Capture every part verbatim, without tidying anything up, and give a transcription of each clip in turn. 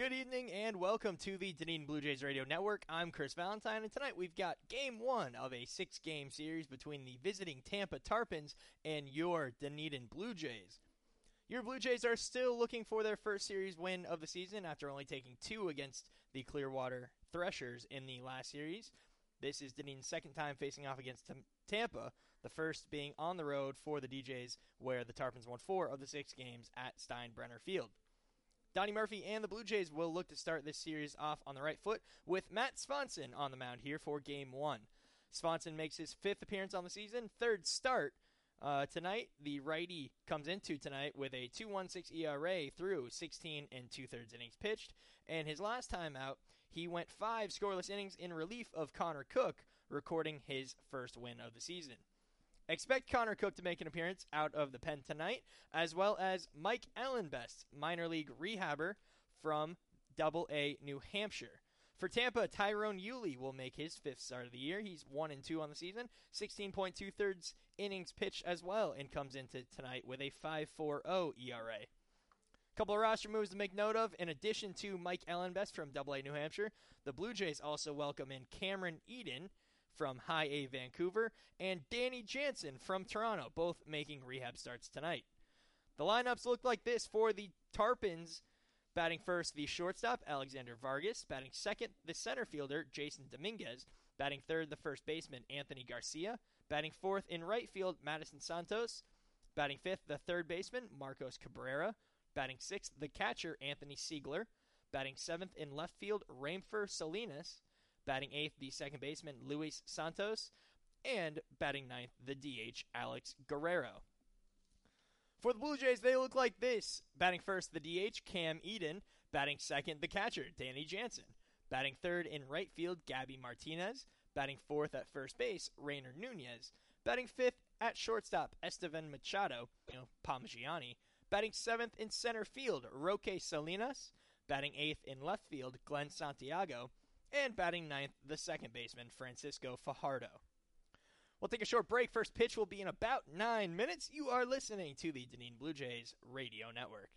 Good evening and welcome to the Dunedin Blue Jays Radio Network. I'm Chris Valentine, and tonight we've got game one of a six-game series between the visiting Tampa Tarpons and your Dunedin Blue Jays. Your Blue Jays are still looking for their first series win of the season after only taking two against the Clearwater Threshers in the last series. This is Dunedin's second time facing off against Tampa, the first being on the road for the D Jays, where the Tarpons won four of the six games at Steinbrenner Field. Donnie Murphy and the Blue Jays will look to start this series off on the right foot with Matt Swanson on the mound here for Game one. Swanson makes his fifth appearance on the season, third start uh, tonight. The righty comes into tonight with a two point one six E R A through sixteen and two-thirds innings pitched, and his last time out, he went five scoreless innings in relief of Connor Cook, recording his first win of the season. Expect Connor Cook to make an appearance out of the pen tonight, as well as Mike Ellenbest, minor league rehabber from Double A New Hampshire. For Tampa, Tyrone Euly will make his fifth start of the year. He's one and two on the season, sixteen point two thirds innings pitched as well, and comes into tonight with a five point four oh E R A. Couple of roster moves to make note of. In addition to Mike Ellenbest from Double A New Hampshire, the Blue Jays also welcome in Cameron Eden from High A Vancouver, and Danny Jansen from Toronto, both making rehab starts tonight. The lineups look like this for the Tarpons. Batting first, the shortstop, Alexander Vargas. Batting second, the center fielder, Jason Dominguez. Batting third, the first baseman, Anthony Garcia. Batting fourth in right field, Madison Santos. Batting fifth, the third baseman, Marcos Cabrera. Batting sixth, the catcher, Anthony Siegler. Batting seventh in left field, Rainfer Salinas. Batting eighth, the second baseman, Luis Santos. And batting ninth, the D H, Alex Guerrero. For the Blue Jays, they look like this. Batting first, the D H, Cam Eden. Batting second, the catcher, Danny Jansen. Batting third in right field, Gabby Martinez. Batting fourth at first base, Rainer Nunez. Batting fifth at shortstop, Estevan Machado, you know, Parmigiani. Batting seventh in center field, Roque Salinas. Batting eighth in left field, Glenn Santiago. And batting ninth, the second baseman, Francisco Fajardo. We'll take a short break. First pitch will be in about nine minutes. You are listening to the Dunedin Blue Jays Radio Network.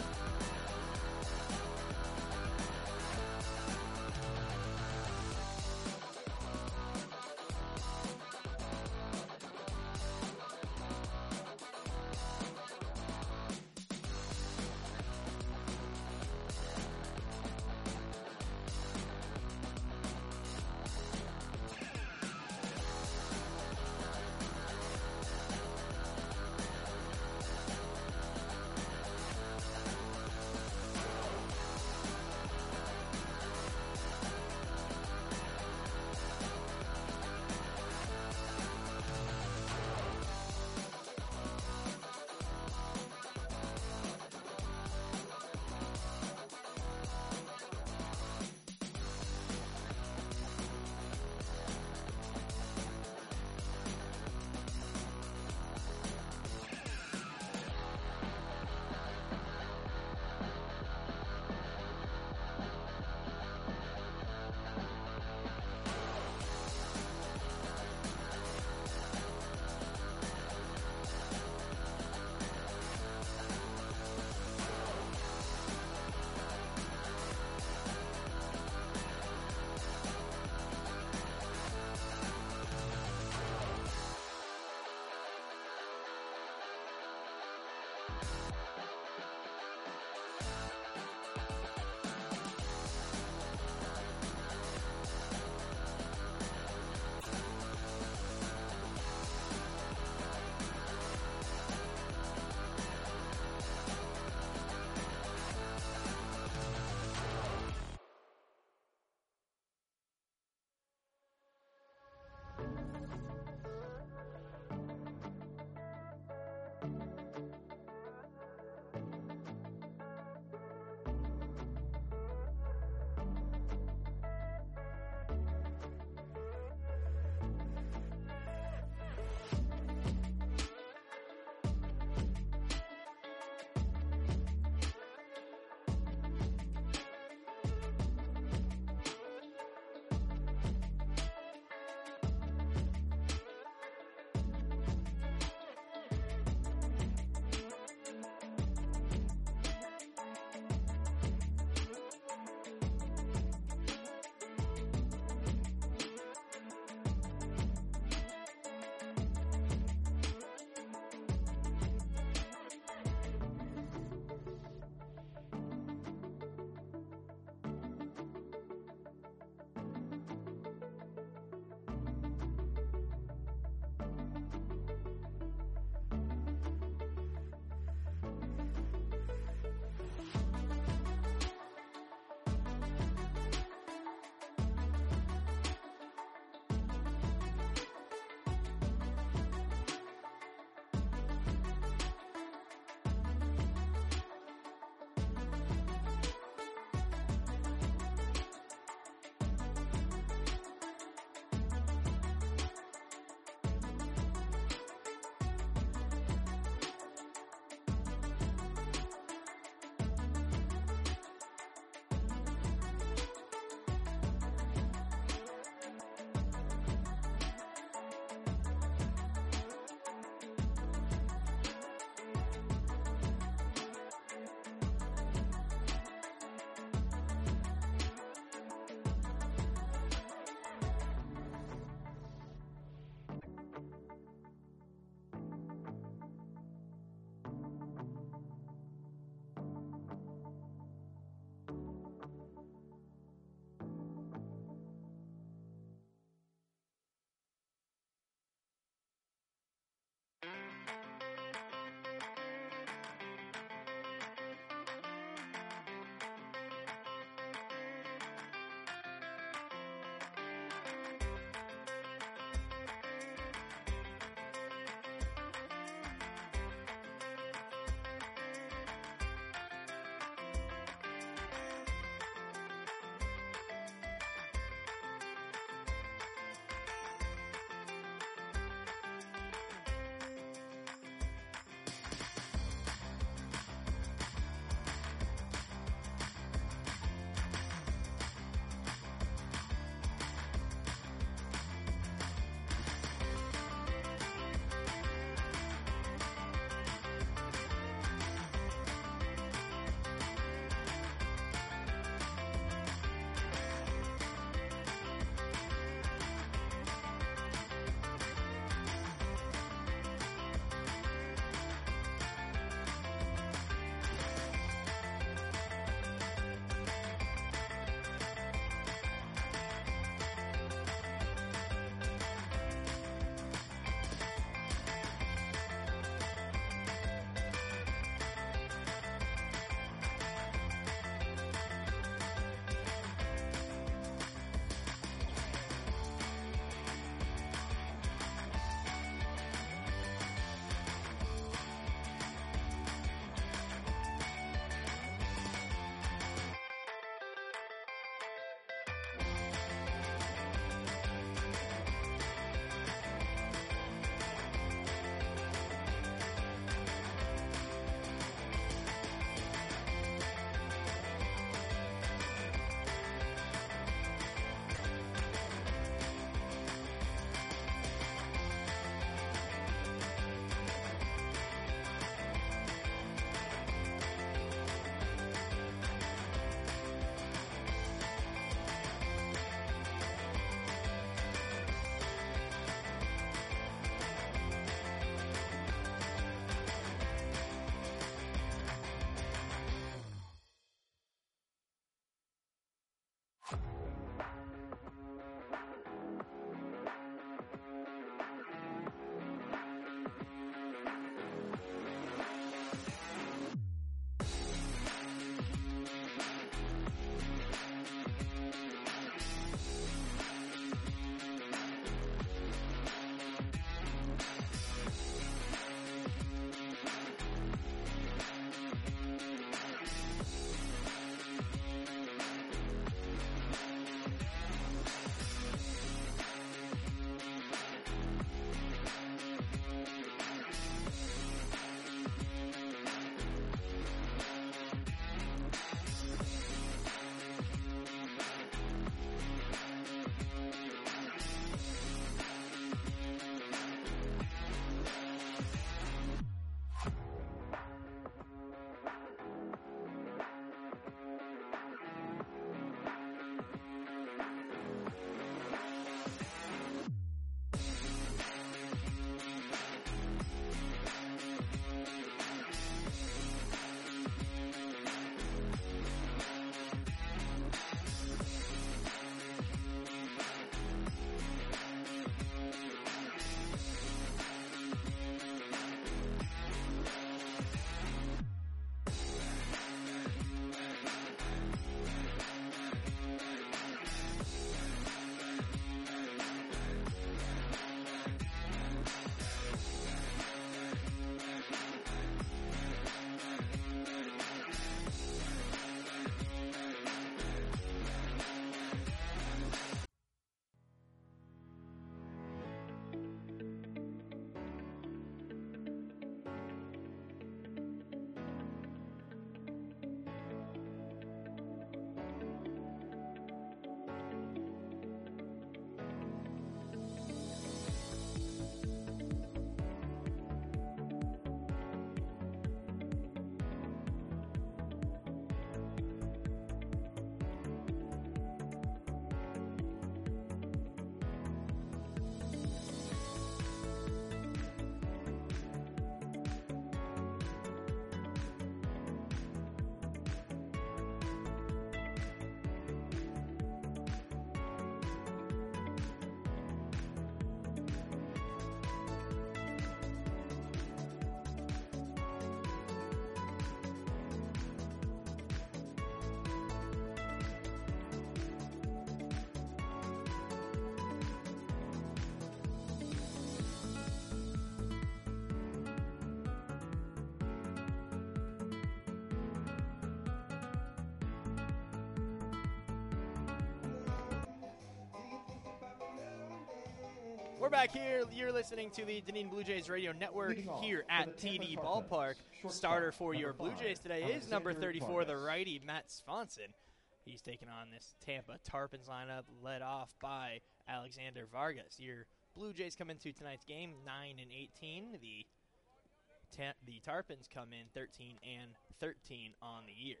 We're back here. You're listening to the Dunedin Blue Jays Radio Network here at T D Ballpark. Starter for your Blue Jays today is number thirty-four, the righty, Matt Swanson. He's taking on this Tampa Tarpons lineup led off by Alexander Vargas. Your Blue Jays come into tonight's game nine and eighteen. The, ta- the Tarpons come in thirteen and thirteen on the year.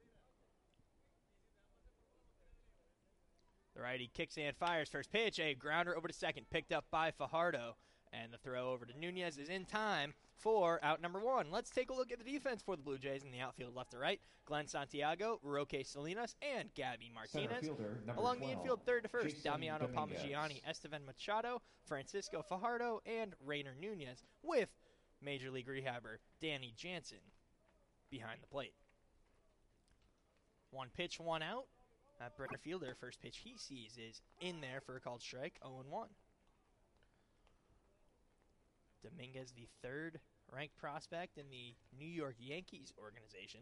The righty kicks and fires. First pitch, a grounder over to second, picked up by Fajardo. And the throw over to Nunez is in time for out number one. Let's take a look at the defense for the Blue Jays in the outfield left to right. Glenn Santiago, Roque Salinas, and Gabby Martinez. Along the infield third to first, Jason Damiano Dominguez. Parmigiani, Estevan Machado, Francisco Fajardo, and Rainer Nunez, with Major League rehabber Danny Jansen behind the plate. One pitch, one out. At Brenner Fielder, first pitch he sees is in there for a called strike, oh and one. Dominguez, the third ranked prospect in the New York Yankees organization.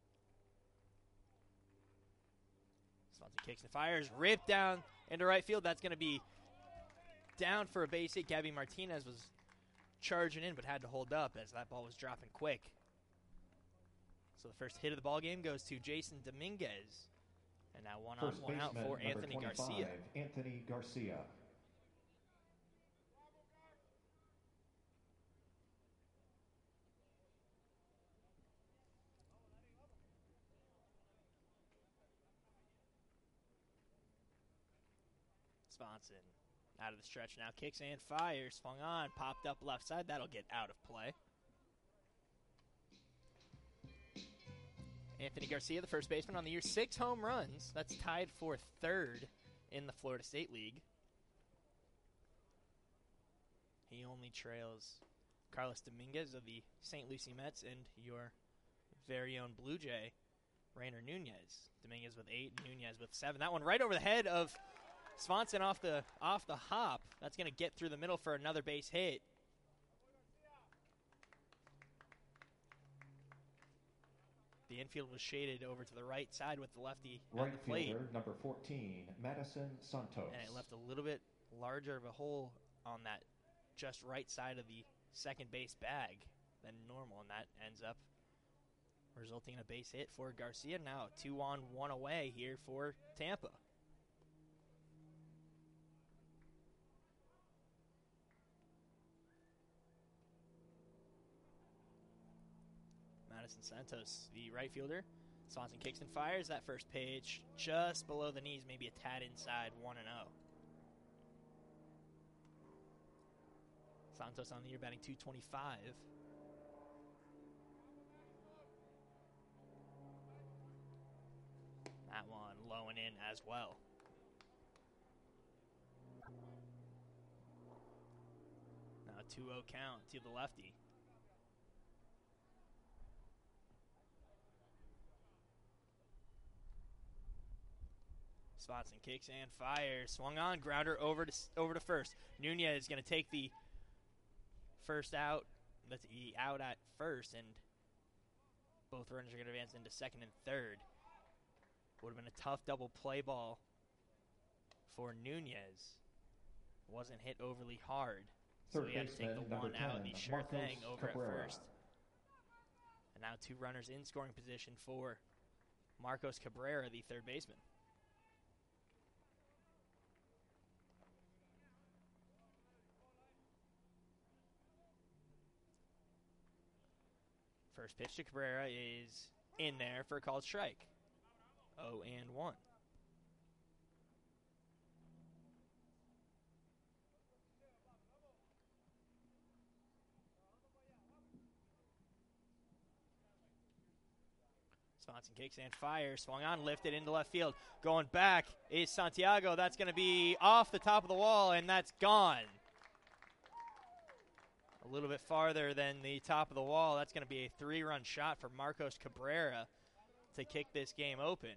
Swanson kicks and fires, ripped down into right field. That's going to be down for a base hit. Gabby Martinez was charging in but had to hold up as that ball was dropping quick. So the first hit of the ball game goes to Jason Dominguez. And now one on, one out for Anthony Garcia. Anthony Garcia. Swanson out of the stretch now, kicks and fires, swung on, popped up left side. That'll get out of play. Anthony Garcia, the first baseman on the year, six home runs. That's tied for third in the Florida State League. He only trails Carlos Dominguez of the Saint Lucie Mets and your very own Blue Jay, Rainer Nunez. Dominguez with eight, Nunez with seven. That one right over the head of Swanson off the off the hop. That's going to get through the middle for another base hit. The infield was shaded over to the right side with the lefty right at the plate. Fielder, number fourteen, Madison Santos. And it left a little bit larger of a hole on that just right side of the second base bag than normal, and that ends up resulting in a base hit for Garcia. Now two on, one away here for Tampa. Madison Santos, the right fielder. Swanson kicks and fires. That first pitch just below the knees, maybe a tad inside, one and oh. Santos on the year batting two twenty-five. That one low and in as well. Now a two oh count to the lefty. Swanson kicks and fires. Swung on, grounder over to over to first. Nunez is going to take the first out. That's the out at first, and both runners are going to advance into second and third. Would have been a tough double play ball for Nunez. Wasn't hit overly hard, so Third he had to take the one ten, out, the sure Marcos thing over Cabrera. at first. And now two runners in scoring position for Marcos Cabrera, the third baseman. First pitch to Cabrera is in there for a called strike. oh and one. Swanson kicks and fires. Swung on, lifted into left field. Going back is Santiago. That's going to be off the top of the wall, and that's gone. A little bit farther than the top of the wall. That's going to be a three-run shot for Marcos Cabrera to kick this game open.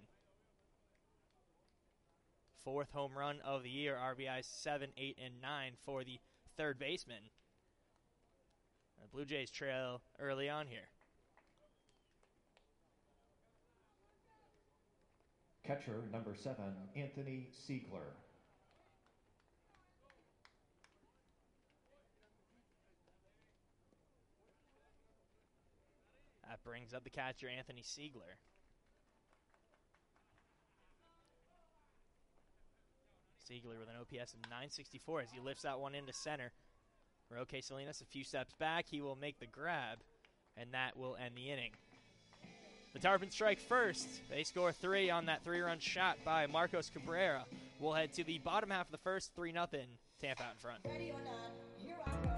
Fourth home run of the year. R B Is seven, eight, and nine for the third baseman. The Blue Jays trail early on here. Catcher, number seven, Anthony Siegler. brings up the catcher, Anthony Siegler. Siegler with an O P S of nine sixty-four as he lifts that one into center. Roque Salinas a few steps back. He will make the grab, and that will end the inning. The Tarpons strike first. They score three on that three-run shot by Marcos Cabrera. We'll head to the bottom half of the first, three nothing, Tampa out in front. Ready or not, here I go.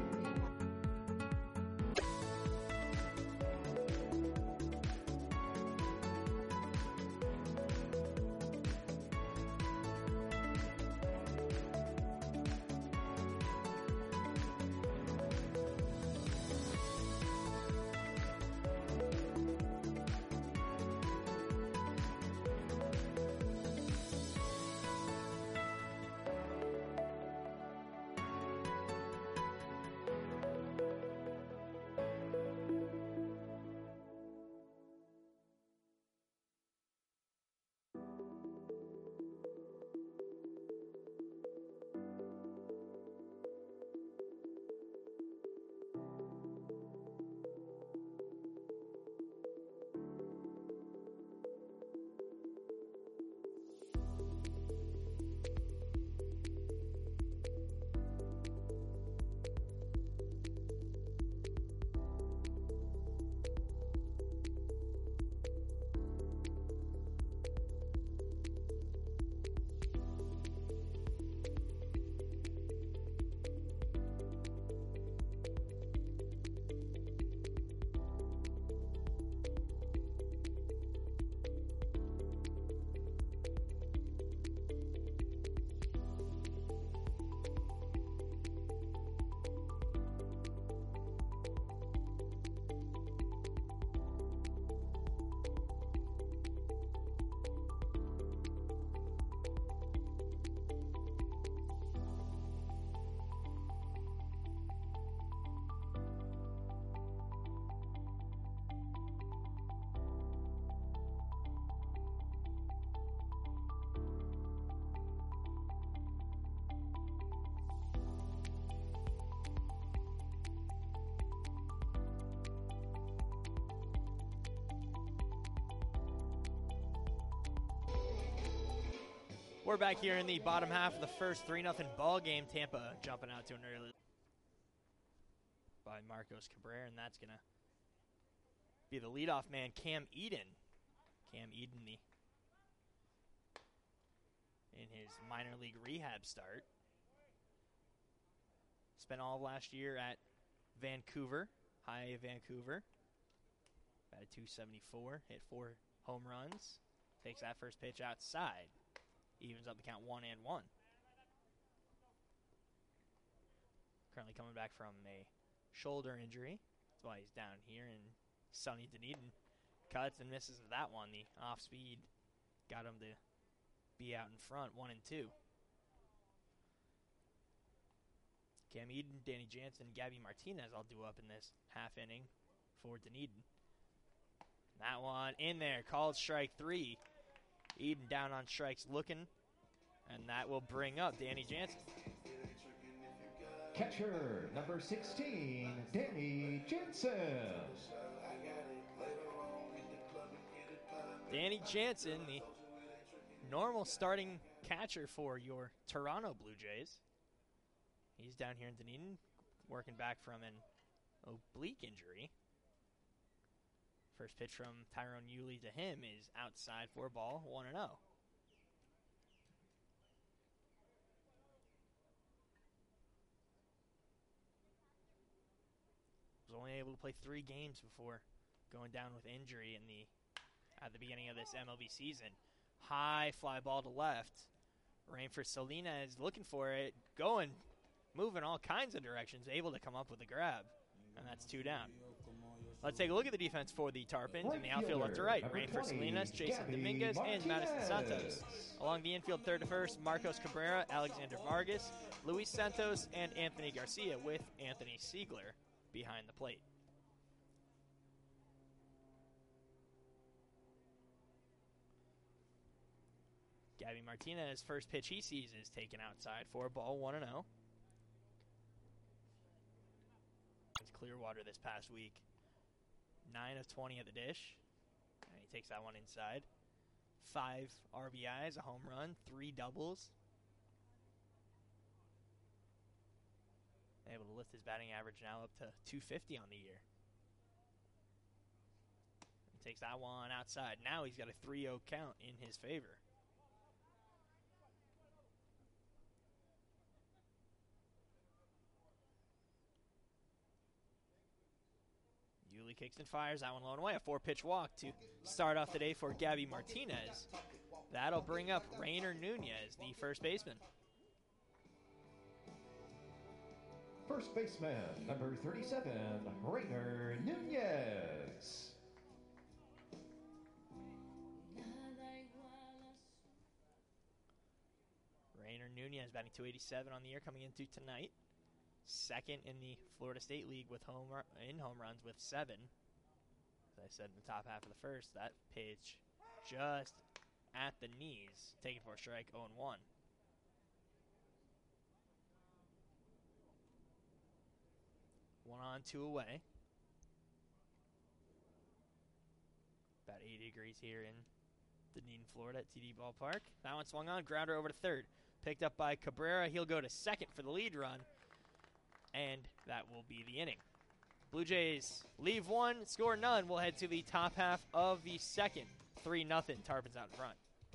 We're back here in the bottom half of the first, three nothing ball game. Tampa jumping out to an early by Marcos Cabrera, and that's going to be the leadoff man, Cam Eden. Cam Eden, the in his minor league rehab start. Spent all of last year at Vancouver, high A Vancouver. Batted two seventy-four, hit four home runs. Takes that first pitch outside. Evens up the count one and one. Currently coming back from a shoulder injury. That's why he's down here in sunny Dunedin. Cuts and misses that one. The off speed got him to be out in front, one and two. Cam Eden, Danny Jansen, and Gabby Martinez all do up in this half inning for Dunedin. That one in there, called strike three. Eden down on strikes looking, and that will bring up Danny Jansen. Catcher, number sixteen, Danny Jansen. Danny Jansen, the normal starting catcher for your Toronto Blue Jays. He's down here in Dunedin, working back from an oblique injury. First pitch from Tyrone Yulee to him is outside for a ball, one and oh. Was only able to play three games before going down with injury in the at the beginning of this M L B season. High fly ball to left. Rainford Salinas looking for it, going, moving all kinds of directions, able to come up with a grab, and that's two down. Let's take a look at the defense for the Tarpons. In the outfield left to right, Rainford Salinas, Jason Gabby Dominguez, and Madison Martinez. Santos. Along the infield third to first, Marcos Cabrera, Alexander Vargas, Luis Santos, and Anthony Garcia, with Anthony Siegler behind the plate. Gabby Martinez, first pitch he sees is taken outside for a ball, one and oh. It's Clearwater this past week. nine of twenty at the dish. And he takes that one inside. Five R B Is, a home run, three doubles. Able to lift his batting average now up to two fifty on the year. He takes that one outside. Now he's got a three oh count in his favor. Yuli kicks and fires. That one low and away. A four-pitch walk to start off the day for Gabby Martinez. That'll bring up Rainer Nunez, the first baseman. First baseman, number thirty-seven, Rainer Nunez. Rainer Nunez batting two eighty-seven on the year coming into tonight. Second in the Florida State League with home in home runs with seven. As I said in the top half of the first, that pitch just at the knees, taken for a strike, oh and one. One on, two away. About eighty degrees here in Dunedin, Florida at T D Ballpark. That one swung on, grounder over to third. Picked up by Cabrera. He'll go to second for the lead run. And that will be the inning. Blue Jays leave one, score none. We'll head to the top half of the second. three nothing. Tarpons out in front.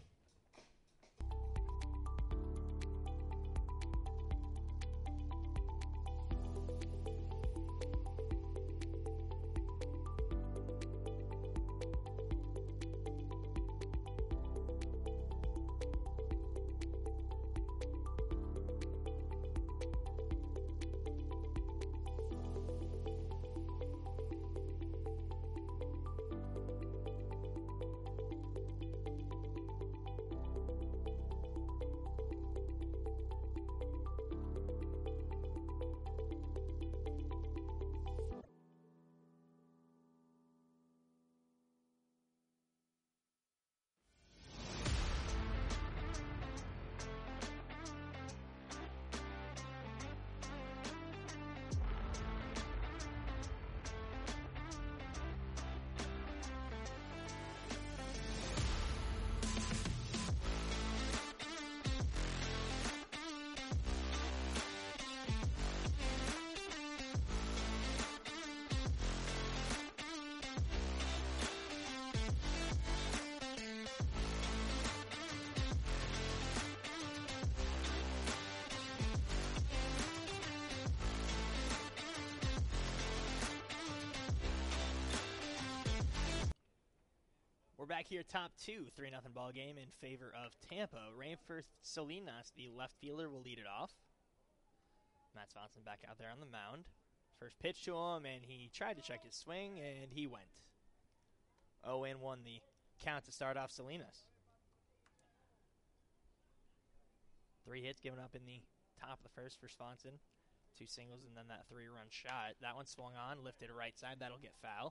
We're back here, top two, three nothing ball game in favor of Tampa. Rainforth Salinas, the left fielder, will lead it off. Matt Swanson back out there on the mound. First pitch to him, and he tried to check his swing, and he went. oh and one the count to start off Salinas. Three hits given up in the top of the first for Swanson. Two singles, and then that three-run shot. That one swung on, lifted right side. That'll get foul.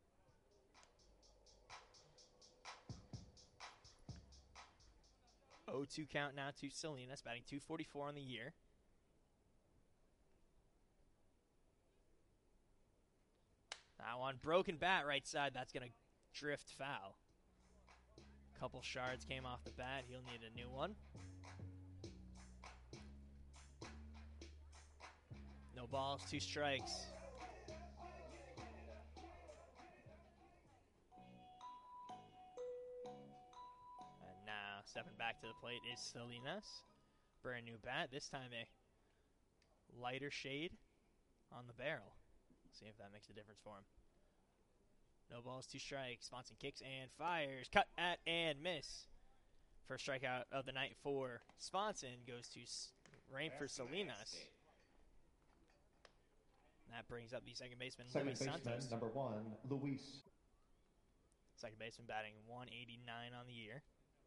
oh two count now to Salinas, batting two forty-four on the year. That one, broken bat right side. That's going to drift foul. Couple shards came off the bat. He'll need a new one. No balls, two strikes. Stepping back to the plate is Salinas. Brand new bat. This time a lighter shade on the barrel. See if that makes a difference for him. No balls, two strikes. Swanson kicks and fires. Cut at and miss. First strikeout of the night for Swanson goes to Rainforth Salinas. That brings up the second baseman, Second Luis baseman, Santos. number one, Luis. Second baseman batting one eighty-nine on the year.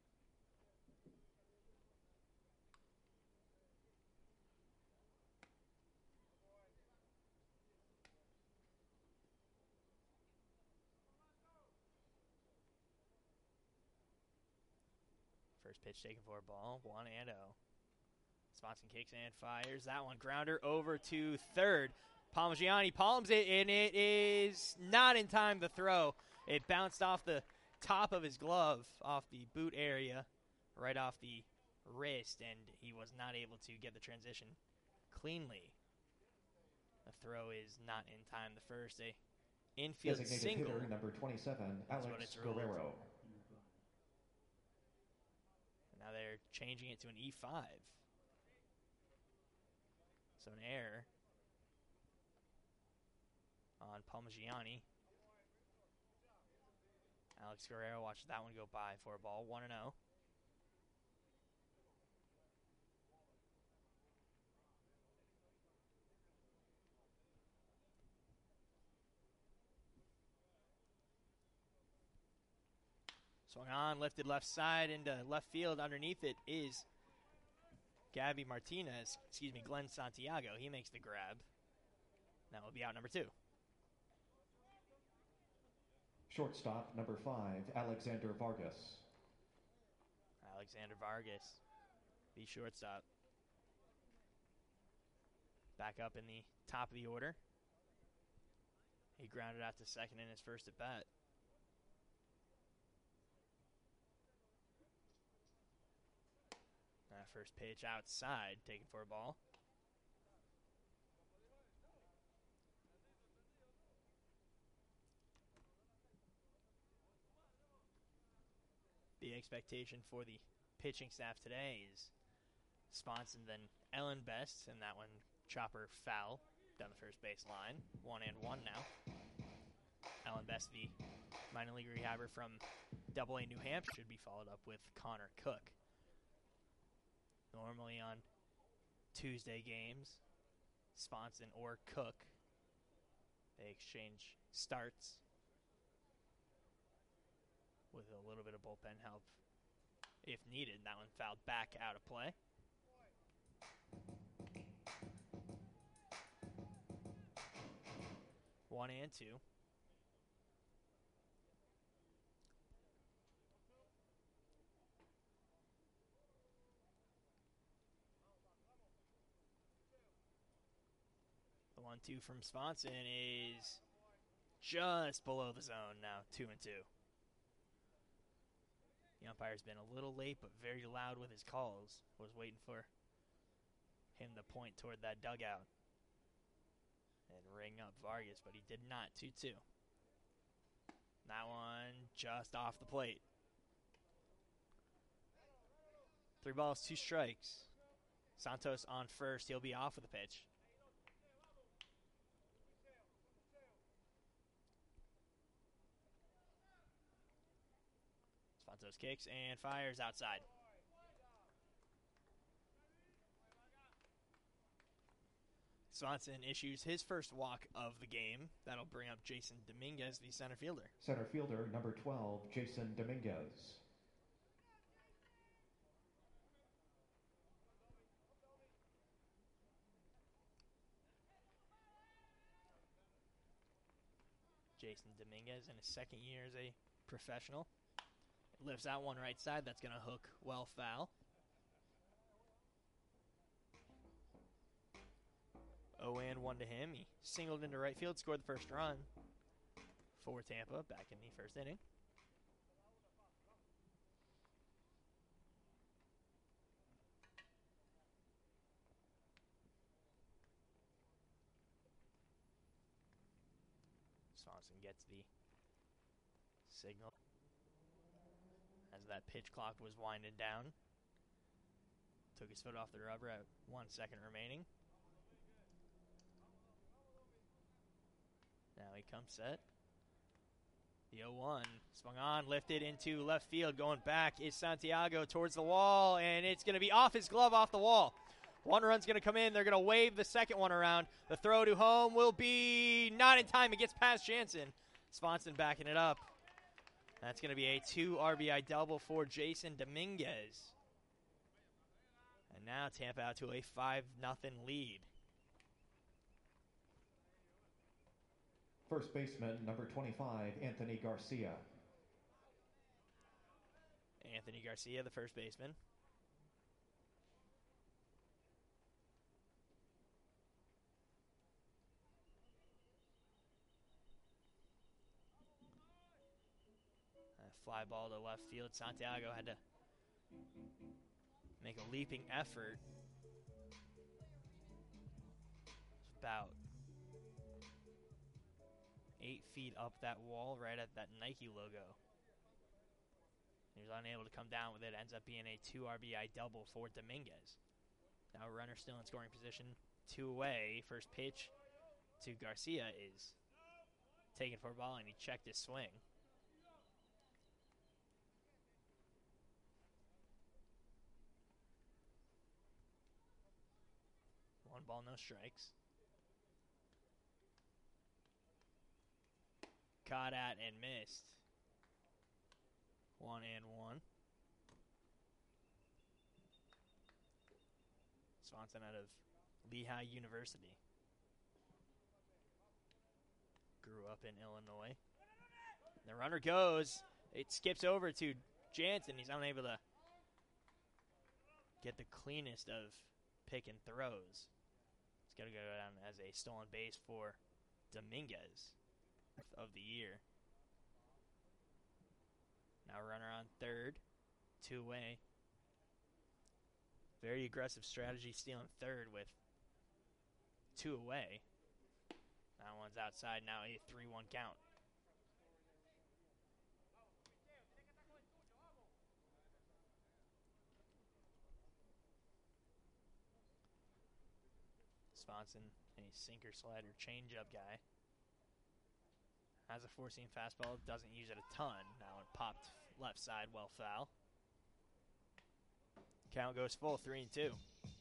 First pitch taken for a ball, one and oh. Swanson kicks and fires. That one grounder over to third. Parmigiani palms it, and it is not in time to throw. It bounced off the top of his glove, off the boot area, right off the wrist, and he was not able to get the transition cleanly. The throw is not in time. The first, a infield Designated single. hitter number twenty-seven, That's what Alex it's ruled. Guerrero. Now they're changing it to an E five. So an error on Parmigiani. Alex Guerrero watched that one go by for a ball, one and oh. Swung on, lifted left side into left field. Underneath it is Gabby Martinez, excuse me, Glenn Santiago. He makes the grab. That will be out number two. Shortstop number five, Alexander Vargas. Alexander Vargas, the shortstop. Back up in the top of the order. He grounded out to second in his first at bat. That first pitch outside, taken for a ball. The expectation for the pitching staff today is Sponson, then Ellen Best, and that one chopper foul down the first base line. One and one now. Ellen Best, the minor league rehabber from Double A New Hampshire, should be followed up with Connor Cook. Normally on Tuesday games, Sponson or Cook, they exchange starts with a little bit of bullpen help if needed. That one fouled back out of play. One and two. The one two from Sponson is just below the zone now, two and two. The umpire's been a little late, but very loud with his calls. Was waiting for him to point toward that dugout and ring up Vargas, but he did not. two two. That one just off the plate. Three balls, two strikes. Santos on first. He'll be off with the pitch. Santos kicks and fires outside. Swanson issues his first walk of the game. That'll bring up Jason Dominguez, the center fielder. Center fielder number twelve, Jason Dominguez. Jason Dominguez in his second year as a professional. Lifts out one right side. That's going to hook well foul. oh and one to him. He singled into right field, scored the first run for Tampa back in the first inning. Swanson gets the signal as that pitch clock was winding down. Took his foot off the rubber at one second remaining. Now he comes set. The oh one swung on, lifted into left field. Going back is Santiago towards the wall, and it's going to be off his glove, off the wall. One run's going to come in. They're going to wave the second one around. The throw to home will be not in time. It gets past Jansen. Swanson backing it up. That's going to be a two R B I double for Jason Dominguez. And now Tampa out to a five nothing lead. First baseman number twenty-five, Anthony Garcia. Anthony Garcia, the first baseman. fly ball to left field. Santiago had to make a leaping effort. It's about eight feet up that wall right at that Nike logo. He was unable to come down with it. Ends up being a two R B I double for Dominguez. Now runner still in scoring position. Two away. First pitch to Garcia is taken for a ball, and he checked his swing. One ball, no strikes. Caught at and missed. One and one. Swanson out of Lehigh University. Grew up in Illinois. The runner goes. It skips over to Jansen. He's unable to get the cleanest of pick and throws. It's going to go down as a stolen base for Dominguez of the year. Now runner on third. Two away. Very aggressive strategy, stealing third with two away. That one's outside, now a three one count. Swanson, a sinker slider changeup guy. Has a four-seam fastball, doesn't use it a ton. Now it popped left side, well foul. Count goes full, three and two.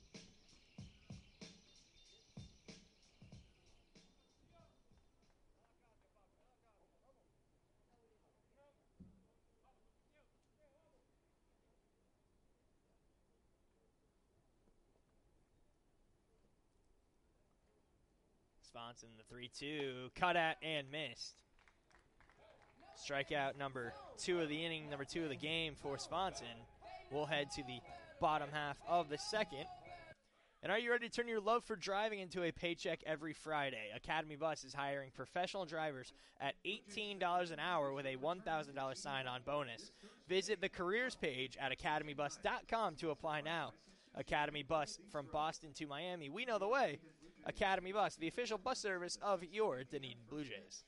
Swanson, the three two, cut at and missed. Strikeout number two of the inning, number two of the game for Swanson. We'll head to the bottom half of the second. And are you ready to turn your love for driving into a paycheck every Friday? Academy Bus is hiring professional drivers at eighteen dollars an hour with a one thousand dollars sign-on bonus. Visit the careers page at academy bus dot com to apply now. Academy Bus, from Boston to Miami, we know the way. Academy Bus, the official bus service of your Dunedin Blue Jays.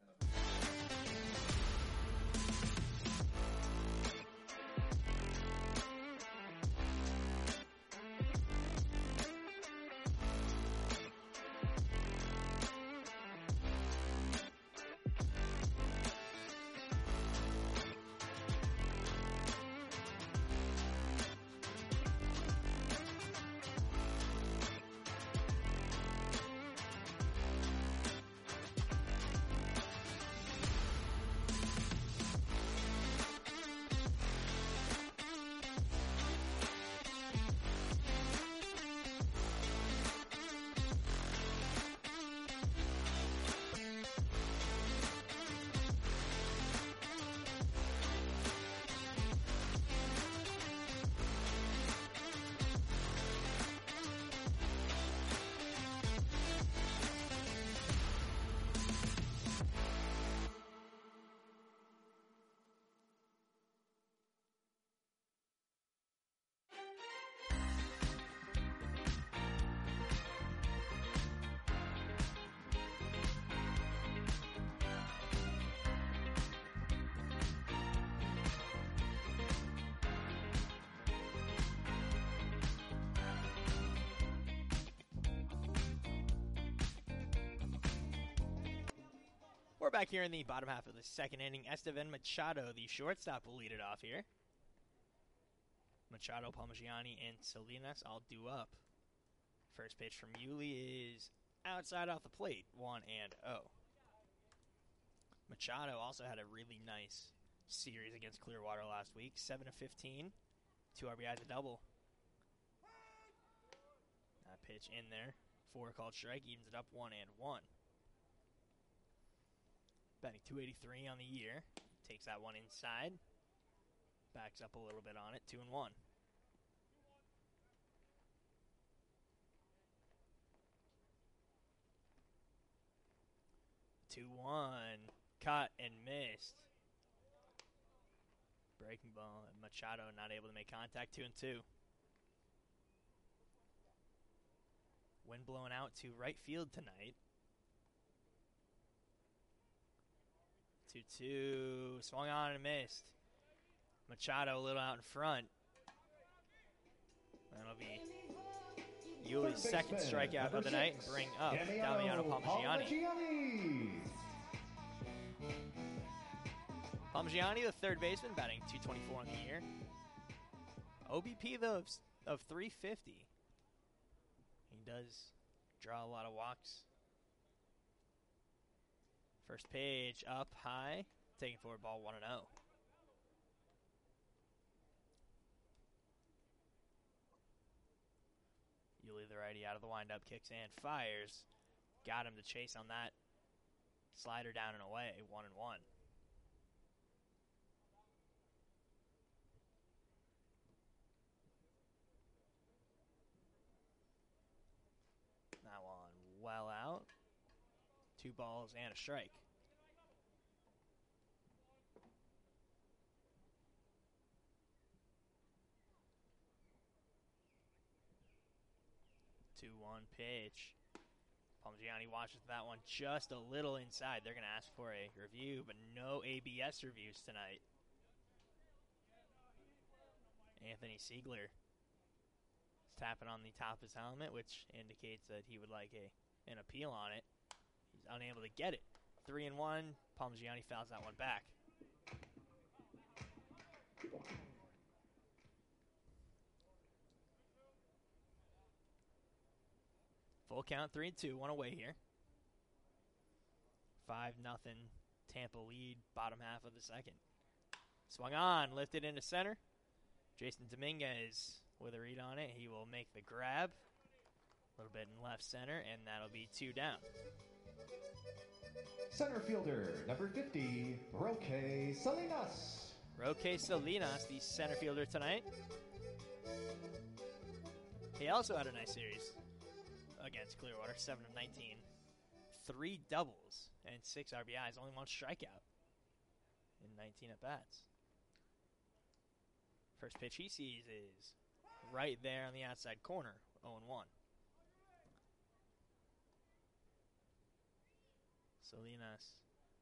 We're back here in the bottom half of the second inning. Estevan Machado, the shortstop, will lead it off here. Machado, Palmigiani, and Salinas all due up. First pitch from Yuli is outside off the plate, one and oh. Machado also had a really nice series against Clearwater last week. seven of fifteen, two R B Is, a double. That pitch in there. Four called strike, evens it up one and one. Batting two eighty-three on the year. Takes that one inside. Backs up a little bit on it. Two and one. Two one. Cut and missed. Breaking ball. Machado not able to make contact. Two and two. Wind blowing out to right field tonight. two two. Swung on and missed. Machado a little out in front. That'll be Yuli's second strikeout of the night and bring up Damiano Palmegiani. Palmegiani, the third baseman, batting two twenty-four on the year. O B P, though, of, of three fifty. He does draw a lot of walks. First page up high, taking forward ball one and oh. Yuli, the righty, out of the windup, kicks and fires. Got him to chase on that slider down and away, one and one. That one well out. Two balls and a strike. two one pitch. Palmegiani watches that one just a little inside. They're going to ask for a review, but no A B S reviews tonight. Anthony Siegler is tapping on the top of his helmet, which indicates that he would like a an appeal on it. He's unable to get it. Three and one. Palmegiani fouls that one back. Full count, three and two, one away here. Five nothing. Tampa lead, bottom half of the second. Swung on, lifted into center. Jason Dominguez with a read on it. He will make the grab. A little bit in left center, and that'll be two down. Center fielder, number fifty, Roque Salinas. Roque Salinas, the center fielder tonight. He also had a nice series against Clearwater, seven of nineteen. Three doubles and six R B Is, only one strikeout in nineteen at-bats. First pitch he sees is right there on the outside corner, oh and one. Salinas.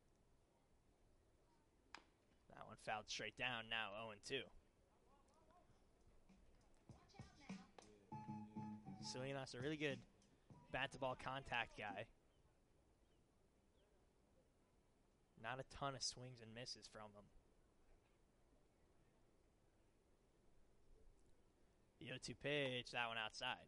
That one fouled straight down, now oh and two. Salinas, a really good bat-to-ball contact guy. Not a ton of swings and misses from him. The oh two pitch, that one outside.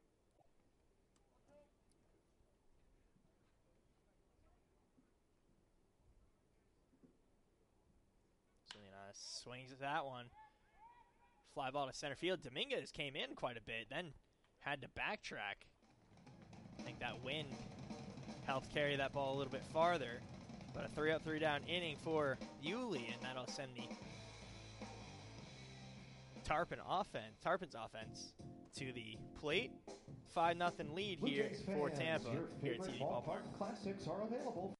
Salinas swings at that one. Fly ball to center field. Dominguez came in quite a bit, then had to backtrack. I think that wind helped carry that ball a little bit farther. But a three up, three down inning for Yuli, and that'll send the Tarpon offense, Tarpon's offense to the plate. five nothing lead here for Tampa here at T D Ballpark. Classics are available.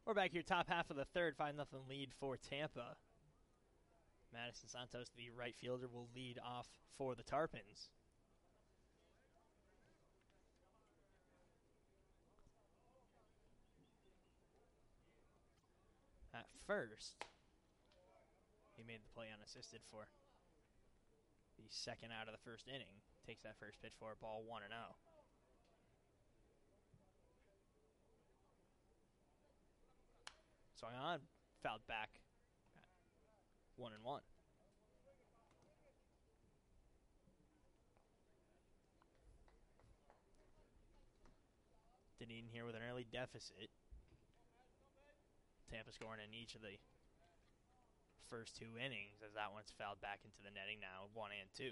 We're back here, top half of the third, five nothing lead for Tampa. Madison Santos, the right fielder, will lead off for the Tarpons. At first, he made the play unassisted for the second out of the first inning. Takes that first pitch for a ball, one and oh. Swung on, fouled back, one and one. Dunedin here with an early deficit. Tampa scoring in each of the first two innings as that one's fouled back into the netting now, one and two.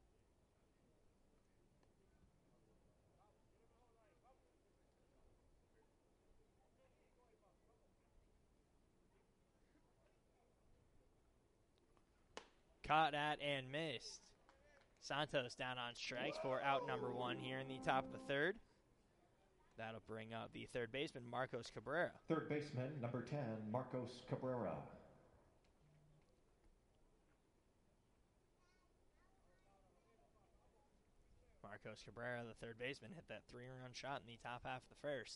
Caught at and missed. Santos down on strikes for out number one here in the top of the third. That'll bring up the third baseman, Marcos Cabrera. Third baseman, number ten, Marcos Cabrera. Marcos Cabrera, the third baseman, hit that three-run shot in the top half of the first.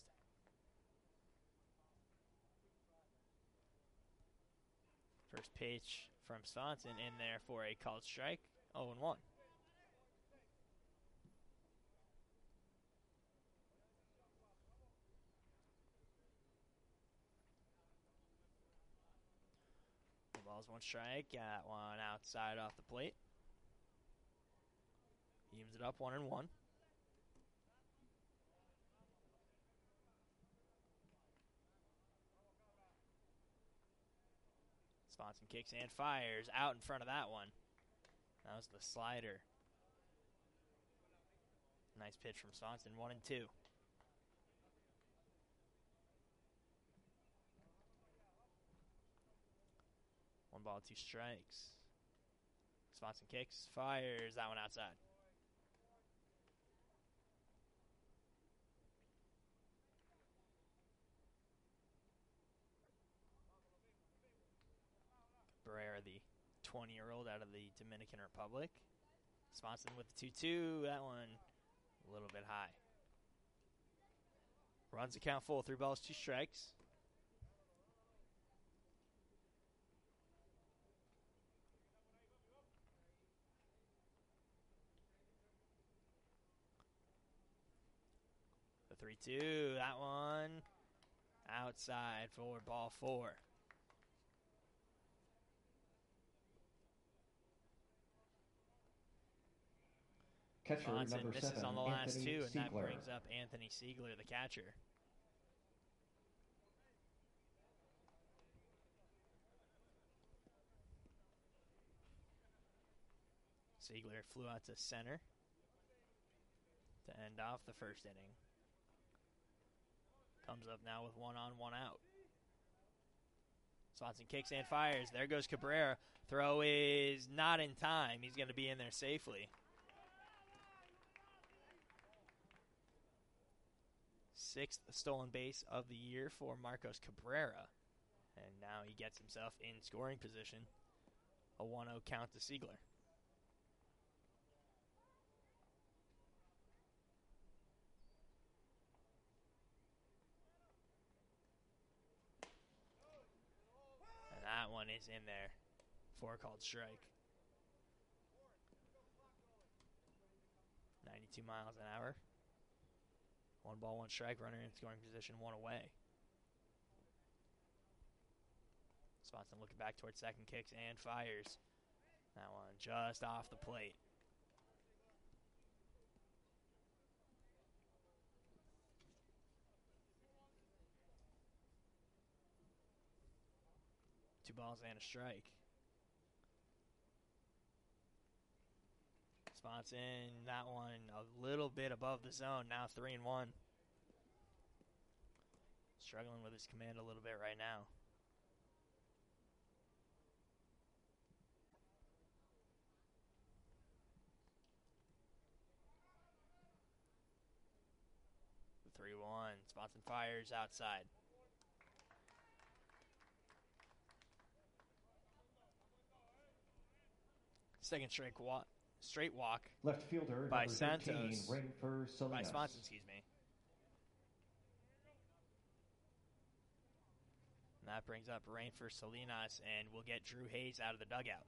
First pitch from Swanson in there for a called strike, oh and one. The ball's one strike, got one outside off the plate. Evens it up, one and one. Swanson kicks and fires out in front of that one. That was the slider. Nice pitch from Swanson, one and two. One ball, two strikes. Swanson kicks, fires, that one outside. Barrera, the twenty-year-old out of the Dominican Republic. Swanson with the two two. That one a little bit high. Runs the count full. Three balls, two strikes. The three two. That one outside for ball four. Catcher Swanson number misses seven, on the last Anthony two, and that Siegler. brings up Anthony Siegler, the catcher. Siegler flew out to center to end off the first inning. Comes up now with one on, one out. Swanson kicks and fires. There goes Cabrera. Throw is not in time. He's going to be in there safely. Sixth stolen base of the year for Marcos Cabrera. And now he gets himself in scoring position. A one oh count to Siegler. And that one is in there for a called strike. ninety-two miles an hour. One ball, one strike, runner in scoring position, one away. Swanson looking back towards second, kicks and fires. That one just off the plate. Two balls and a strike. Swanson, that one a little bit above the zone, now three and one. Struggling with his command a little bit right now. The three one, Swanson fires outside. Second straight walk, straight walk Left fielder by number thirteen, Santos. Rainford by Salinas. Swanson, excuse me. And that brings up Rainford Salinas, and we'll get Drew Hayes out of the dugout.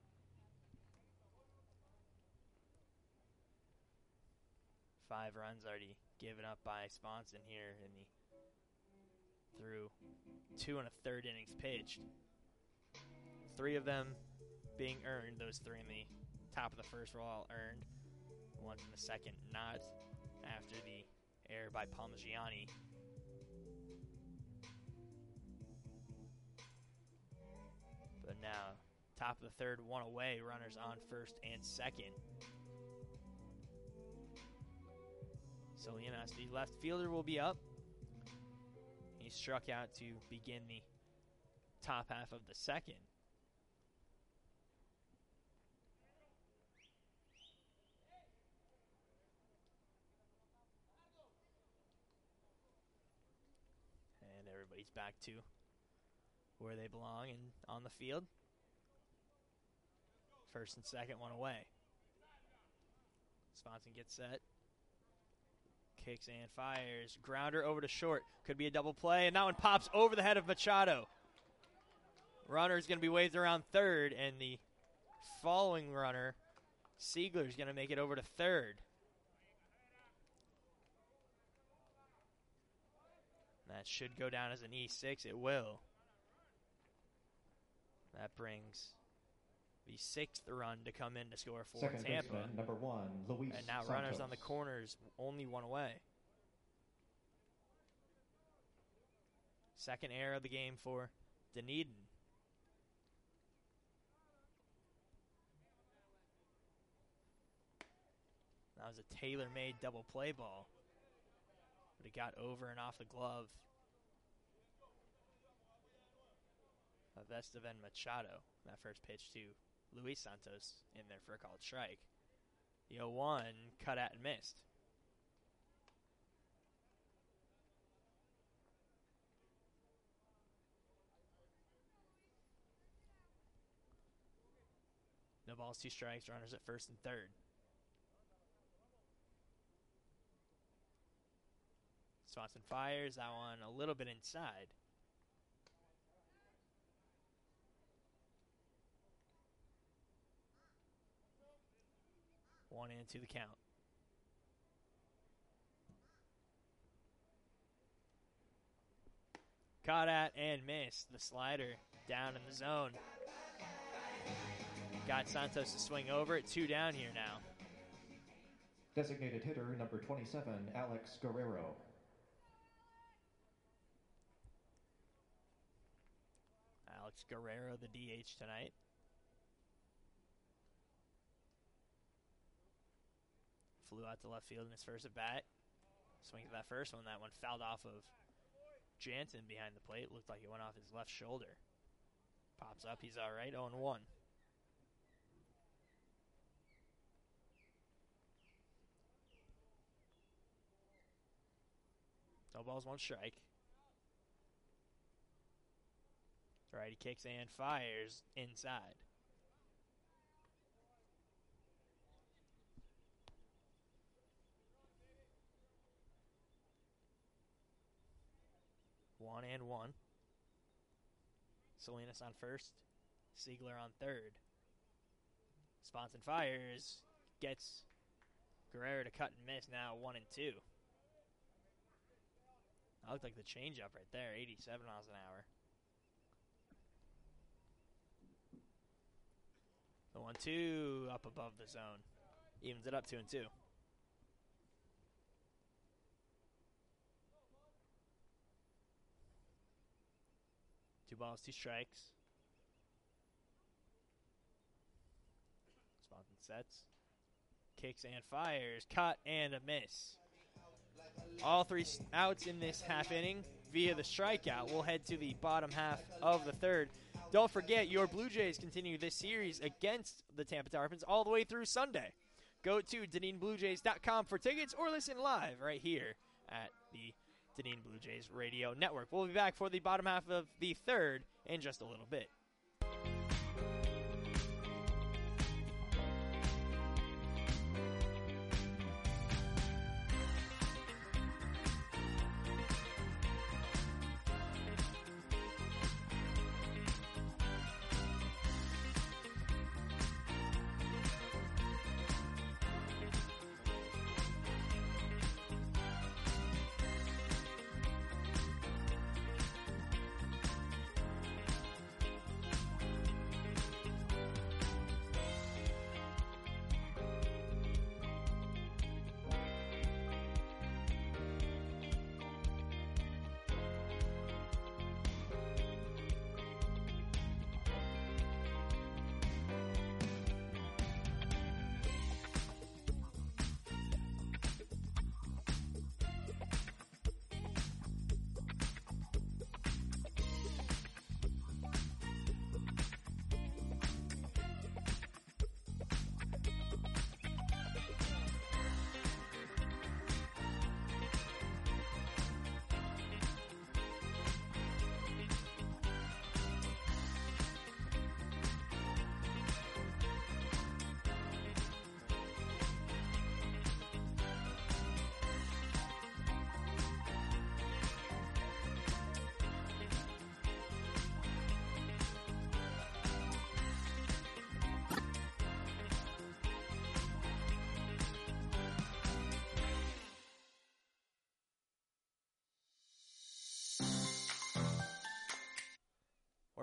Five runs already given up by Swanson here in the through two and a third innings pitched. Three of them being earned. Those three in the top of the first were all earned. One's in the second, not after the error by Palmigiani. But now, top of the third, one away, runners on first and second. Salinas, the left fielder, will be up. He struck out to begin the top half of the second. And everybody's back to where they belong and on the field. First and second, one away. Swanson gets set. Kicks and fires. Grounder over to short. Could be a double play, and that one pops over the head of Machado. Runner is going to be waved around third, and the following runner, Siegler, is going to make it over to third. That should go down as an E six. It will. That brings the sixth run to come in to score for Second Tampa. baseman, number one, Luis And now Santos. runners on the corners, only one away. Second error of the game for Dunedin. That was a tailor-made double play ball. But it got over and off the glove of Estevan Machado. That first pitch to Luis Santos in there for a called strike. The oh one cut at and missed. No balls, two strikes, runners at first and third. Swanson fires that one a little bit inside. One into the count. Caught at and missed. The slider down in the zone. Got Santos to swing over it. Two down here now. Designated hitter number twenty-seven, Alex Guerrero. Alex Guerrero, the D H tonight. Flew out to left field in his first at bat. Swings at that first one. That one fouled off of Jansen behind the plate. Looked like it went off his left shoulder. Pops up. He's all right. oh and one. No balls, one strike. Righty kicks and fires inside. One and one. Salinas on first. Siegler on third. Swanson fires. Gets Guerrero to cut and miss. Now one and two. That looked like the changeup right there. eighty-seven miles an hour. The one two up above the zone. Evens it up two and two. Two balls, two strikes. Swanson sets. Kicks and fires. Cut and a miss. All three outs in this half inning via the strikeout. We'll head to the bottom half of the third. Don't forget, your Blue Jays continue this series against the Tampa Tarpons all the way through Sunday. Go to Dunedin Blue Jays dot com for tickets or listen live right here at the Dunedin Blue Jays Radio Network. We'll be back for the bottom half of the third in just a little bit.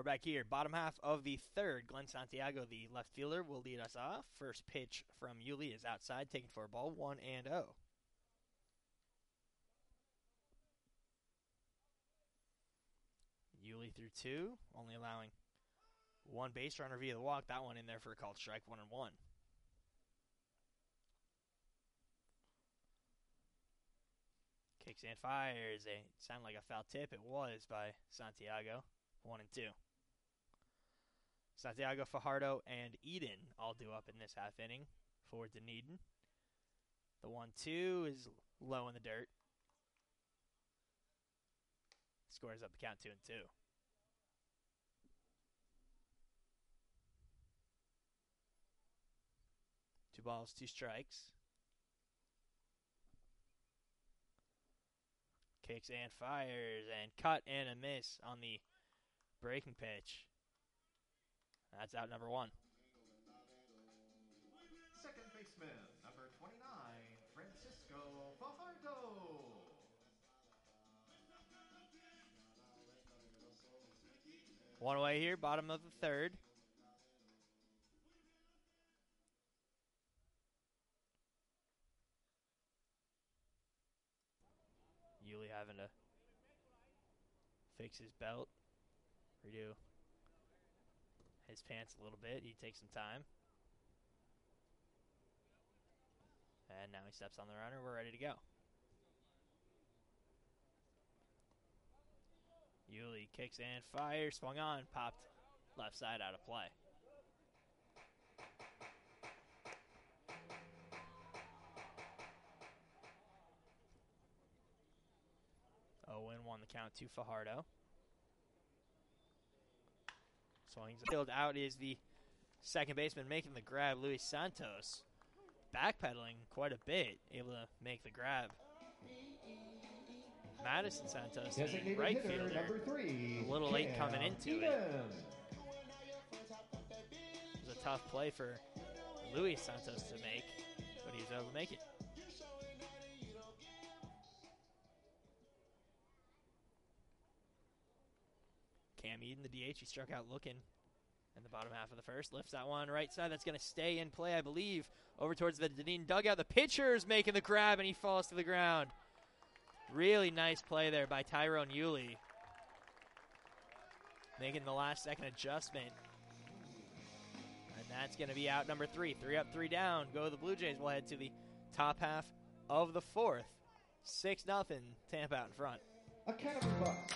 back here. Bottom half of the third. Glenn Santiago, the left fielder, will lead us off. First pitch from Yuli is outside, taken for a ball, one and oh. Yuli through two, only allowing one base runner via the walk. That one in there for a called strike, one and one. Kicks and fires. It sounded like a foul tip. It was by Santiago. One and two. Santiago, Fajardo, and Eden all due up in this half inning for Dunedin. The one two is low in the dirt. Scores up the count two and two. Two balls, two strikes. Kicks and fires and cut and a miss on the breaking pitch. That's out number one. Second baseman, number twenty-nine, Francisco Fajardo. One away here, bottom of the third. Yuli having to fix his belt, redo his pants a little bit. He takes some time. And now he steps on the runner. We're ready to go. Yuli kicks and fires, swung on, popped left side out of play. Owen won the count to Fajardo. Swings field out is the second baseman making the grab, Luis Santos. Backpedaling quite a bit, able to make the grab. Madison Santos, the Designated right hitter, fielder, number three, a little late Cam coming into Eden. it. It was a tough play for Luis Santos to make, but he was able to make it. Cam Eden, the D H, he struck out looking in the bottom half of the first. Lifts that one right side. That's going to stay in play, I believe, over towards the Dunedin dugout. The pitcher's making the grab, and he falls to the ground. Really nice play there by Tyrone Yuli, making the last second adjustment. And that's going to be out number three. Three up, three down. Go the Blue Jays. We'll head to the top half of the fourth. six nothing, Tampa out in front. Academy Bucks.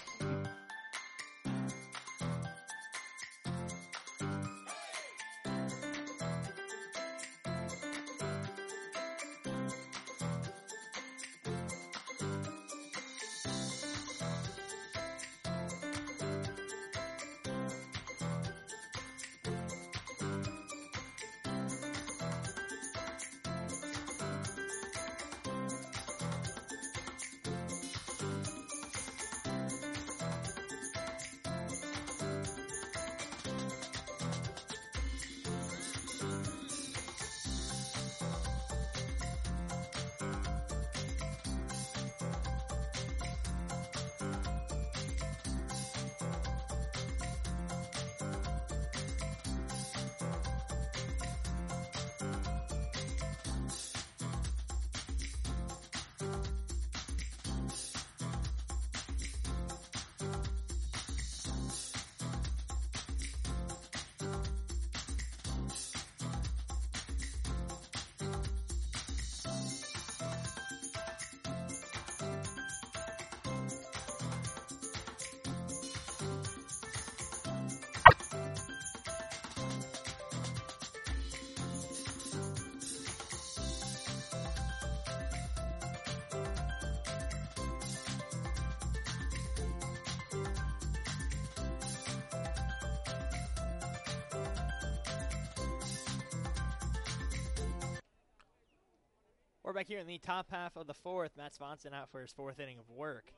We're back here in the top half of the fourth. Matt Swanson out for his fourth inning of work.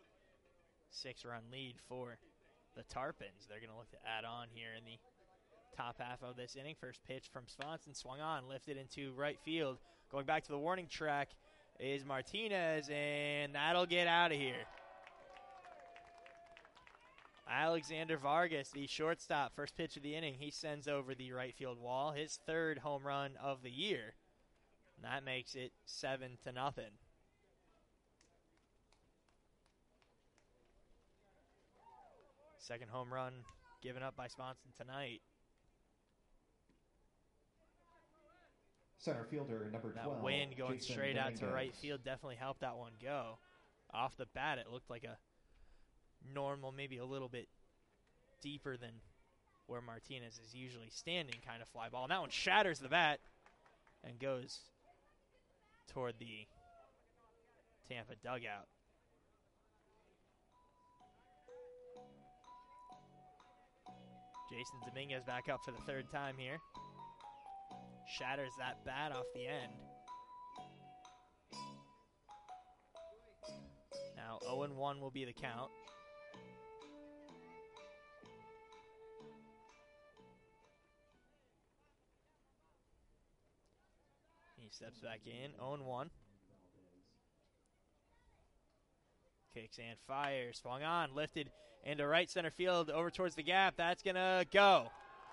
Six-run lead for the Tarpons. They're going to look to add on here in the top half of this inning. First pitch from Swanson, swung on, lifted into right field. Going back to the warning track is Martinez, and that'll get out of here. Alexander Vargas, the shortstop, first pitch of the inning, he sends over the right field wall, his third home run of the year. And that makes it seven to nothing. Second home run given up by Swanson tonight. Center fielder number twelve. That wind going Jason straight out to Dominguez. right field definitely helped that one go. Off the bat, it looked like a normal, maybe a little bit deeper than where Martinez is usually standing kind of fly ball. And that one shatters the bat and goes toward the Tampa dugout. Jason Dominguez back up for the third time here. Shatters that bat off the end. Now oh and one will be the count. He steps back in, oh and one. Kicks and fires, swung on, lifted into right center field, over towards the gap. That's going to go.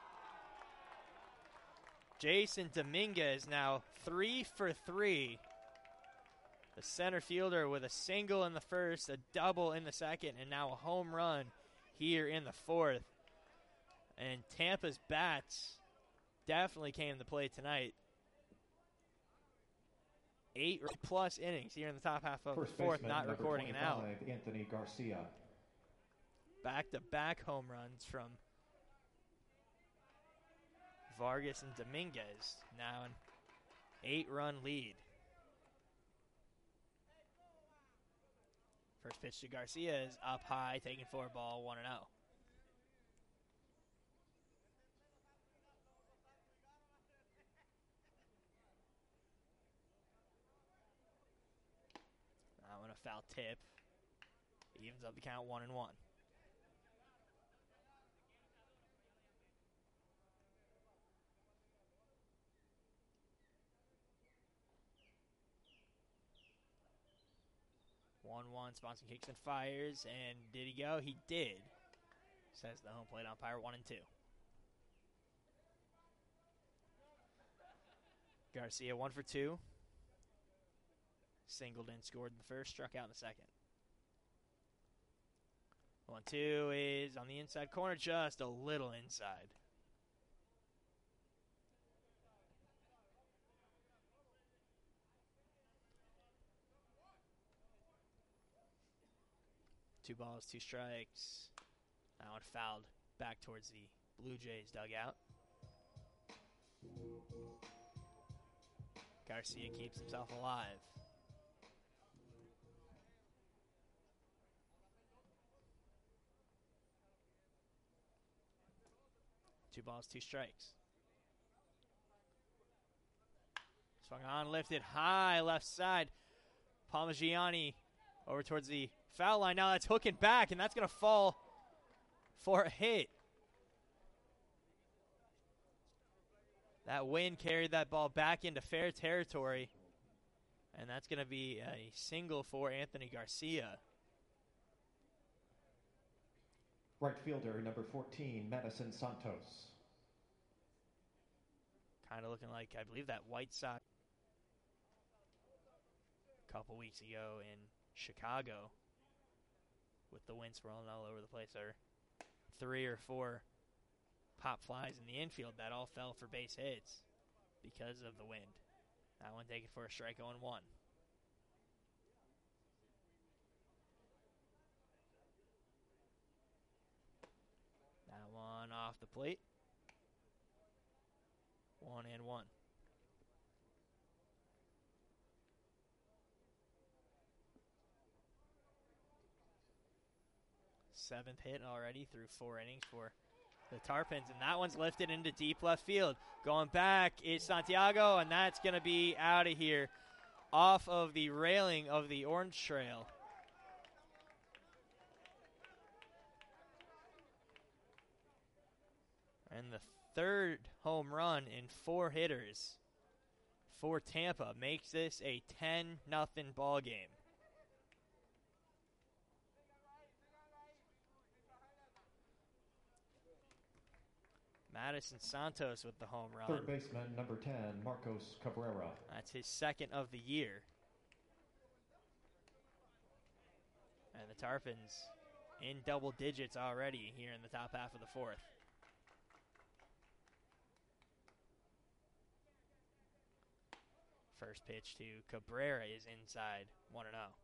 Jason Dominguez now three for three. The center fielder with a single in the first, a double in the second, and now a home run here in the fourth. And Tampa's bats definitely came into play tonight. Eight plus innings here in the top half of First the fourth, baseman, not number recording an out. twenty-five, Anthony Garcia. Back-to-back home runs from Vargas and Dominguez. Now an eight-run lead. First pitch to Garcia is up high, taking four ball, one and oh. That one a foul tip. Evens up the count, one and one. one one, Swanson kicks and fires, and did he go? He did, says the home plate umpire, one and two. Garcia, one for two. Singled and scored in the first, struck out in the second. one two is on the inside corner, just a little inside. Two balls, two strikes. That one fouled back towards the Blue Jays dugout. Garcia keeps himself alive. Two balls, two strikes. Swung on, lifted high, left side. Parmigiani over towards the foul line. Now that's hooking back, and that's going to fall for a hit. That wind carried that ball back into fair territory, and that's going to be a single for Anthony Garcia. Right fielder, number fourteen, Madison Santos. Kind of looking like, I believe, that White Sox a couple weeks ago in Chicago with the wind swirling all over the place. There three or four pop flies in the infield that all fell for base hits because of the wind. That one taken for a strike, oh and one. That one off the plate. One and one. Seventh hit already through four innings for the Tarpons, and that one's lifted into deep left field. Going back is Santiago, and that's going to be out of here off of the railing of the Orange Trail. And the third home run in four hitters for Tampa makes this a ten nothing ball game. Madison Santos with the home run. Third baseman, number ten, Marcos Cabrera. That's his second of the year. And the Tarpons in double digits already here in the top half of the fourth. First pitch to Cabrera is inside, one and oh.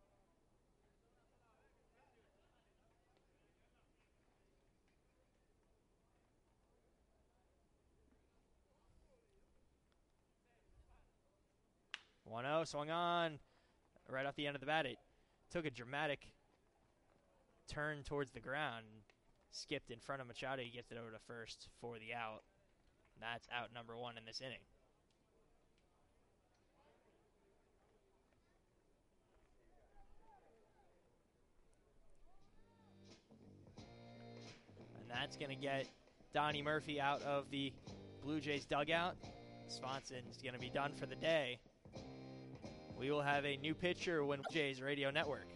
one oh, swung on right off the end of the bat. It took a dramatic turn towards the ground, skipped in front of Machado. He gets it over to first for the out. That's out number one in this inning. And that's going to get Donnie Murphy out of the Blue Jays dugout. Swanson's going to be done for the day. We will have a new pitcher when Blue Jays Radio Network.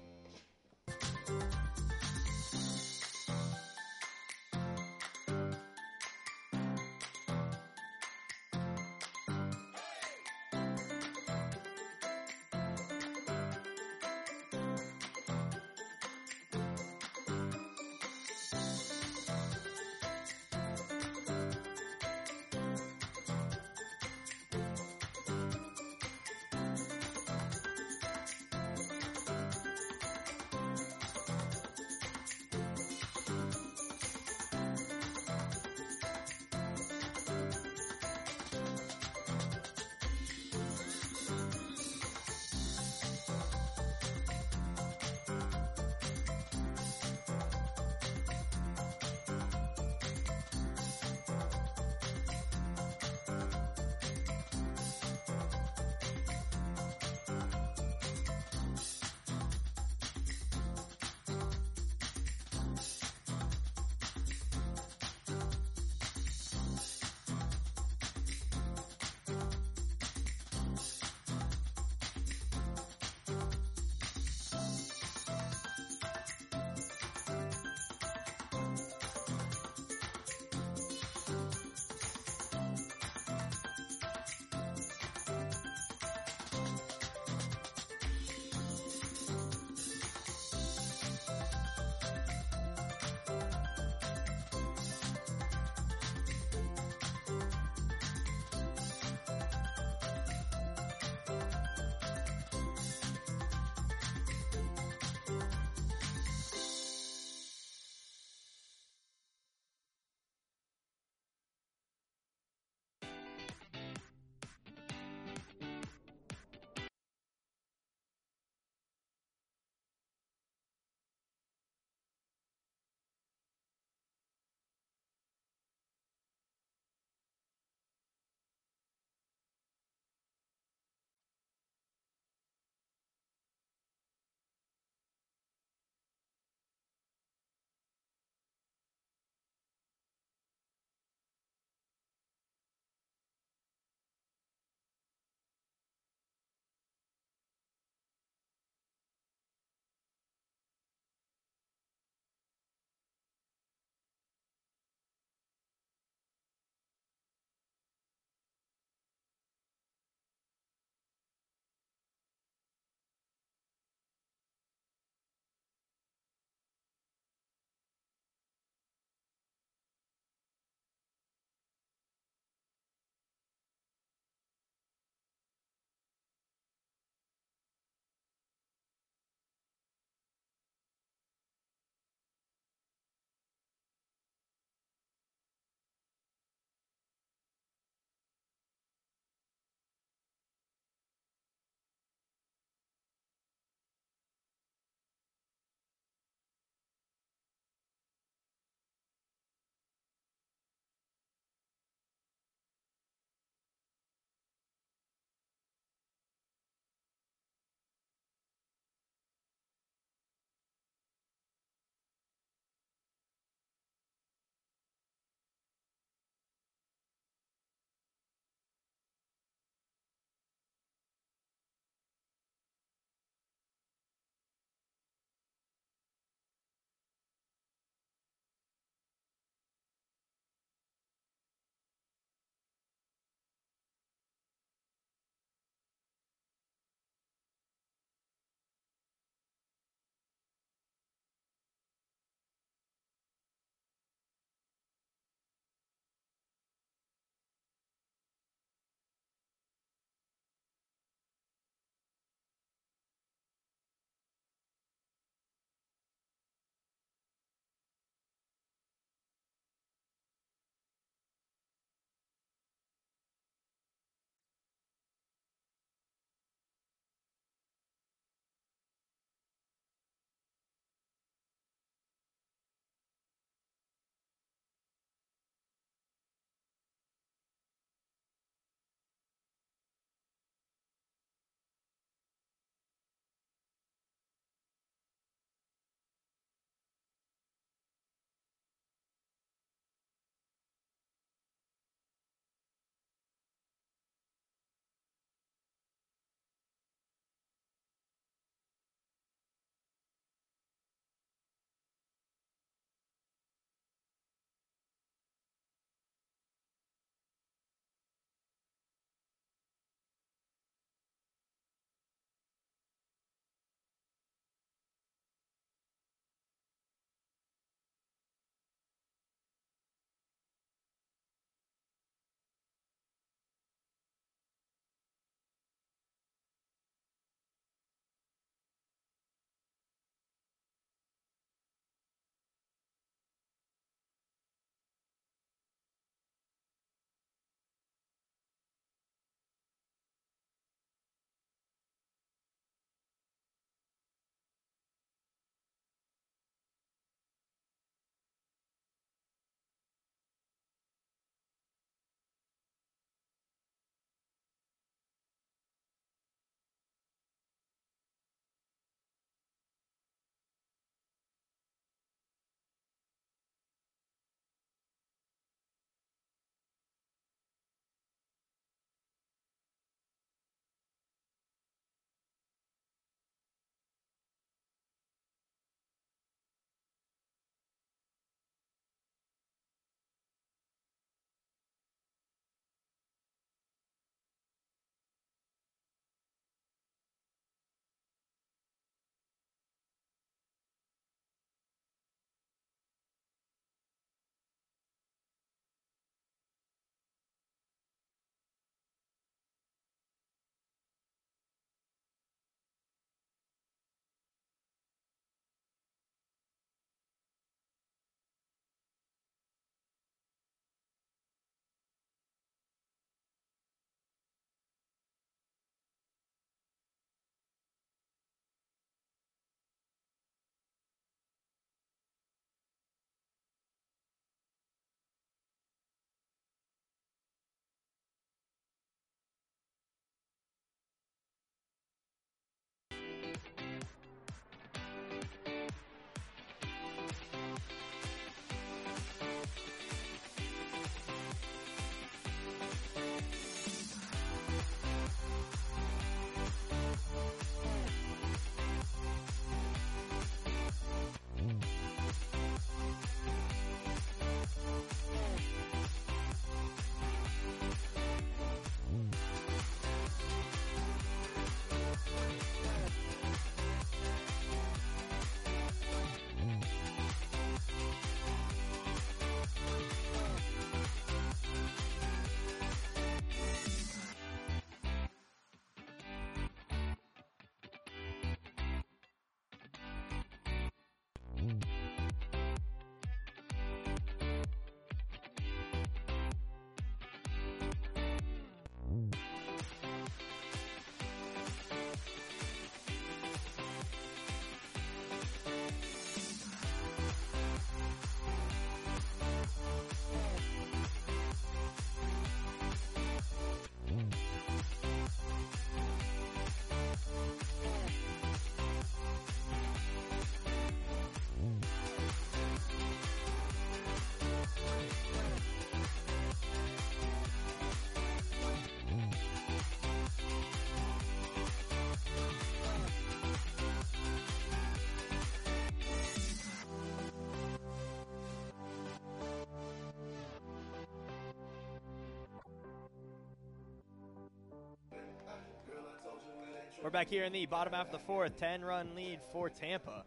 We're back here in the bottom half of the fourth. ten-run lead for Tampa.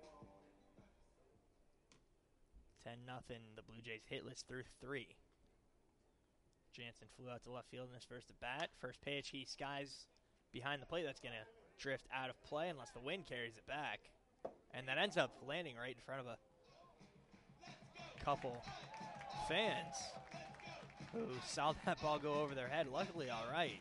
ten nothing. The Blue Jays hitless through three. Jansen flew out to left field in his first at bat. First pitch, he skies behind the plate. That's going to drift out of play unless the wind carries it back. And that ends up landing right in front of a couple fans who saw that ball go over their head. Luckily, all right.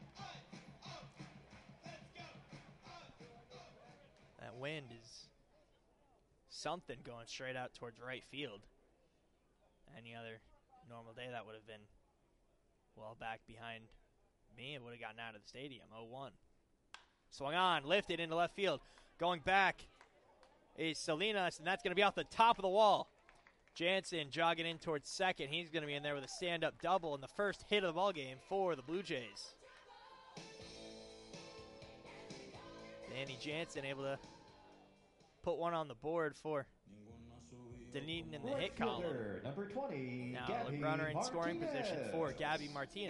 That wind is something going straight out towards right field. Any other normal day, that would have been well back behind me. It would have gotten out of the stadium. oh one. Swung on, lifted into left field. Going back is Salinas, and that's going to be off the top of the wall. Jansen jogging in towards second. He's going to be in there with a stand-up double in the first hit of the ballgame for the Blue Jays. Danny Jansen able to put one on the board for Dunedin in the Right hit column. fielder, number twenty, Now Gabby a runner in scoring position Martinez. for Gabby Martinez.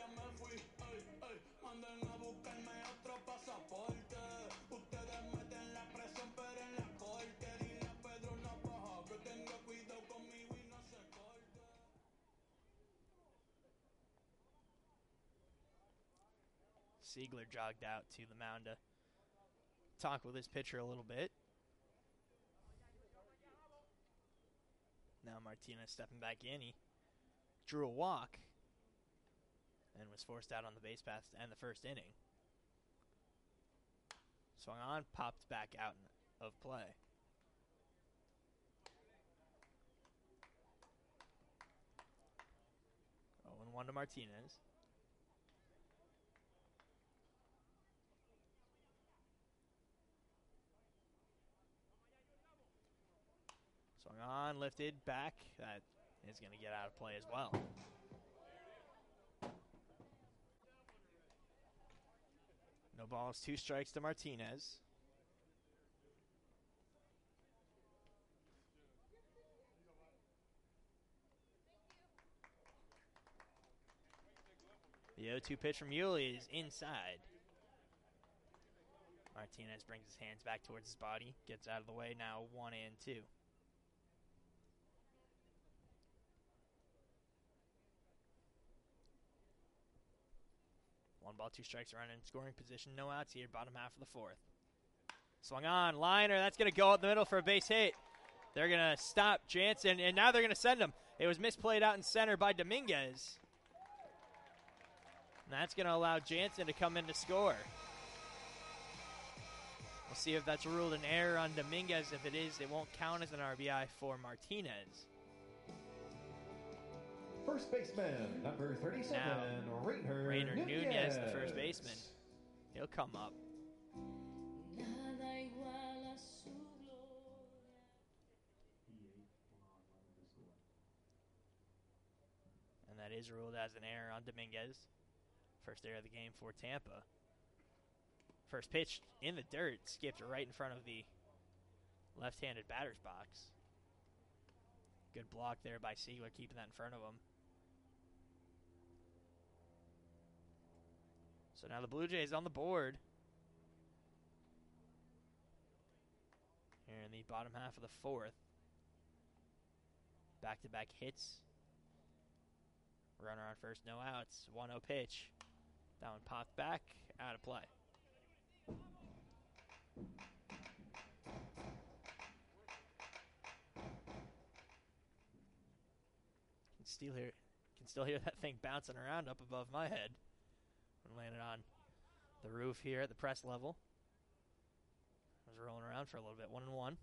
Siegler jogged out to the mound to talk with his pitcher a little bit. Now Martinez stepping back in. He drew a walk and was forced out on the base path to end the first inning. Swung on, popped back out of play. oh one to Martinez. Swung on, lifted, back. That is going to get out of play as well. No balls, two strikes to Martinez. The oh two pitch from Yuli is inside. Martinez brings his hands back towards his body, gets out of the way, now one and two. One ball, two strikes, running in scoring position. No outs here, bottom half of the fourth. Swung on, liner. That's going to go up the middle for a base hit. They're going to stop Jansen, and now they're going to send him. It was misplayed out in center by Dominguez. And that's going to allow Jansen to come in to score. We'll see if that's ruled an error on Dominguez. If it is, it won't count as an R B I for Martinez. First baseman, number thirty-seven, Now, Rainer, Rainer Nunez. Nunez, the first baseman. He'll come up. And that is ruled as an error on Dominguez. First error of the game for Tampa. First pitch in the dirt, skipped right in front of the left-handed batter's box. Good block there by Siegler, keeping that in front of him. So now the Blue Jays on the board. Here in the bottom half of the fourth. Back-to-back hits. Runner on first, no outs. one oh pitch. That one popped back, out of play. Can still hear, can still hear that thing bouncing around up above my head. When landed on the roof here at the press level. I was rolling around for a little bit. One and one.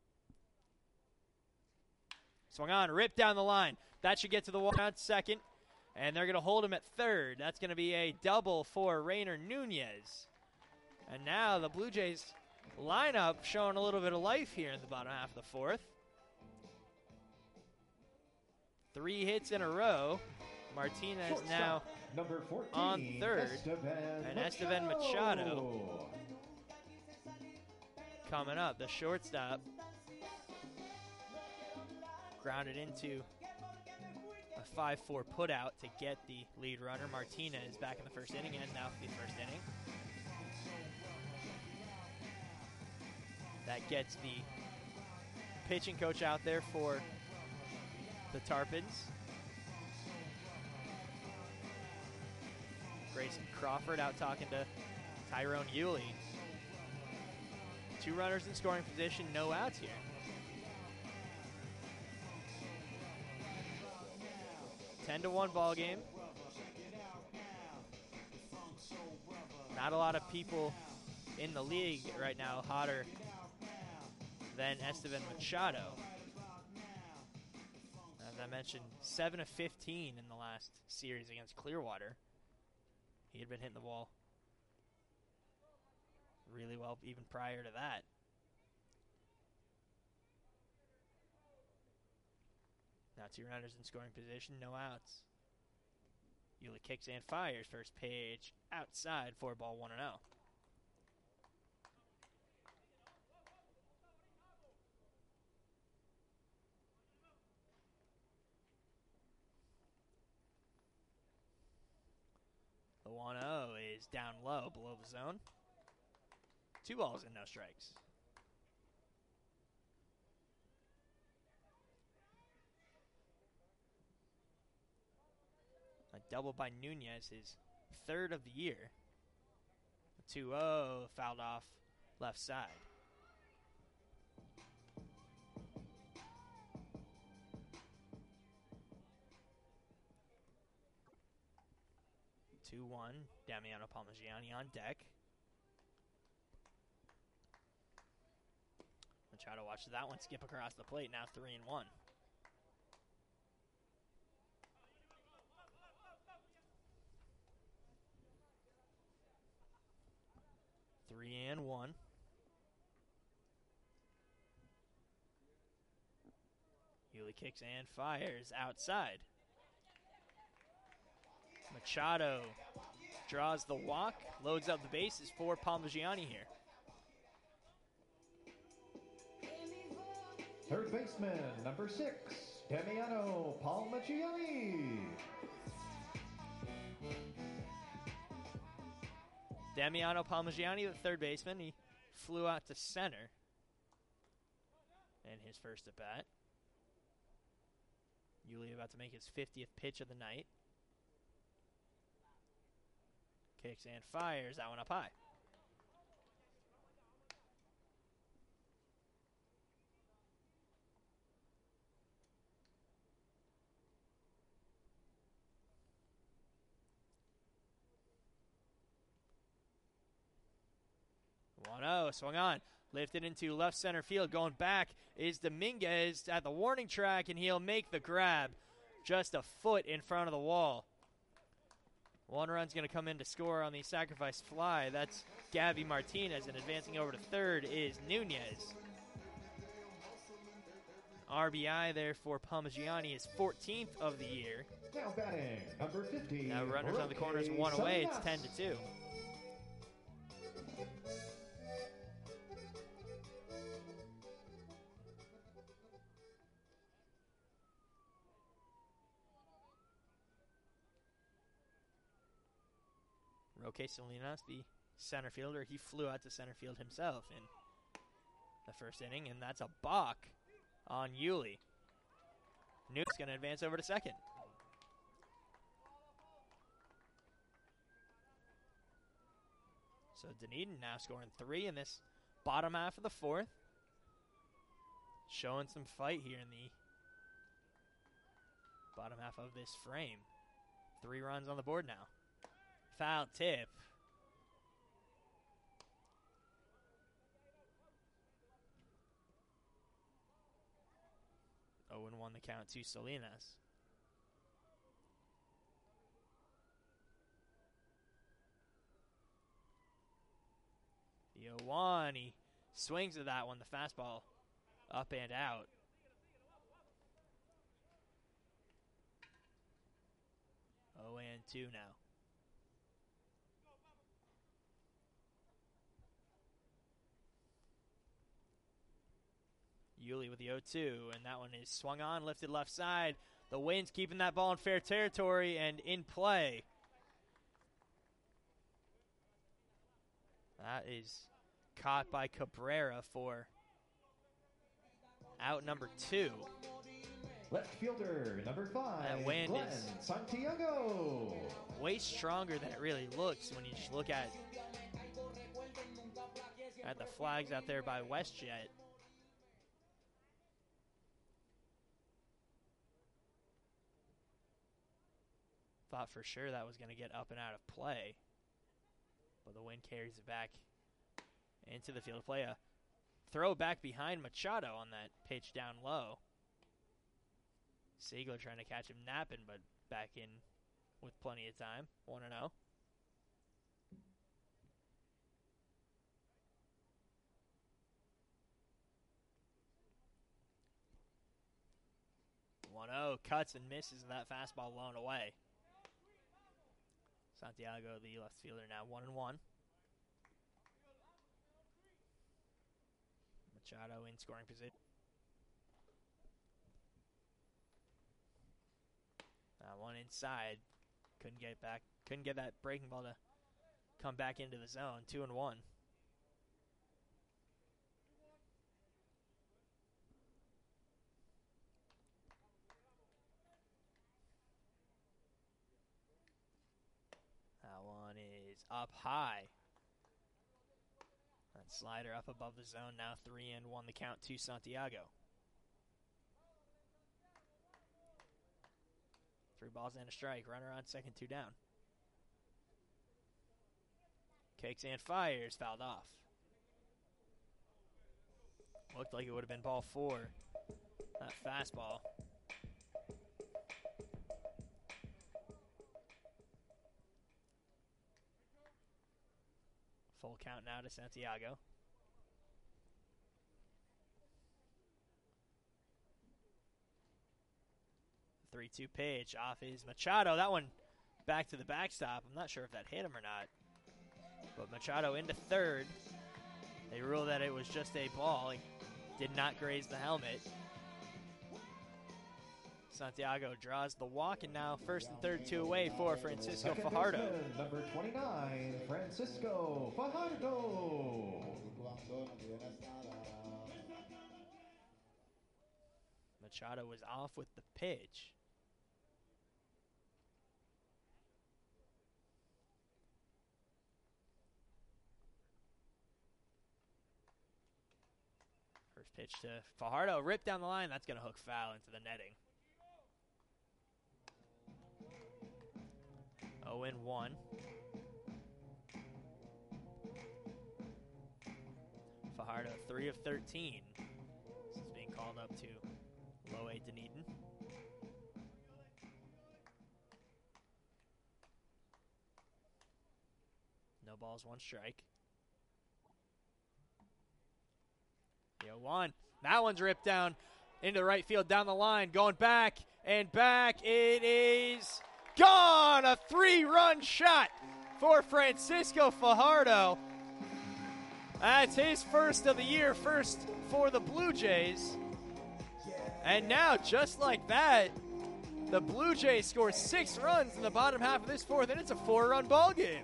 Swung on, ripped down the line. That should get to the wall at second. And they're going to hold him at third. That's going to be a double for Rainer Nunez. And now the Blue Jays lineup showing a little bit of life here in the bottom half of the fourth. Three hits in a row. Martinez Shortstop, now number fourteen, on third. Esteban And Esteban Machado coming up. The shortstop grounded into a five four putout to get the lead runner. Martinez back in the first inning and now the first inning. that gets the pitching coach out there for the Tarpons. Grayson Crawford out talking to Tyrone Yulee. Two runners in scoring position, no outs here. ten to one ball game. Not a lot of people in the league right now hotter than Esteban Machado. As I mentioned, seven of fifteen in the last series against Clearwater. He had been hitting the ball really well even prior to that. Now two runners in scoring position, no outs. Yulee kicks and fires. First pitch outside, four ball, one and oh. The one oh is down low, below the zone. Two balls and no strikes. A double by Nunez, his third of the year. two oh fouled off left side. two one, Damiano Palmigiani on deck. Machado watches that one skip across the plate, now three and one. Three and one. Yulee kicks and fires outside. Machado draws the walk, loads up the bases for Palmigiani here. Third baseman, number six, Damiano Palmigiani. Damiano Palmigiani, the third baseman, he flew out to center in his first at bat. Yulee about to make his fiftieth pitch of the night. Kicks and fires, that one up high. one oh, swung on, lifted into left center field. Going back is Dominguez at the warning track, and he'll make the grab just a foot in front of the wall. One run's going to come in to score on the sacrifice fly. That's Gabby Martinez, and advancing over to third is Nunez. R B I there for Palmigiani, his fourteenth of the year. Now batting, number fifty. Now runners on the corners, Roque one away. It's Salinas. ten to two. Roque Salinas, the center fielder, he flew out to center field himself in the first inning, and that's a balk on Yulee. Nuke's going to advance over to second. So Dunedin now scoring three in this bottom half of the fourth. Showing some fight here in the bottom half of this frame. Three runs on the board now. Foul tip. oh and one the count to Salinas. The oh one, he swings at that one, the fastball up and out. oh and two now. Yulee with the oh two, and that one is swung on, lifted left side. The wind's keeping that ball in fair territory and in play. That is caught by Cabrera for out number two. Left fielder, number five, That wind Glenn is- Santiago. Way stronger than it really looks when you just look at, at the flags out there by WestJet. Thought for sure that was going to get up and out of play. But the wind carries it back into the field of play. A throw back behind Machado on that pitch down low. Siegler trying to catch him napping, but back in with plenty of time. one and oh. one oh, cuts and misses, and that fastball blown away. Santiago, the left fielder, now one and one. Machado in scoring position. Uh, one inside, couldn't get back, couldn't get that breaking ball to come back into the zone. Two and one. That one is up high. That slider up above the zone. Now three and one. The count to Santiago. Three balls and a strike. Runner on second, two down. Kicks and fires. Fouled off. Looked like it would have been ball four. That fastball. Full count now to Santiago. three two pitch off is Machado. That one back to the backstop. I'm not sure if that hit him or not. But Machado into third. They ruled that it was just a ball. He did not graze the helmet. Santiago draws the walk, and now first and third, two away for Francisco Second Fajardo. baseman, number twenty-nine, Francisco Fajardo. Machado was off with the pitch. First pitch to Fajardo, ripped down the line. That's going to hook foul into the netting. oh and one. Fajardo, three of thirteen. This is being called up to low A Dunedin. No balls, one strike. The oh one. That one's ripped down into right field, down the line, going back and back. It is gone! A three-run shot for Francisco Fajardo. That's his first of the year, first for the Blue Jays. And now, just like that, the Blue Jays score six runs in the bottom half of this fourth, and it's a four-run ball game.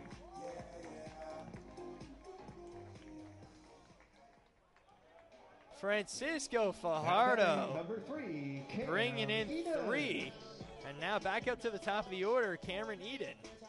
Francisco Fajardo Number three, Cam bringing in Eden. three. And now back up to the top of the order, Cameron Eden.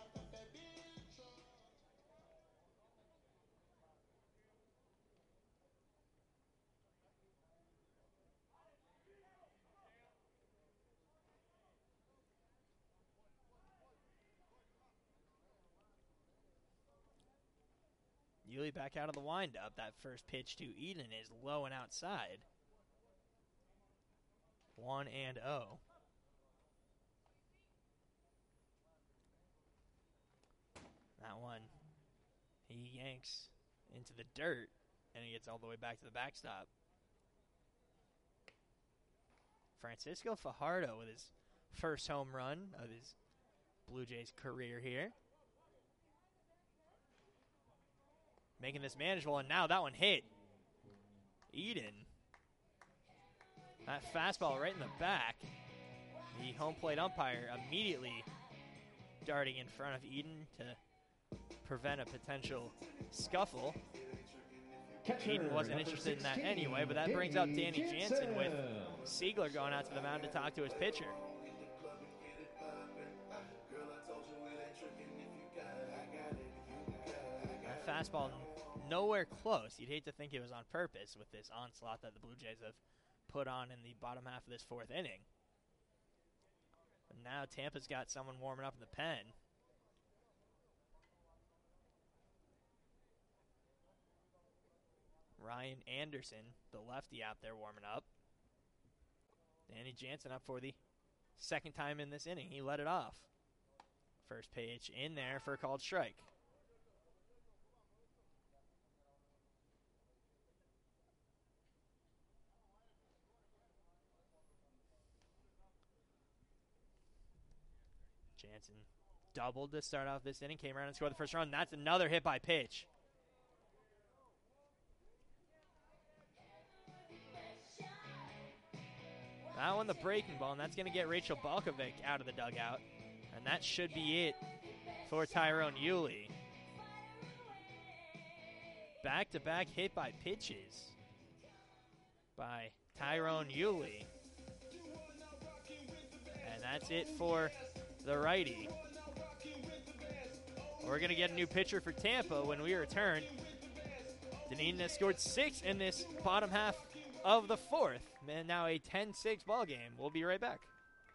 Yuli back out of the windup. That first pitch to Eden is low and outside. One and oh. That one, he yanks into the dirt, and he gets all the way back to the backstop. Francisco Fajardo with his first home run of his Blue Jays career here. Making this manageable, and now that one hit. Eden. That fastball right in the back. The home plate umpire immediately darting in front of Eden to prevent a potential scuffle. Catcher, Eden wasn't number interested in that sixteen, anyway, but that brings up Danny Jansen. Jansen with Siegler going out to the mound to talk to his pitcher. That fastball nowhere close. You'd hate to think it was on purpose with this onslaught that the Blue Jays have put on in the bottom half of this fourth inning. But now Tampa's got someone warming up in the pen. Ryan Anderson, the lefty, out there warming up. Danny Jansen up for the second time in this inning. He let it off. First pitch in there for a called strike. Jansen doubled to start off this inning, came around and scored the first run. That's another hit by pitch. That one the breaking ball, and that's going to get Rachel Balkovic out of the dugout. And that should be it for Tyrone Yulee. Back-to-back hit by pitches by Tyrone Yulee. And that's it for the righty. We're going to get a new pitcher for Tampa when we return. Dunedin has scored six in this bottom half of the fourth. And now a ten six ball game. We'll be right back.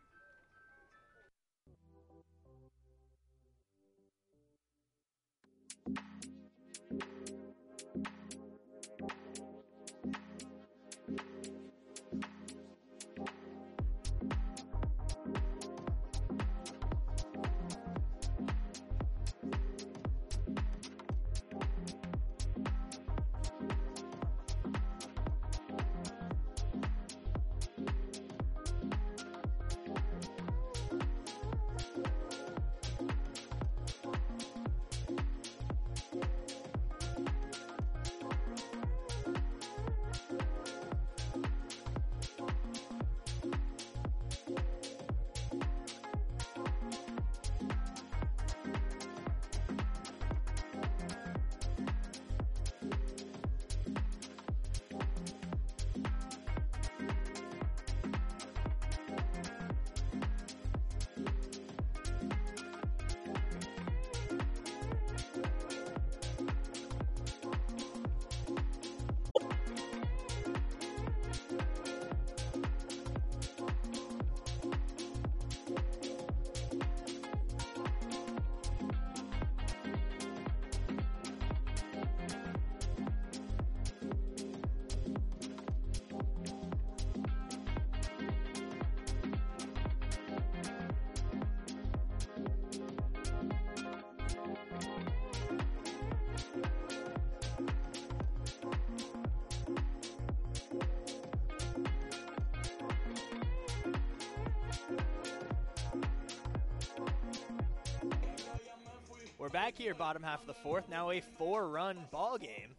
We're back here, bottom half of the fourth. Now a four-run ball game.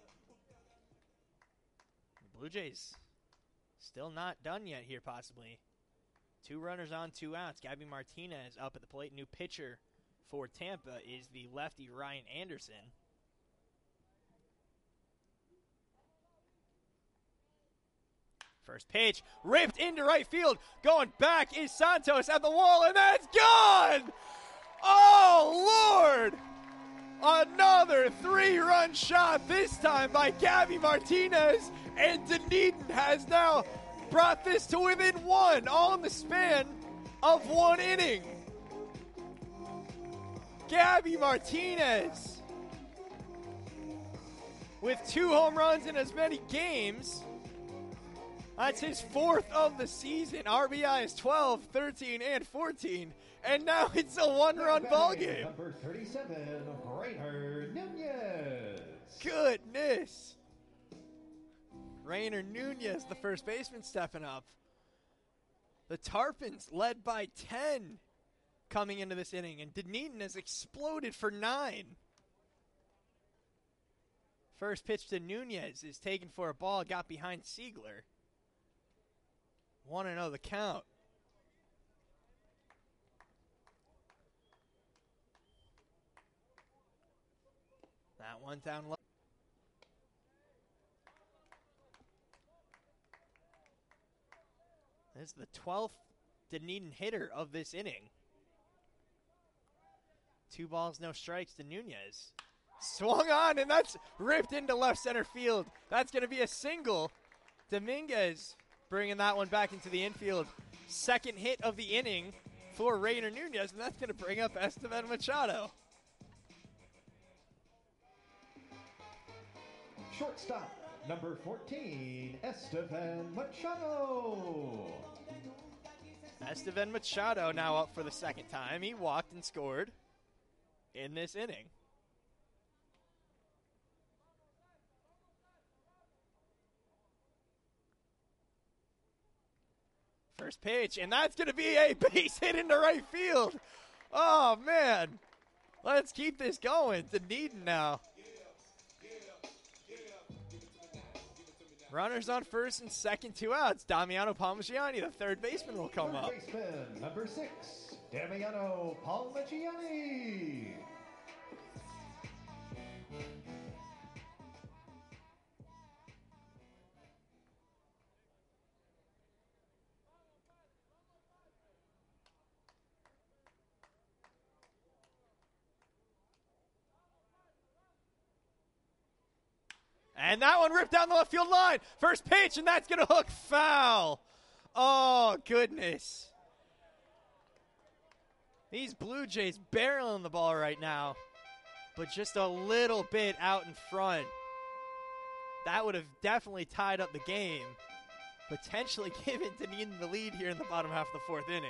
The Blue Jays still not done yet here, possibly. Two runners on, two outs. Gabby Martinez up at the plate. New pitcher for Tampa is the lefty Ryan Anderson. First pitch, ripped into right field. Going back is Santos at the wall, and that's gone! Oh, Lord! Another three-run shot, this time by Gabby Martinez, and Dunedin has now brought this to within one, all in the span of one inning. Gabby Martinez, with two home runs in as many games. That's his fourth of the season. R B I is twelve, thirteen, and fourteen. And now it's a one-run ball game. Number thirty-seven, Rainer Nunez. Goodness. Rainer Nunez, the first baseman, stepping up. The Tarpons led by ten coming into this inning, and Dunedin has exploded for nine. First pitch to Nunez is taken for a ball, got behind Siegler. one and oh the count. That one down low. This is the twelfth Dunedin hitter of this inning. Two balls, no strikes to Nunez. Swung on, and that's ripped into left center field. That's going to be a single. Dominguez bringing that one back into the infield. Second hit of the inning for Reiner Nunez, and that's going to bring up Esteban Machado. Shortstop, number fourteen, Esteban Machado. Esteban Machado now up for the second time. He walked and scored in this inning. First pitch, and that's going to be a base hit into right field. Oh, man. Let's keep this going. Dunedin now. Runners on first and second, two outs. Damiano Palmigiani, the third baseman, will come Third up. baseman, number six, Damiano Palmigiani. And that one ripped down the left field line. First pitch, and that's going to hook foul. Oh, goodness. These Blue Jays barreling the ball right now, but just a little bit out in front. That would have definitely tied up the game, potentially given Dunedin the lead here in the bottom half of the fourth inning.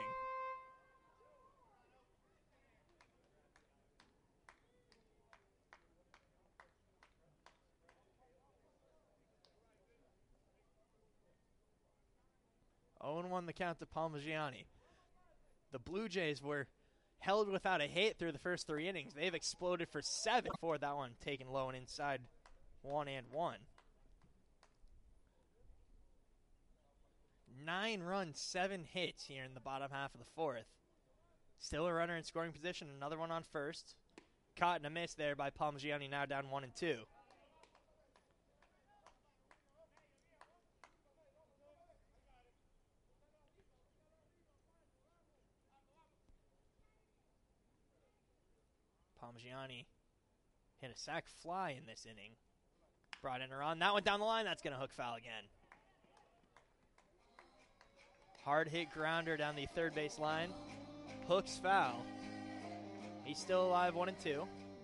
oh and one the count to Palmigiani. The Blue Jays were held without a hit through the first three innings. They've exploded for seven for that one, taken low and inside one and one. Nine runs, seven hits here in the bottom half of the fourth. Still a runner in scoring position, another one on first. Caught in a miss there by Palmigiani, now down one and two. Palmigiani hit a sac fly in this inning. Brought in a run. That one down the line. That's going to hook foul again. Hard hit grounder down the third base line. Hooks foul. He's still alive, one and two.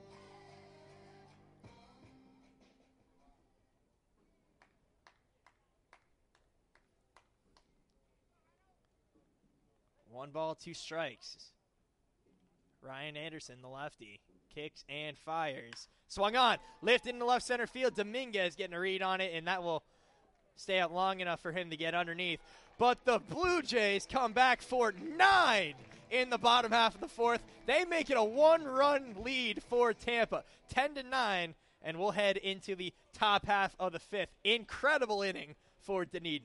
One ball, two strikes. Ryan Anderson, the lefty, kicks and fires. Swung on, lifted into left center field. Dominguez getting a read on it, and that will stay out long enough for him to get underneath. But the Blue Jays come back for nine in the bottom half of the fourth. They make it a one-run lead for Tampa, ten to nine, and we'll head into the top half of the fifth. Incredible inning for Dunedin.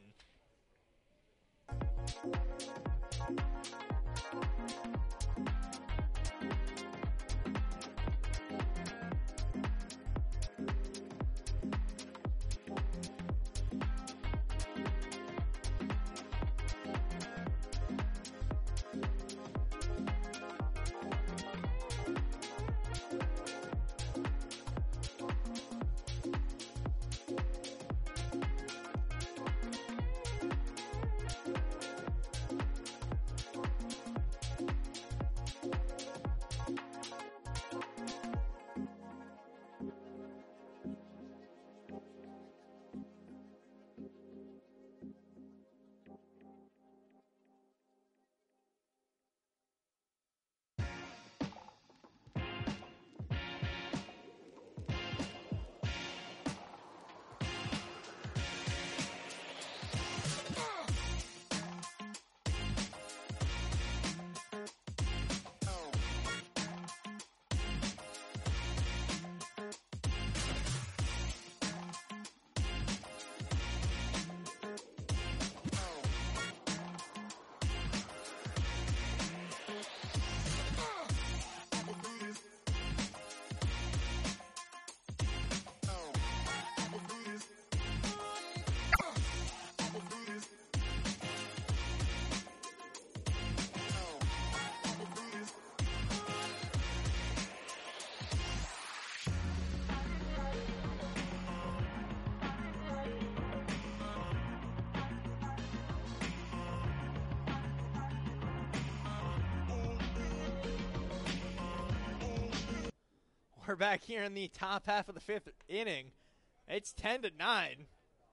We're back here in the top half of the fifth inning. It's ten to nine.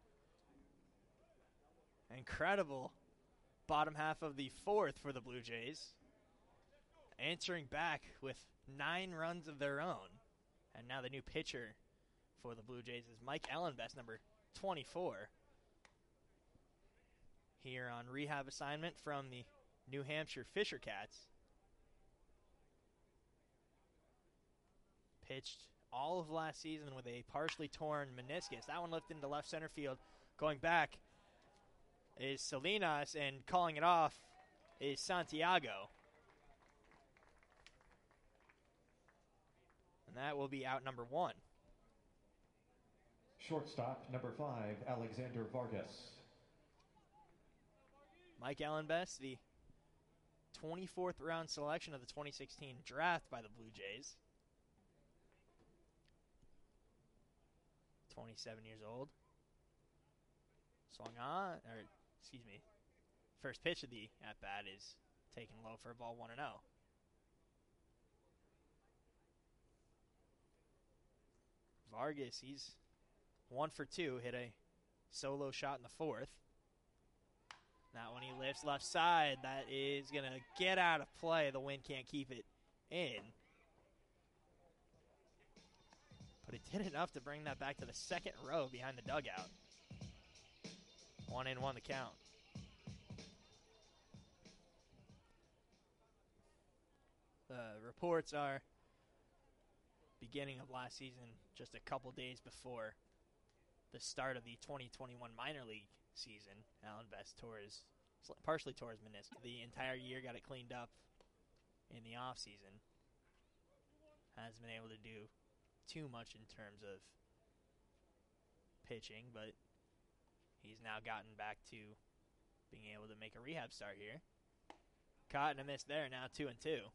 Incredible bottom half of the fourth for the Blue Jays. Answering back with nine runs of their own. And now the new pitcher for the Blue Jays is Mike Ellenbest, number twenty-four. Here on rehab assignment from the New Hampshire Fisher Cats. Pitched all of last season with a partially torn meniscus. That one lifted into left center field. Going back is Salinas, and calling it off is Santiago. And that will be out number one. Shortstop, number five, Alexander Vargas. Mike Ellenbest, the twenty-fourth round selection of the twenty sixteen draft by the Blue Jays. twenty-seven years old. Swung on, or excuse me, first pitch of the at-bat is taken low for a ball one and oh. Vargas, he's one for two, hit a solo shot in the fourth. That one he lifts left side. That is going to get out of play. The wind can't keep it in. But it did enough to bring that back to the second row behind the dugout. One in, one the count. The reports are beginning of last season, just a couple days before the start of the twenty twenty-one minor league season. Ellenbest tore his, partially tore his meniscus. The entire year got it cleaned up in the off season. Hasn't been able to do too much in terms of pitching, but he's now gotten back to being able to make a rehab start here. Caught and a miss there, now two and two.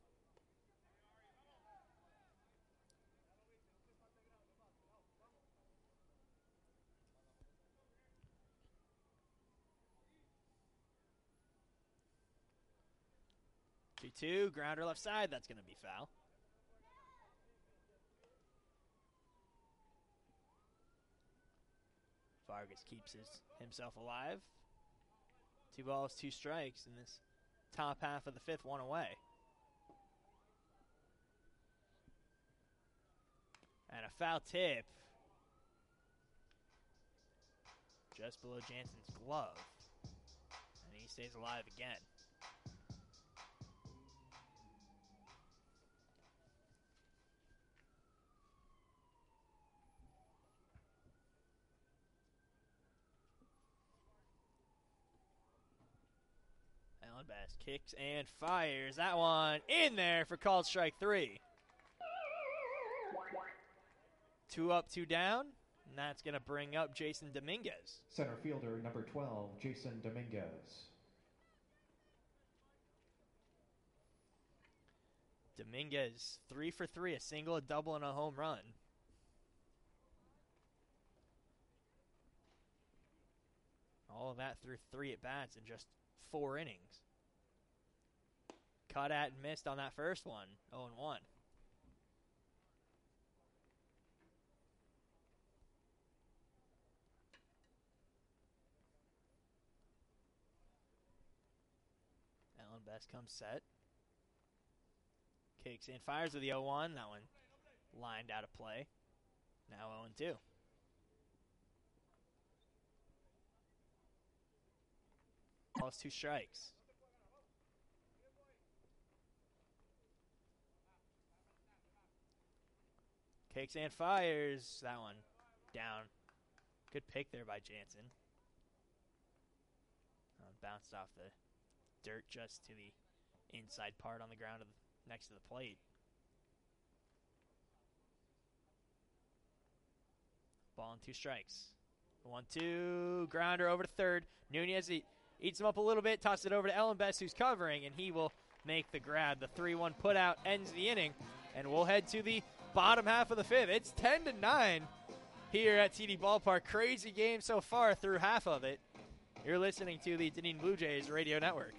two two, grounder left side, that's going to be foul. Vargas keeps his, himself alive. Two balls, two strikes in this top half of the fifth, one away. And a foul tip just below Jansen's glove. And he stays alive again. Ellenbest kicks and fires. That one in there for called strike three. Two up, two down, and that's going to bring up Jason Dominguez. Center fielder, number twelve, Jason Dominguez. Dominguez, three for three, a single, a double, and a home run. All of that through three at-bats in just four innings. Cut at and missed on that first one, oh and one. Ellenbest comes set. Kicks in, fires with the oh one. That one lined out of play. Now oh and two. Balls, two strikes. Kicks and fires. That one down. Good pick there by Jansen. Uh, bounced off the dirt just to the inside part on the ground of the, next to the plate. Ball and two strikes. One, two, grounder over to third. Nunez he eats him up a little bit, tosses it over to Ellenbest, who's covering, and he will make the grab. The three one put out ends the inning, and we'll head to the bottom half of the fifth. It's ten to nine here at T D Ballpark. Crazy game so far through half of it. You're listening to the Dunedin Blue Jays Radio Network.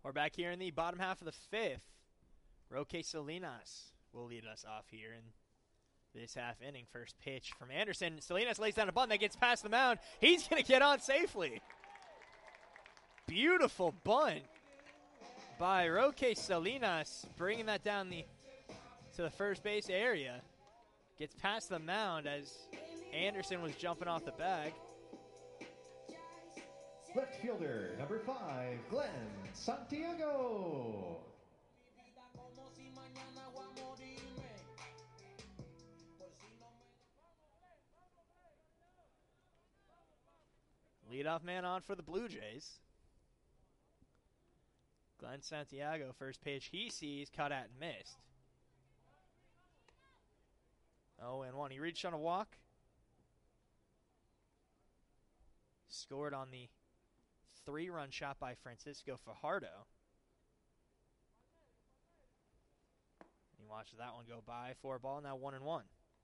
We're back here in the bottom half of the fifth. Roque Salinas will lead us off here in this half inning. First pitch from Anderson. Salinas lays down a bunt that gets past the mound. He's going to get on safely. Beautiful bunt by Roque Salinas, bringing that down the to the first base area. Gets past the mound as Anderson was jumping off the bag. Left fielder, number five, Glenn Santiago. Leadoff man on for the Blue Jays. Glenn Santiago, first pitch he sees, cut at and missed. Oh, and one. He reached on a walk. Scored on the three-run shot by Francisco Fajardo. He watches that one go by. Four ball, now one and one.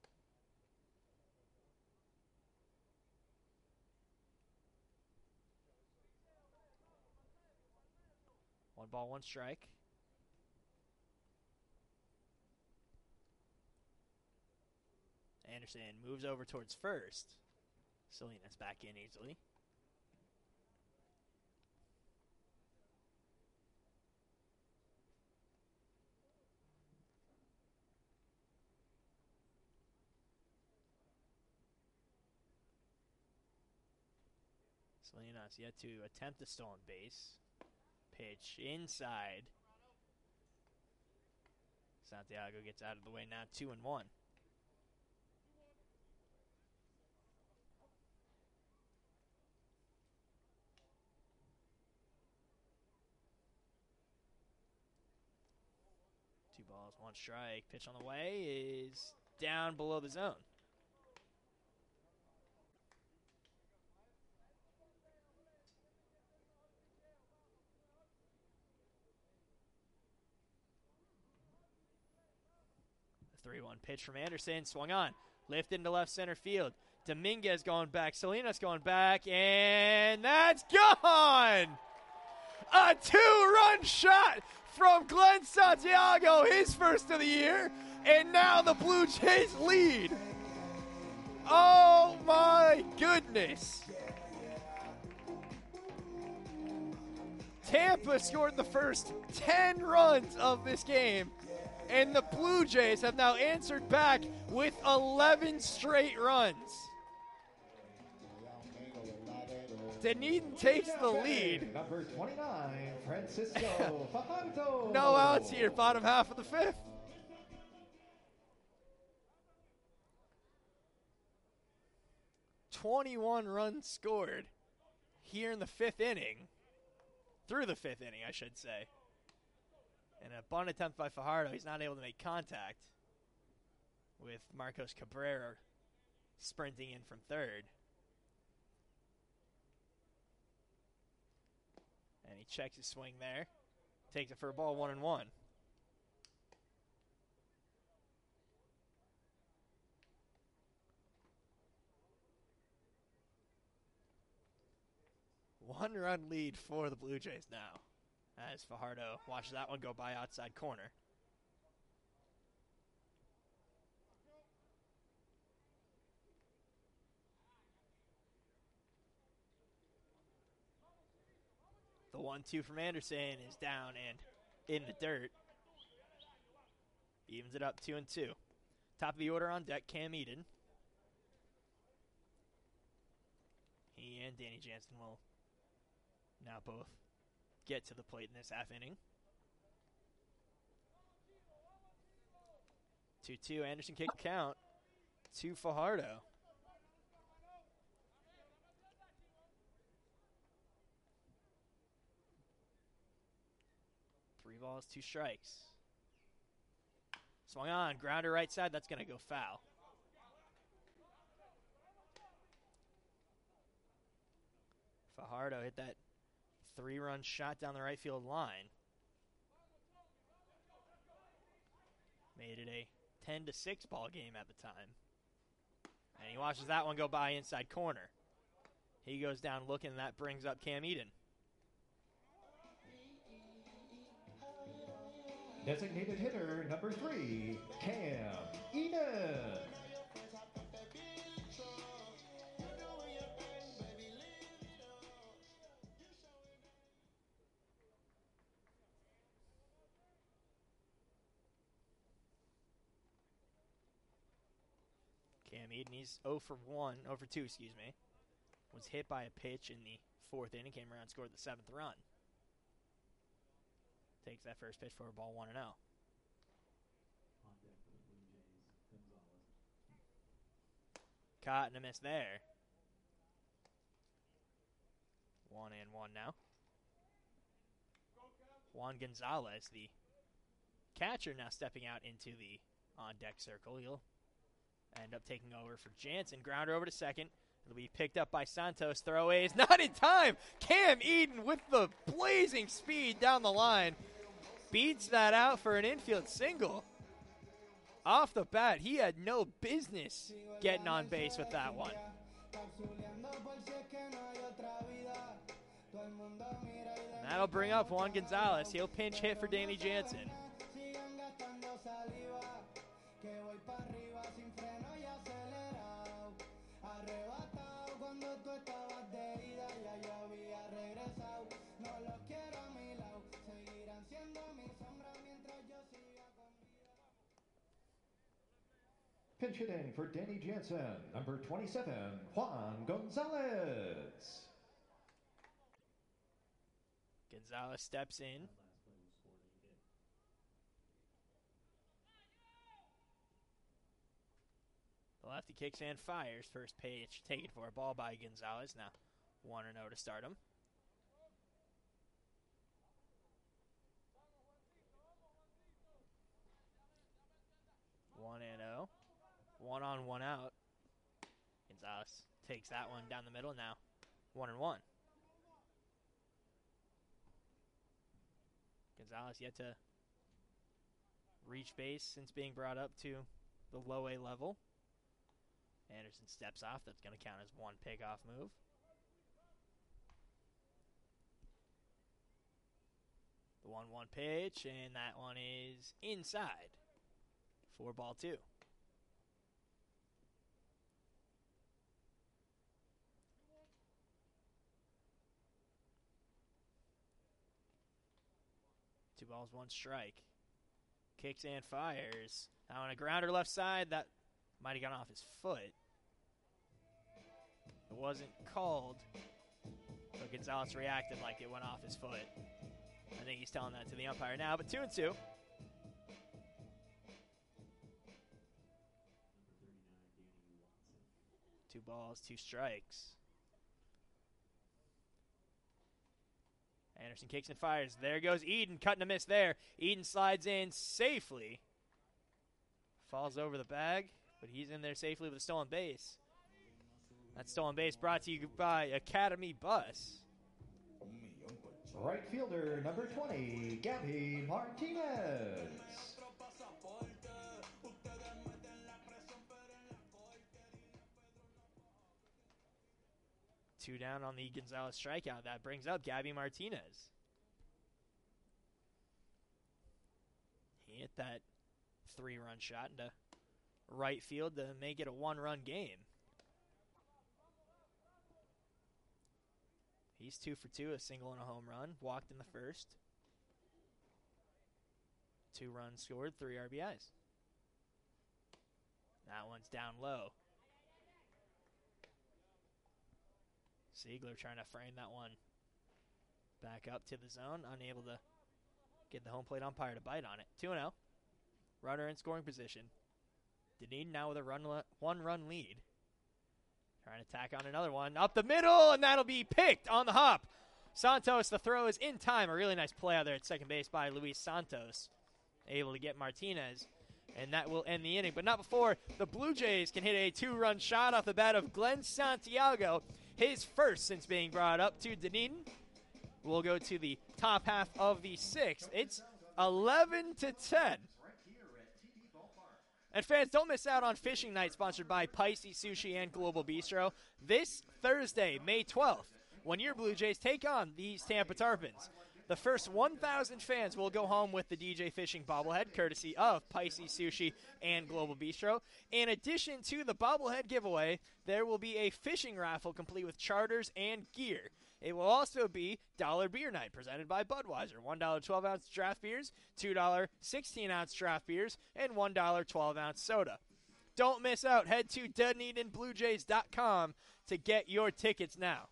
One ball, one strike. Anderson moves over towards first. Salinas back in easily. Salinas yet to attempt a stolen base. Pitch inside. Santiago gets out of the way now, two and one. Two balls, one strike. Pitch on the way is down below the zone. three one pitch from Anderson. Swung on. Lifted into left center field. Dominguez going back. Salinas going back. And that's gone! A two-run shot from Glenn Santiago. His first of the year. And now the Blue Jays lead. Oh, my goodness. Tampa scored the first ten runs of this game. And the Blue Jays have now answered back with eleven straight runs. Dunedin takes the lead. Number twenty-nine, Francisco Fajardo. No outs here, bottom half of the fifth. twenty-one runs scored here in the fifth inning. Through the fifth inning, I should say. And a bunt attempt by Fajardo. He's not able to make contact with Marcos Cabrera sprinting in from third. And he checks his swing there. Takes it for a ball, one and one. One run lead for the Blue Jays now, as Fajardo watches that one go by outside corner. The one two from Anderson is down and in the dirt. Evens it up two and two. Top of the order on deck, Cam Eden. He and Danny Jansen will now both get to the plate in this half inning. two two, Anderson kick count to Fajardo. Three balls, two strikes. Swung on, grounder right side, that's going to go foul. Fajardo hit that three-run shot down the right field line. Made it a ten to six ball game at the time. And he watches that one go by inside corner. He goes down looking, and that brings up Cam Eden. Designated hitter number three, Cam Eden. Cam Eden, he's zero for one, zero for two, excuse me. Was hit by a pitch in the fourth inning, came around, scored the seventh run. Takes that first pitch for a ball, one and oh. Caught and a miss there. One and one now. Juan Gonzalez, the catcher, now stepping out into the on-deck circle. He'll end up taking over for Jansen. Grounder over to second. It'll be picked up by Santos. Throwaways not in time. Cam Eden with the blazing speed down the line. Beats that out for an infield single. Off the bat, he had no business getting on base with that one. And that'll bring up Juan Gonzalez. He'll pinch hit for Danny Jansen. Pinch hitting for Danny Jansen, number twenty-seven, Juan Gonzalez. Gonzalez steps in. The lefty kicks and fires. First pitch taken for a ball by Gonzalez. Now one and oh to start him. one and oh. One on, one out. Gonzalez takes that one down the middle now. One and one. Gonzalez yet to reach base since being brought up to the low A level. Anderson steps off. That's going to count as one pickoff move. The one one pitch, and that one is inside. Four ball two. Two balls, one strike. Kicks and fires. Now on a grounder left side, that might have gone off his foot. It wasn't called, but Gonzalez reacted like it went off his foot. I think he's telling that to the umpire now, but two and two. Two balls, two strikes. Anderson kicks and fires. There goes Eden, cutting a miss there. Eden slides in safely. Falls over the bag, but he's in there safely with a stolen base. That stolen base brought to you by Academy Bus. Right fielder, number twenty, Gabby Martinez. Two down on the Gonzalez strikeout. That brings up Gabby Martinez. He hit that three-run shot into right field to make it a one-run game. He's two for two, a single and a home run. Walked in the first. Two runs scored, three R B Is. That one's down low. Siegler trying to frame that one back up to the zone, unable to get the home plate umpire to bite on it. two and oh. Runner in scoring position. Dunedin now with a run le- one-run lead. Trying to tack on another one. Up the middle, and that'll be picked on the hop. Santos, the throw is in time. A really nice play out there at second base by Luis Santos. Able to get Martinez, and that will end the inning. But not before the Blue Jays can hit a two-run shot off the bat of Glenn Santiago. His first since being brought up to Dunedin. We'll go to the top half of the sixth. It's eleven to ten. And fans, don't miss out on Fishing Night, sponsored by Pisces Sushi and Global Bistro, this Thursday, May twelfth, when your Blue Jays take on these Tampa Tarpons. The first one thousand fans will go home with the D J Fishing bobblehead, courtesy of Pisces Sushi and Global Bistro. In addition to the bobblehead giveaway, there will be a fishing raffle complete with charters and gear. It will also be Dollar Beer Night, presented by Budweiser. one dollar twelve-ounce draft beers, two dollars sixteen-ounce draft beers, and one dollar twelve-ounce soda. Don't miss out. Head to Dunedin Blue Jays dot com to get your tickets now.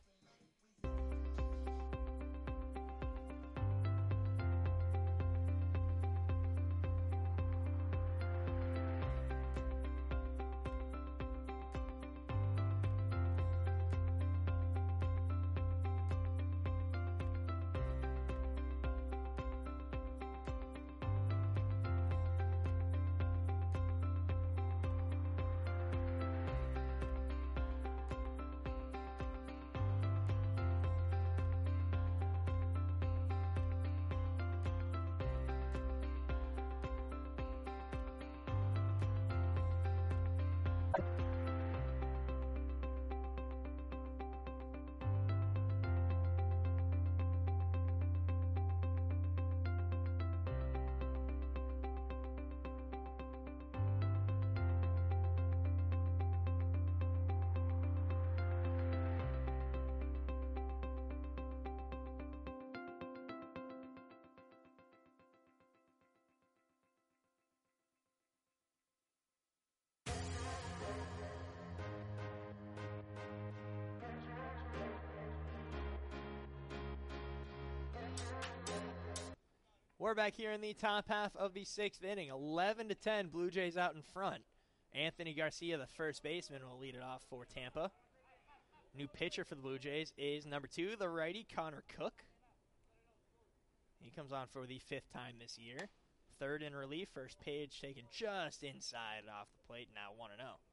We're back here in the top half of the sixth inning. eleven to ten, Blue Jays out in front. Anthony Garcia, the first baseman, will lead it off for Tampa. New pitcher for the Blue Jays is number two, the righty Connor Cook. He comes on for the fifth time this year. Third in relief, first pitch taken just inside off the plate, now one and oh.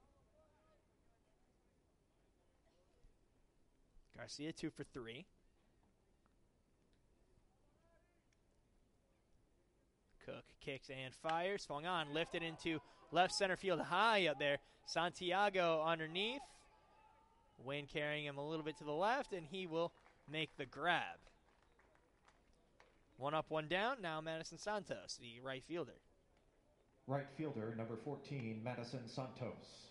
Garcia two for three. Cook kicks and fires. Swung on, lifted into left center field high up there. Santiago underneath. Wind carrying him a little bit to the left, and he will make the grab. One up, one down. Now Madison Santos, the right fielder. Right fielder, number fourteen, Madison Santos.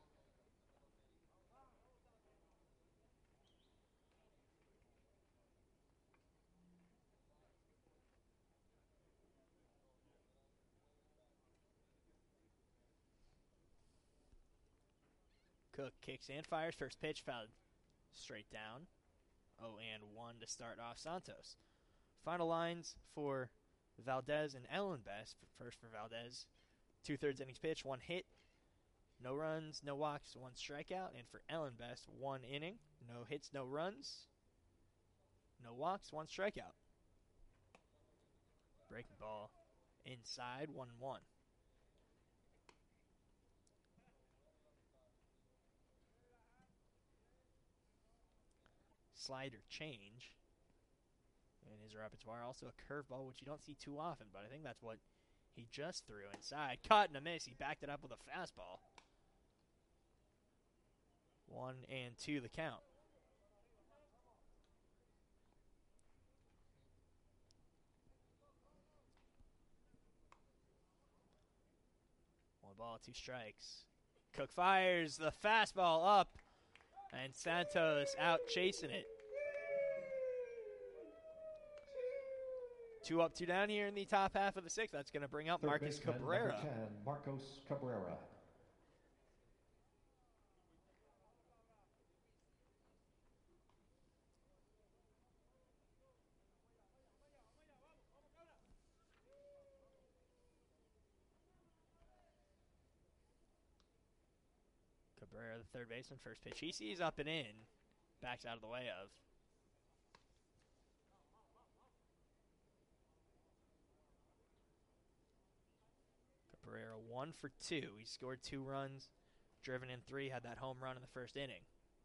Cook kicks and fires. First pitch fouled straight down. oh and one to start off Santos. Final lines for Valdez and Ellenbest. First for Valdez, two-thirds innings pitch, one hit, no runs, no walks, one strikeout. And for Ellenbest, one inning, no hits, no runs, no walks, one strikeout. Breaking ball inside, one and one. Slider change in his repertoire. Also a curveball, which you don't see too often, but I think that's what he just threw inside. Caught and a miss. He backed it up with a fastball. One and two the count. One ball, two strikes. Cook fires the fastball up, and Santos out chasing it. Two up, two down here in the top half of the sixth. That's going to bring up Third Marcus baseman, Cabrera. number ten, Marcos Cabrera. Cabrera, the third baseman, first pitch. He sees up and in. Backs out of the way of. Cabrera one for two. He scored two runs, driven in three, had that home run in the first inning.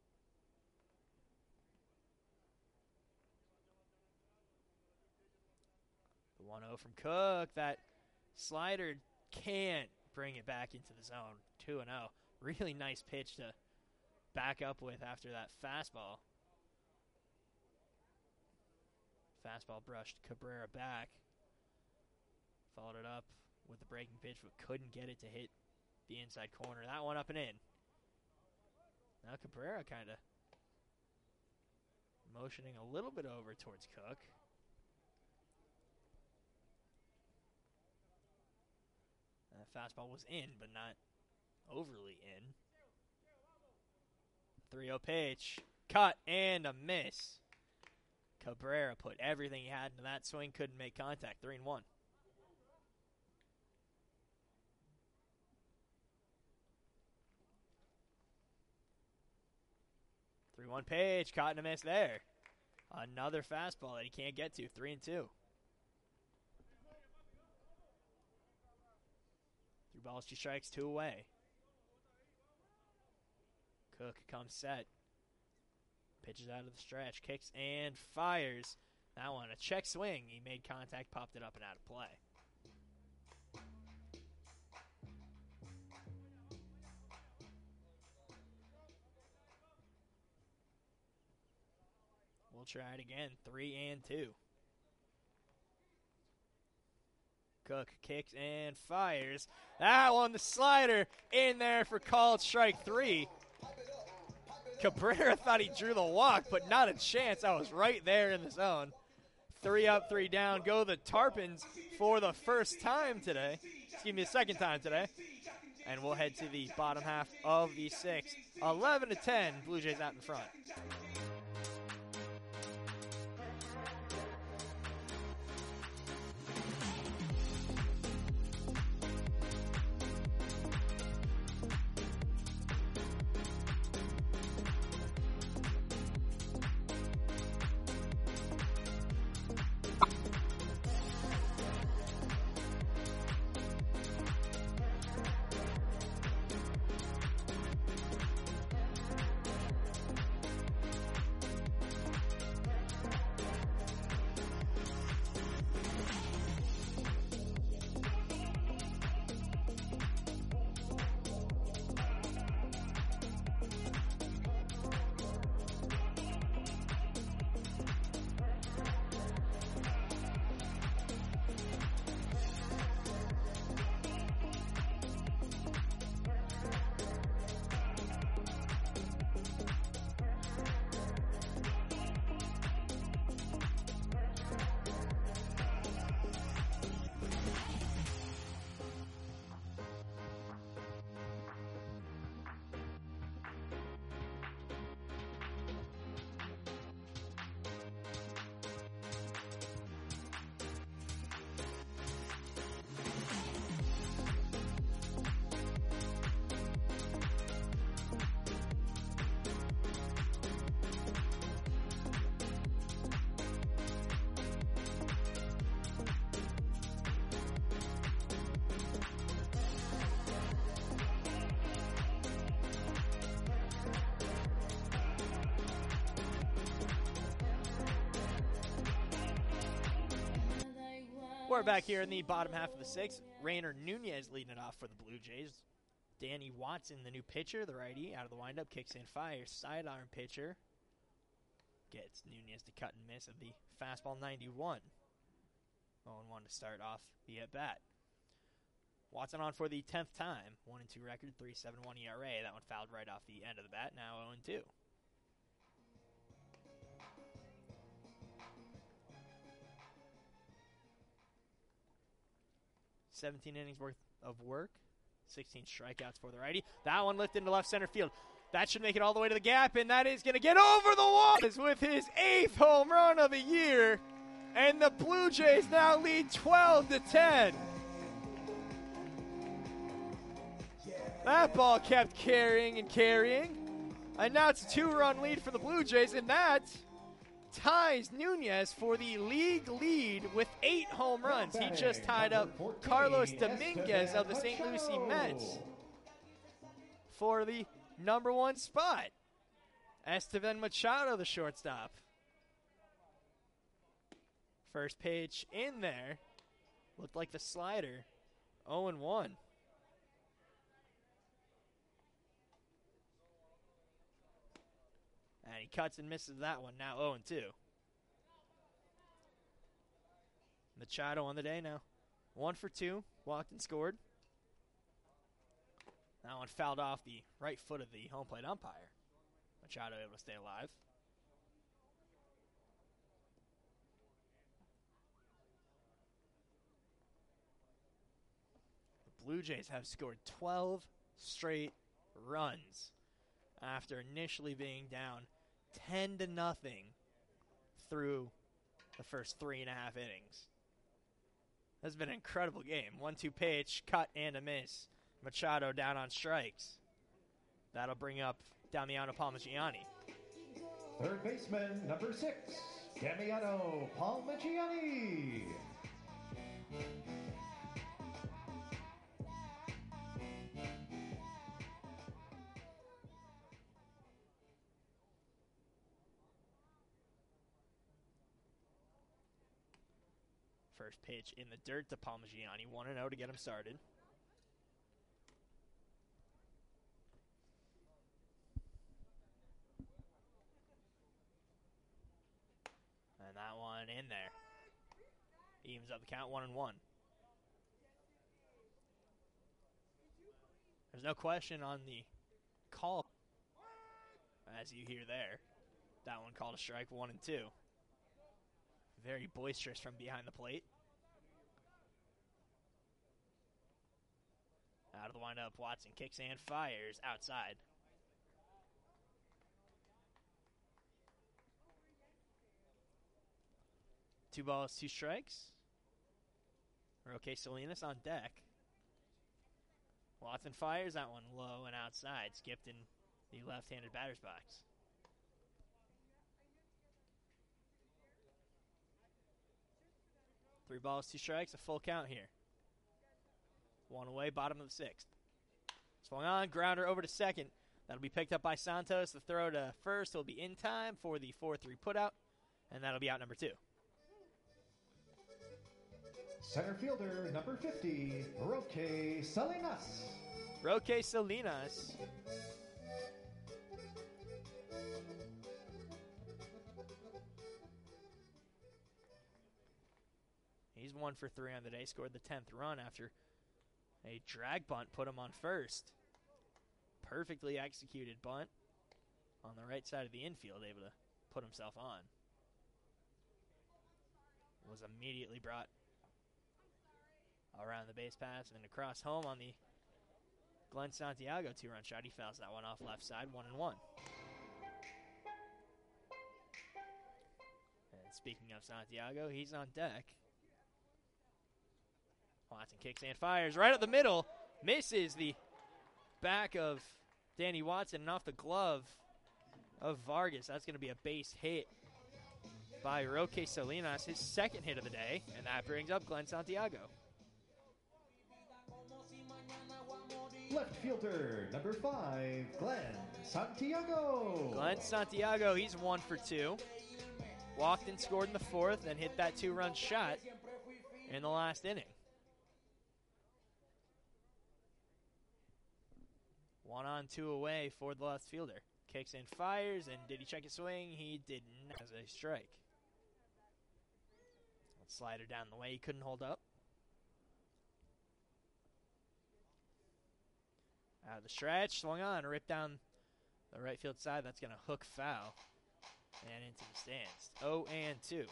The one oh from Cook. That slider can't bring it back into the zone. two and oh. Really nice pitch to back up with after that fastball. Fastball brushed Cabrera back. Followed it up with the breaking pitch, but couldn't get it to hit the inside corner. That one up and in. Now Cabrera kind of motioning a little bit over towards Cook. And the fastball was in, but not overly in. three oh pitch. Cut and a miss. Cabrera put everything he had into that swing, couldn't make contact. three and one. three one pitch, caught and a miss there. Another fastball that he can't get to. three and two. Three balls, two strikes, two away. Cook comes set. Pitches out of the stretch, kicks and fires. That one, a check swing. He made contact, popped it up and out of play. We'll try it again. Three and two. Cook kicks and fires. That one, the slider, in there for called strike three. Cabrera thought he drew the walk, but not a chance. I was right there in the zone. Three up, three down. Go the Tarpons for the first time today. Excuse me, the second time today. And we'll head to the bottom half of the sixth. eleven to ten, Blue Jays out in front. We're back here in the bottom half of the sixth. Rainer Nunez leading it off for the Blue Jays. Danny Watson, the new pitcher, the righty, out of the windup, kicks in, fires, sidearm pitcher. Gets Nunez to cut and miss of the fastball ninety-one. oh and one to start off the at-bat. Watson on for the tenth time. one and two record, three point seven one E R A. That one fouled right off the end of the bat. Now oh and two. seventeen innings worth of work. sixteen strikeouts for the righty. That one lifted into left center field. That should make it all the way to the gap, and that is going to get over the wall with his eighth home run of the year. And the Blue Jays now lead twelve to ten. That ball kept carrying and carrying. And now it's a two-run lead for the Blue Jays, and that ties Nunez for the league lead with eight home runs. He just tied up Carlos Dominguez of the Saint Lucie Mets for the number one spot. Esteban Machado, the shortstop. First pitch in there. Looked like the slider. oh and one. And he cuts and misses that one. Now oh and two. Machado on the day now. One for two, walked and scored. That one fouled off the right foot of the home plate umpire. Machado able to stay alive. The Blue Jays have scored twelve straight runs after initially being down ten to nothing through the first three and a half innings. This has been an incredible game. one two pitch, cut and a miss. Machado down on strikes. That'll bring up Damiano Palmegiani. Third baseman, number six, Damiano Palmegiani. First pitch in the dirt to Palmegiani. one and oh to get him started. And that one in there. Evens up the count, one and one. There's no question on the call, as you hear there. That one called a strike, one and two. Very boisterous from behind the plate. Out of the windup, Watson kicks and fires outside. Two balls, two strikes. Roque Salinas on deck. Watson fires that one low and outside. Skipped in the left-handed batter's box. Three balls, two strikes, a full count here. One away, bottom of the sixth. Swung on, grounder over to second. That'll be picked up by Santos. The throw to first will be in time for the four three putout, and that'll be out number two. Center fielder, number fifty, Roque Salinas. Roque Salinas. He's one for three on the day. Scored the tenth run after a drag bunt put him on first. Perfectly executed bunt on the right side of the infield, able to put himself on. Was immediately brought around the base pass and across home on the Glenn Santiago two-run shot. He fouls that one off left side, one and one. And speaking of Santiago, he's on deck. Watson kicks and fires right up the middle. Misses the back of Danny Watson and off the glove of Vargas. That's going to be a base hit by Roque Salinas, his second hit of the day, and that brings up Glenn Santiago. Left fielder, number five, Glenn Santiago. Glenn Santiago, he's one for two. Walked and scored in the fourth and hit that two-run shot in the last inning. One on, two away for the left fielder. Kicks and fires, and did he check his swing? He did not. As a strike. Slider down the way, he couldn't hold up. Out of the stretch, swung on, ripped down the right field side. That's going to hook foul and into the stands. oh and two.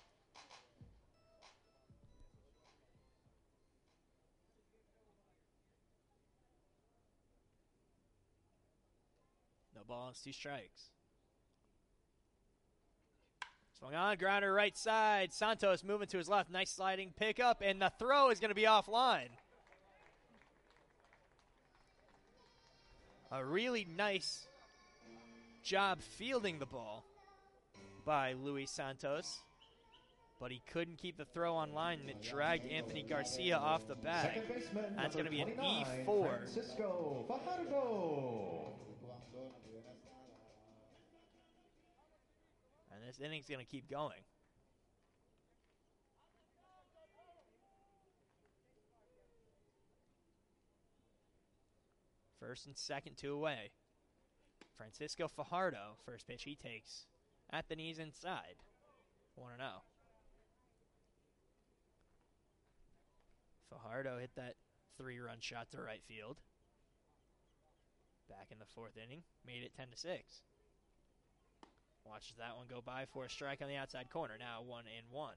No balls, two strikes. Swung on, grounder right side. Santos moving to his left. Nice sliding pickup, and the throw is going to be offline. A really nice job fielding the ball by Luis Santos, but he couldn't keep the throw on line, and it dragged Anthony Garcia off the bag. That's going to be an E four. Francisco Fajardo. And this inning's going to keep going. First and second, two away. Francisco Fajardo, first pitch he takes at the knees inside. one and oh. Fajardo hit that three-run shot to right field. Back in the fourth inning, made it ten to six. Watches that one go by for a strike on the outside corner. Now one and one.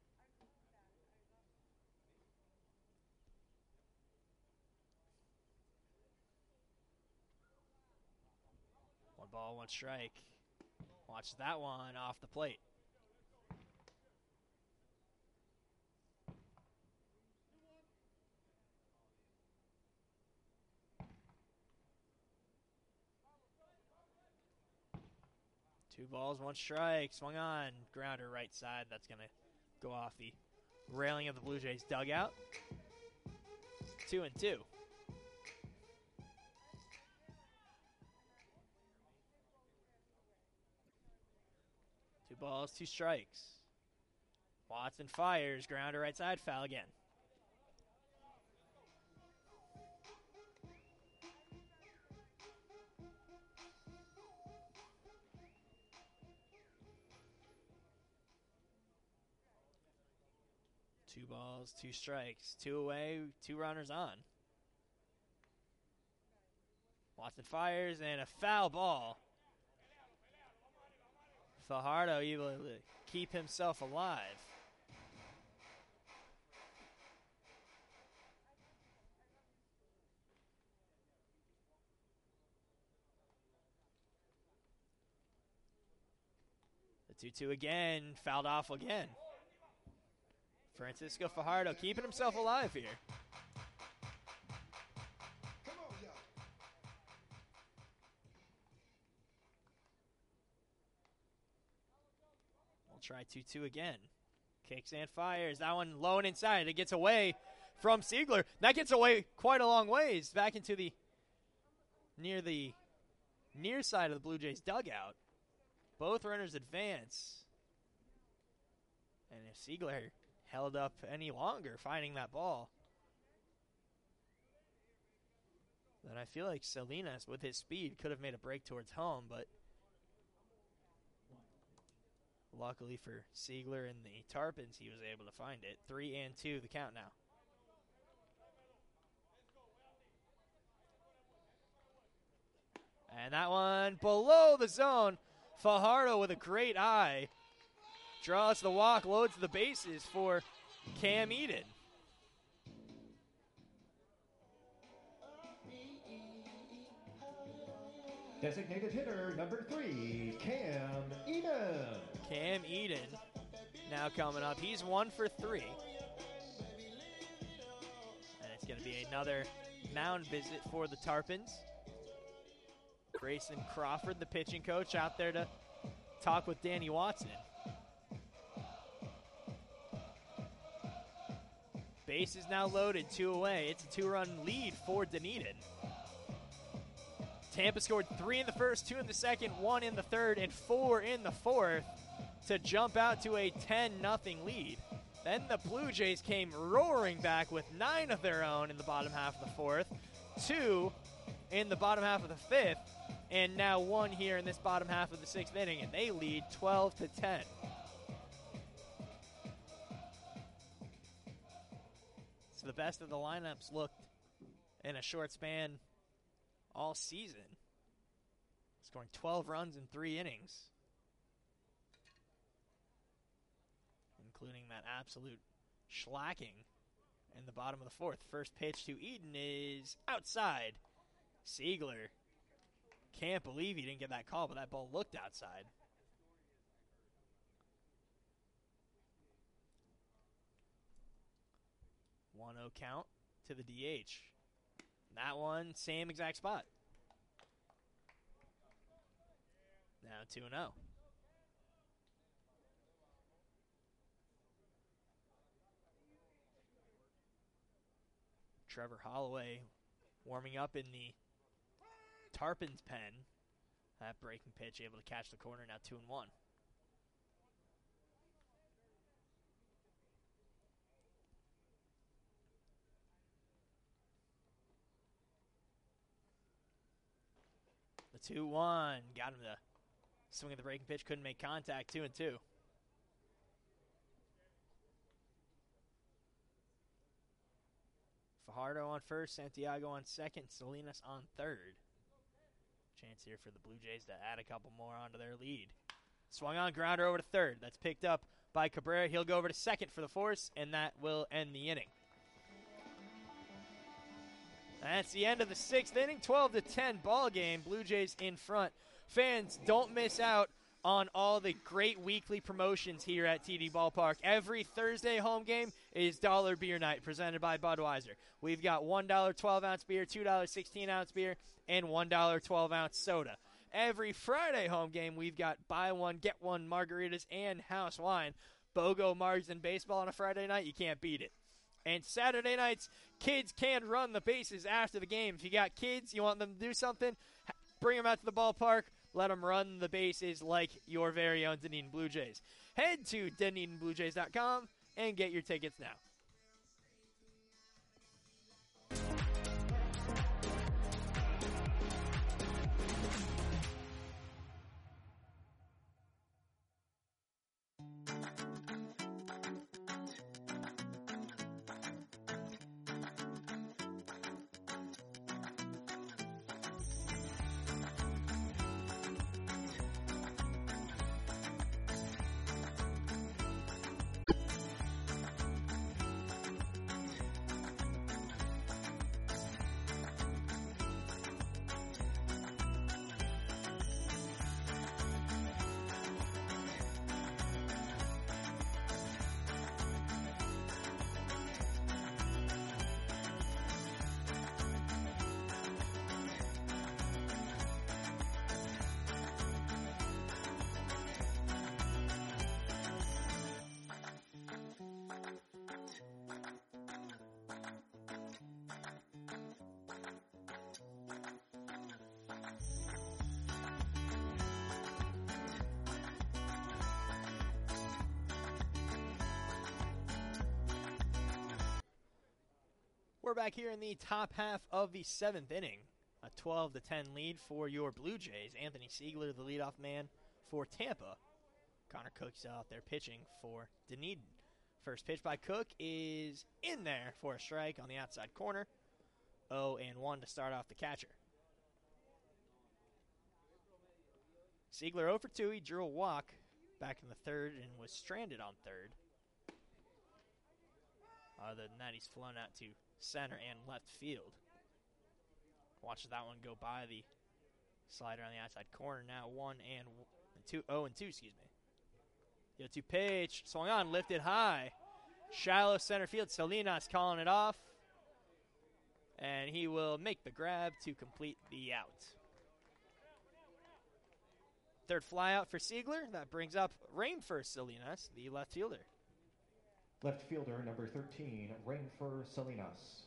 One ball, one strike. Watches that one off the plate. Two balls, one strike. Swung on. Grounder right side. That's going to go off the railing of the Blue Jays dugout. Two and two. Two balls, two strikes. Watson fires. Grounder right side. Foul again. Two balls, two strikes, two away, two runners on. Watson fires and a foul ball. Fajardo able to keep himself alive. The two two again, fouled off again. Francisco Fajardo keeping himself alive here. We'll try two two again. Kicks and fires. That one low and inside. It gets away from Siegler. That gets away quite a long ways. Back into the near the near side of the Blue Jays dugout. Both runners advance. And if Siegler held up any longer finding that ball, then I feel like Salinas, with his speed, could have made a break towards home, but luckily for Siegler and the Tarpons, he was able to find it. Three and two, the count now. And that one below the zone. Fajardo with a great eye. Draws the walk, loads the bases for Cam Eden. Designated hitter number three, Cam Eden. Cam Eden now coming up. He's one for three. And it's going to be another mound visit for the Tarpons. Grayson Crawford, the pitching coach, out there to talk with Danny Watson. Base is now loaded, two away. It's a two-run lead for Dunedin. Tampa scored three in the first, two in the second, one in the third, and four in the fourth to jump out to a ten nothing lead. Then the Blue Jays came roaring back with nine of their own in the bottom half of the fourth, two in the bottom half of the fifth, and now one here in this bottom half of the sixth inning, and they lead twelve to ten. So the best of the lineups looked in a short span all season, scoring twelve runs in three innings, including that absolute shellacking in the bottom of the fourth. First pitch to Eden is outside. Siegler can't believe he didn't get that call, but that ball looked outside. one oh count to the D H. That one, same exact spot. Now two and oh. Trevor Holloway warming up in the Tarpons pen. That breaking pitch able to catch the corner. Now two and one. The two one. Got him to swing at the breaking pitch. Couldn't make contact. Two and two. Fajardo on first, Santiago on second, Salinas on third. Chance here for the Blue Jays to add a couple more onto their lead. Swung on, grounder over to third. That's picked up by Cabrera. He'll go over to second for the force, and that will end the inning. That's the end of the sixth inning, twelve to ten ball game. Blue Jays in front. Fans, don't miss out on all the great weekly promotions here at T D Ballpark. Every Thursday home game is Dollar Beer Night presented by Budweiser. We've got one dollar twelve-ounce beer, two dollars sixteen-ounce beer, and one dollar twelve-ounce soda. Every Friday home game, we've got buy one, get one margaritas and house wine. BOGO Margs and baseball on a Friday night, you can't beat it. And Saturday nights, kids can run the bases after the game. If you got kids, you want them to do something, bring them out to the ballpark. Let them run the bases like your very own Dunedin Blue Jays. Head to Dunedin Blue Jays dot com and get your tickets now. We're back here in the top half of the seventh inning. A twelve to ten lead for your Blue Jays. Anthony Siegler, the leadoff man for Tampa. Connor Cook's out there pitching for Dunedin. First pitch by Cook is in there for a strike on the outside corner. oh and one to start off the catcher. Siegler oh for two. He drew a walk back in the third and was stranded on third. Other than that, he's flown out to center and left field. Watch that one go by the slider on the outside corner. Now one and two, oh and two, excuse me. The oh two pitch, swung on, lifted high. Shallow center field. Salinas calling it off. And he will make the grab to complete the out. Third flyout for Siegler. That brings up Rainford Salinas, the left fielder. Left fielder number thirteen, Rainford Salinas.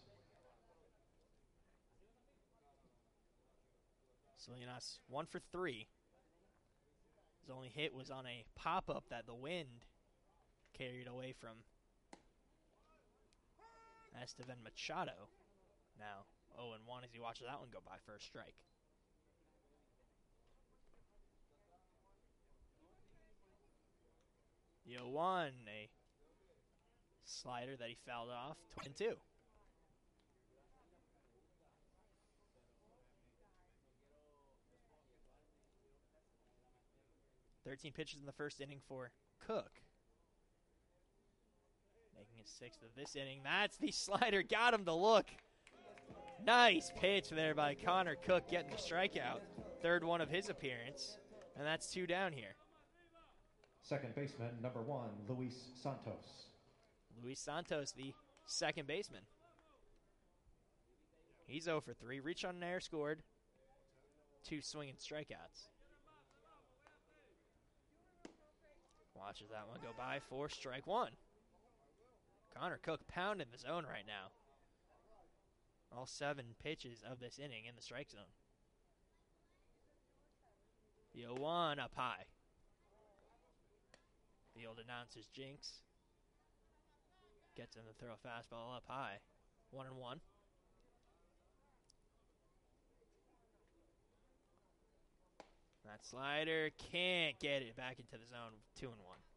Salinas, one for three. His only hit was on a pop-up that the wind carried away from Estevan Machado. Now oh and one as he watches that one go by for a strike. The oh one, a slider that he fouled off, two and two. thirteen pitches in the first inning for Cook. Making his sixth of this inning. That's the slider. Got him to look. Nice pitch there by Connor Cook, getting the strikeout. Third one of his appearance. And that's two down here. Second baseman number one, Luis Santos. Luis Santos, the second baseman. He's oh for three. Reach on an air, scored. Two swinging strikeouts. Watches that one go by for strike one. Connor Cook pounding the zone right now. All seven pitches of this inning in the strike zone. The oh one up high. The old announcer's jinx. Gets him to throw a fastball up high. One and one. That slider can't get it back into the zone. Two and one.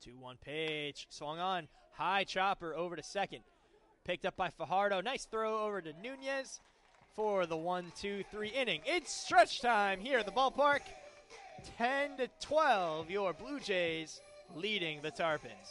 two one pitch. Swung on. High chopper over to second. Picked up by Fajardo. Nice throw over to Nunez for the one two three inning. It's stretch time here at the ballpark. ten to twelve, your Blue Jays leading the Tarpons.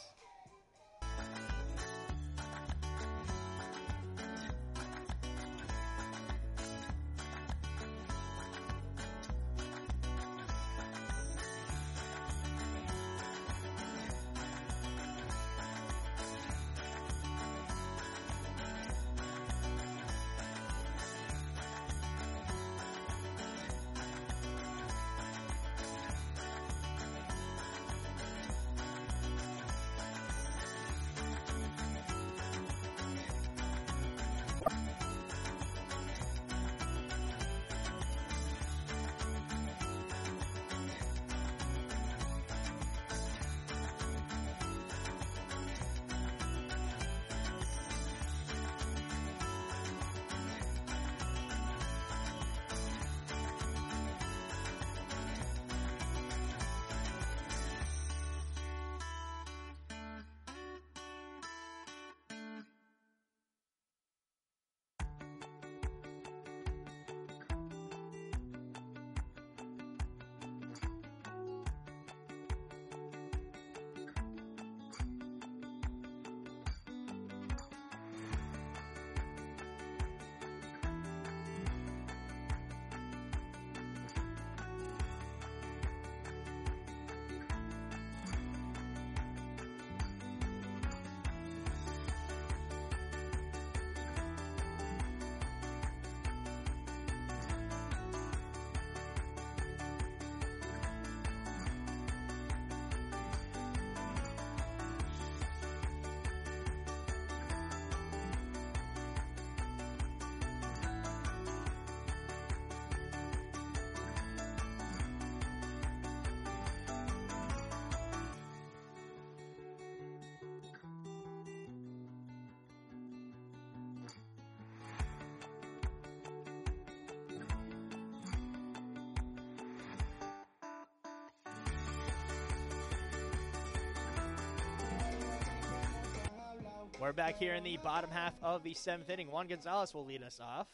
We're back here in the bottom half of the seventh inning. Juan Gonzalez will lead us off.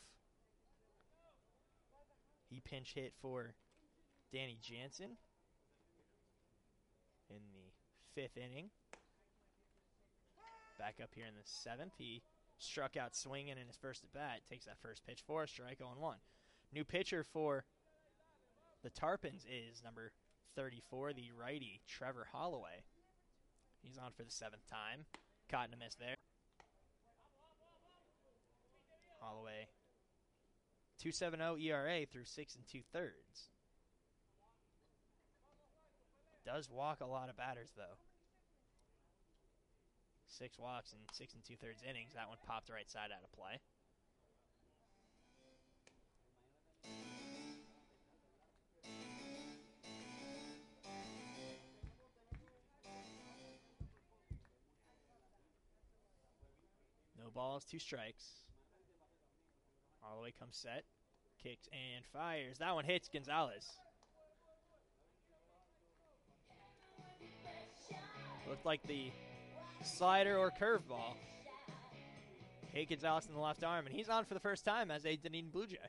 He pinch hit for Danny Jansen in the fifth inning. Back up here in the seventh. He struck out swinging in his first at bat. Takes that first pitch for a strike, oh one. New pitcher for the Tarpons is number thirty-four, the righty, Trevor Holloway. He's on for the seventh time. Caught in a miss there. Holloway, two point seven oh E R A through six and two thirds. Does walk a lot of batters, though. Six walks in six and two thirds innings. That one popped right side out of play. No balls, two strikes. Holloway comes set, kicks and fires. That one hits Gonzalez. Looked like the slider or curveball. Hit Gonzalez in the left arm, and he's on for the first time as a Dunedin Blue Jay.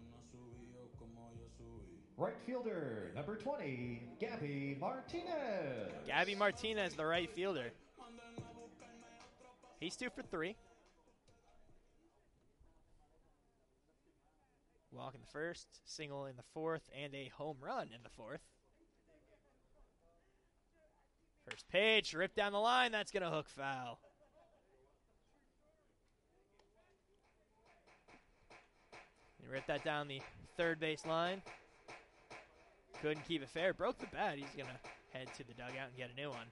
Right fielder, number twenty, Gabby Martinez. Gabby Martinez, the right fielder. He's two for three. Walk in the first, single in the fourth, and a home run in the fourth. First pitch, ripped down the line. That's going to hook foul. He ripped that down the third base line. Couldn't keep it fair. Broke the bat. He's going to head to the dugout and get a new one.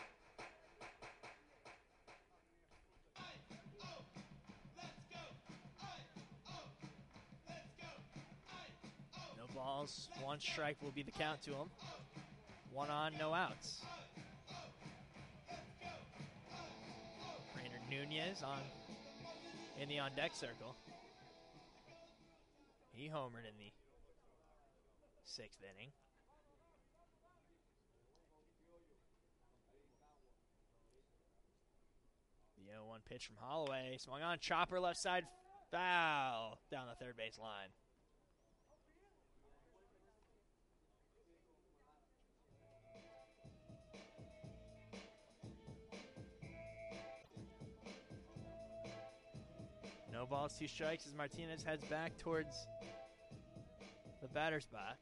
Balls, one strike will be the count to him. One on, no outs. Rainer Nunez on in the on-deck circle. He homered in the sixth inning. one pitch from Holloway. Swung on, chopper left side, foul down the third base line. No balls, two strikes as Martinez heads back towards the batter's box.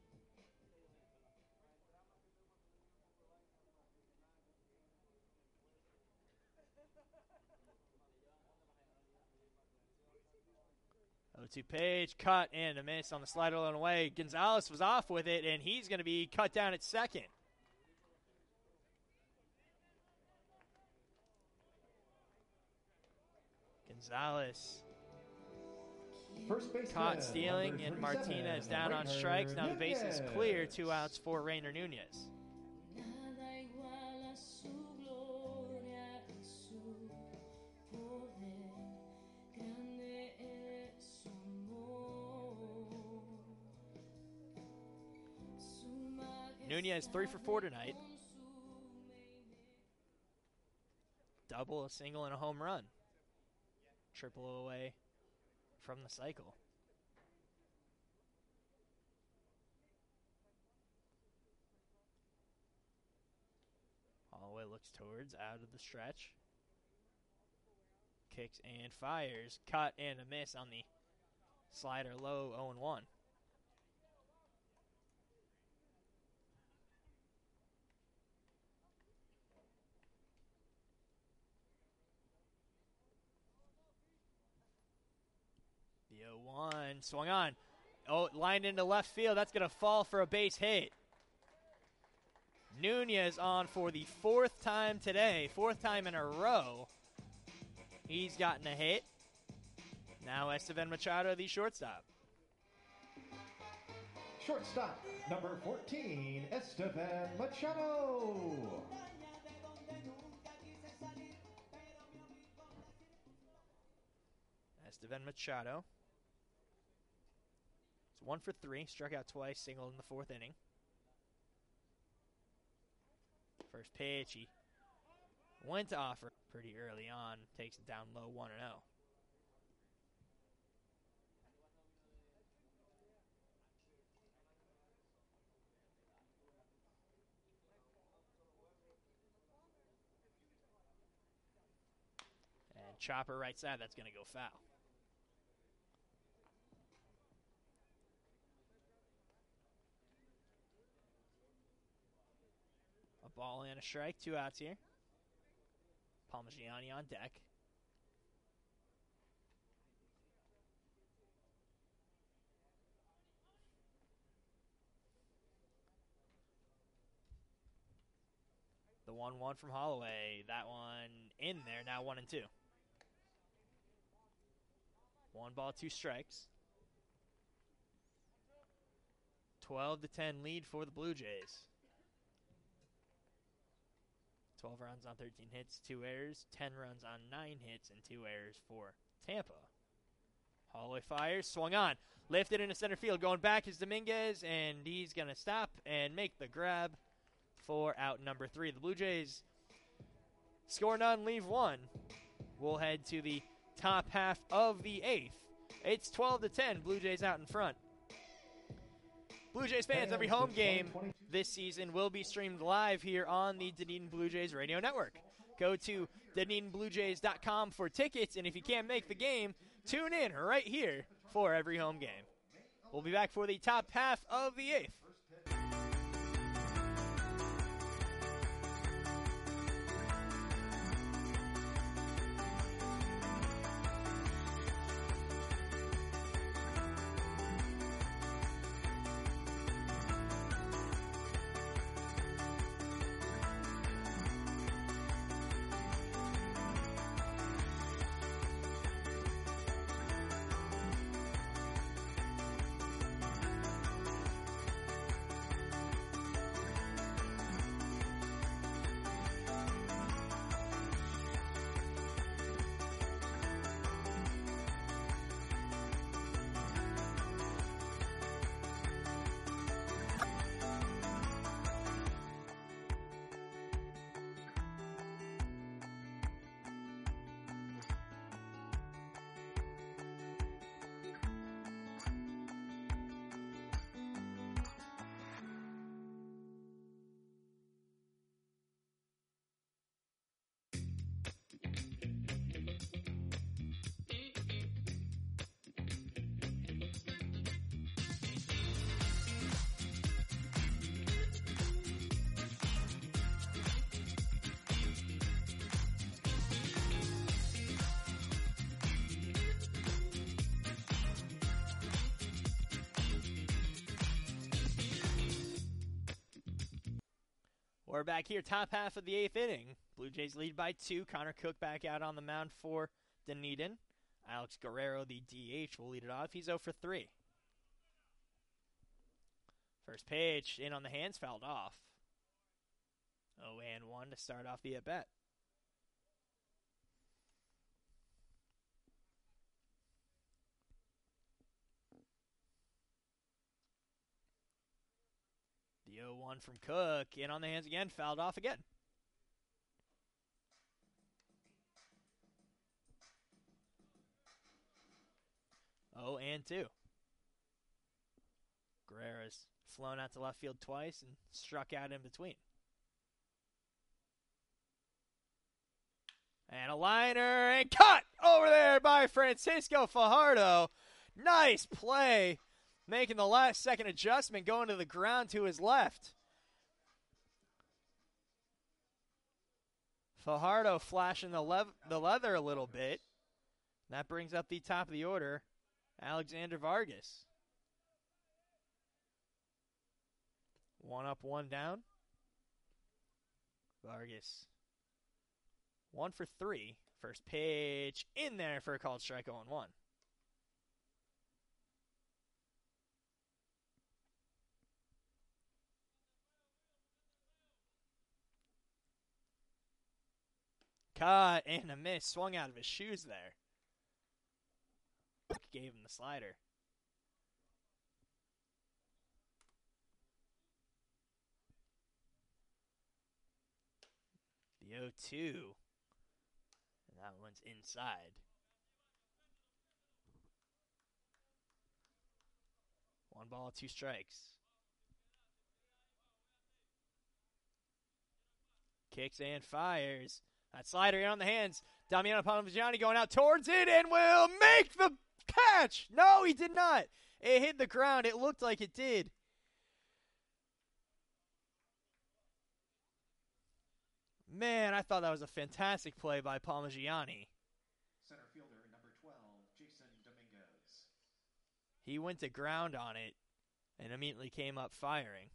oh two pitch, cut, and a miss on the slider alone away. Gonzalez was off with it, and he's going to be cut down at second. Gonzalez First baseman, caught stealing, number and thirty-seven, Martinez down on Rainer strikes. Now the base is Nunez. clear. Two outs for Rainer Nunez. Nada iguala su gloria y su poder, grande es su amor. Su majestad Nunez three for four tonight. Double, a single, and a home run. Triple away from the cycle. Holloway looks towards, out of the stretch. Kicks and fires. Cut and a miss on the slider low, oh and one. The oh one swung on. Oh, lined into left field. That's going to fall for a base hit. Nunez on for the fourth time today, fourth time in a row. He's gotten a hit. Now Esteban Machado, the shortstop. Shortstop, number fourteen, Esteban Machado. Esteban Machado. It's one for three. Struck out twice, singled in the fourth inning. First pitch, he went to offer pretty early on. Takes it down low, one and oh. And chopper right side, that's going to go foul. A ball and a strike, two outs here. Palmigiani on deck. The one one from Holloway. That one in there, now one and two. One ball, two strikes. twelve to ten lead for the Blue Jays. twelve runs on thirteen hits, two errors, ten runs on nine hits, and two errors for Tampa. Holloway fires, swung on, lifted into center field. Going back is Dominguez, and he's going to stop and make the grab for out number three. The Blue Jays score none, leave one. We'll head to the top half of the eighth. It's twelve to ten, Blue Jays out in front. Blue Jays fans, every home game this season will be streamed live here on the Dunedin Blue Jays Radio Network. Go to Dunedin Blue Jays dot com for tickets, and if you can't make the game, tune in right here for every home game. We'll be back for the top half of the eighth. We're back here, top half of the eighth inning. Blue Jays lead by two. Connor Cook back out on the mound for Dunedin. Alex Guerrero, the D H, will lead it off. He's oh for three. First pitch, in on the hands, fouled off. oh and one to start off the at-bat. The oh one from Cook, in on the hands again, fouled off again. oh and two. Guerrero's flown out to left field twice and struck out in between. And a liner and cut over there by Francisco Fajardo. Nice play, making the last second adjustment, going to the ground to his left. Fajardo flashing the, lev- the leather a little bit. That brings up the top of the order, Alexander Vargas. One up, one down. Vargas. One for three. First pitch in there for a called strike, oh and one. Cut and a miss. Swung out of his shoes there. Gave him the slider. The oh two. And that one's inside. One ball, two strikes. Kicks and fires. That slider in on the hands. Damiano Parmigiani going out towards it and will make the catch. No, he did not. It hit the ground. It looked like it did. Man, I thought that was a fantastic play by Parmigiani. Center fielder number twelve, Jason Dominguez. He went to ground on it and immediately came up firing.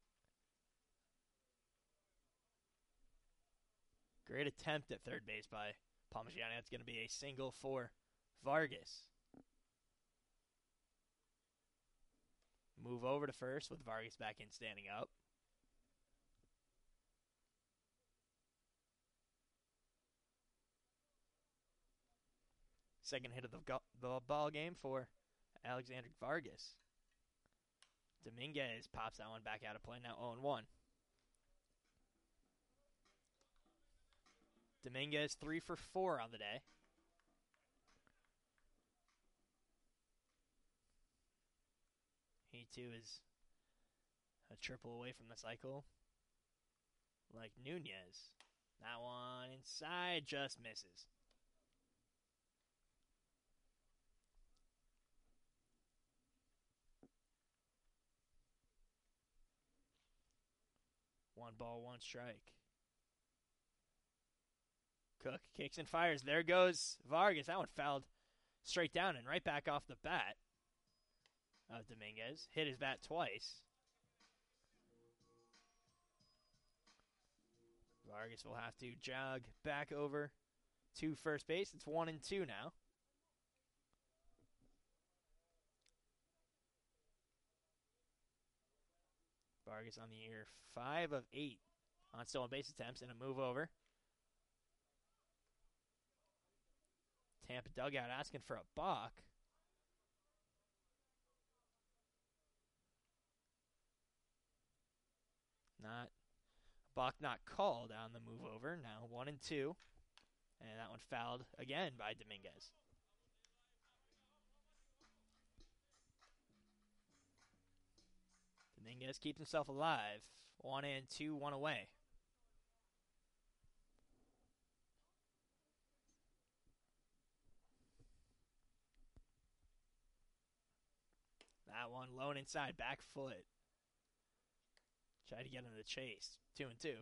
Great attempt at third base by Parmigiani. That's going to be a single for Vargas. Move over to first with Vargas back in standing up. Second hit of the, go- the ball game for Alexander Vargas. Dominguez pops that one back out of play. Now oh and one. Dominguez three for four on the day. He too is a triple away from the cycle. Like Nunez. That one inside just misses. One ball, one strike. Cook kicks and fires. There goes Vargas. That one fouled straight down and right back off the bat of Dominguez. Hit his bat twice. Vargas will have to jog back over to first base. It's one and two now. Vargas on the year, five of eight on stolen base attempts and a move over. Tampa dugout asking for a balk. Not balk not called on the move over. Now one and two. And that one fouled again by Dominguez. Dominguez keeps himself alive. One and two, one away. That one lone inside, back foot. Tried to get him to chase. Two and two.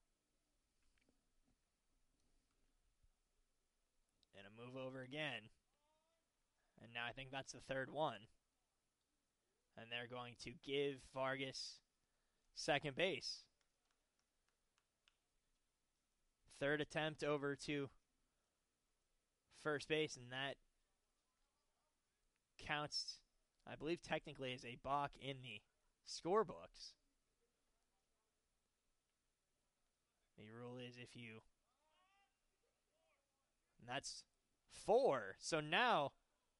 And a move over again. And now I think that's the third one. And they're going to give Vargas second base. Third attempt over to first base, and that counts, I believe, technically as a balk in the scorebooks. The rule is if you... And that's four. So now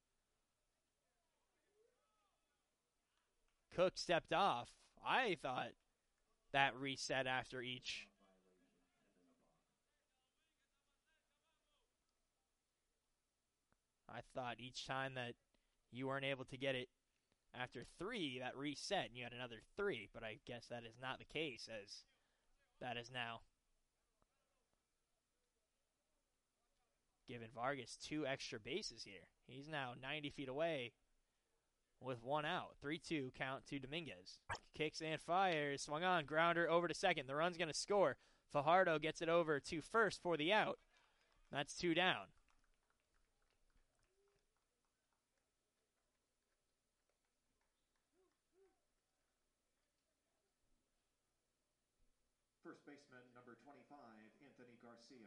Cook stepped off. I thought that reset after each. I thought each time that you weren't able to get it after three, that reset, and you had another three. But I guess that is not the case, as that is now giving Vargas two extra bases here. He's now ninety feet away with one out. three two count to Dominguez. Kicks and fires. Swung on. Grounder over to second. The run's going to score. Fajardo gets it over to first for the out. That's two down. First baseman, number twenty-five, Anthony Garcia.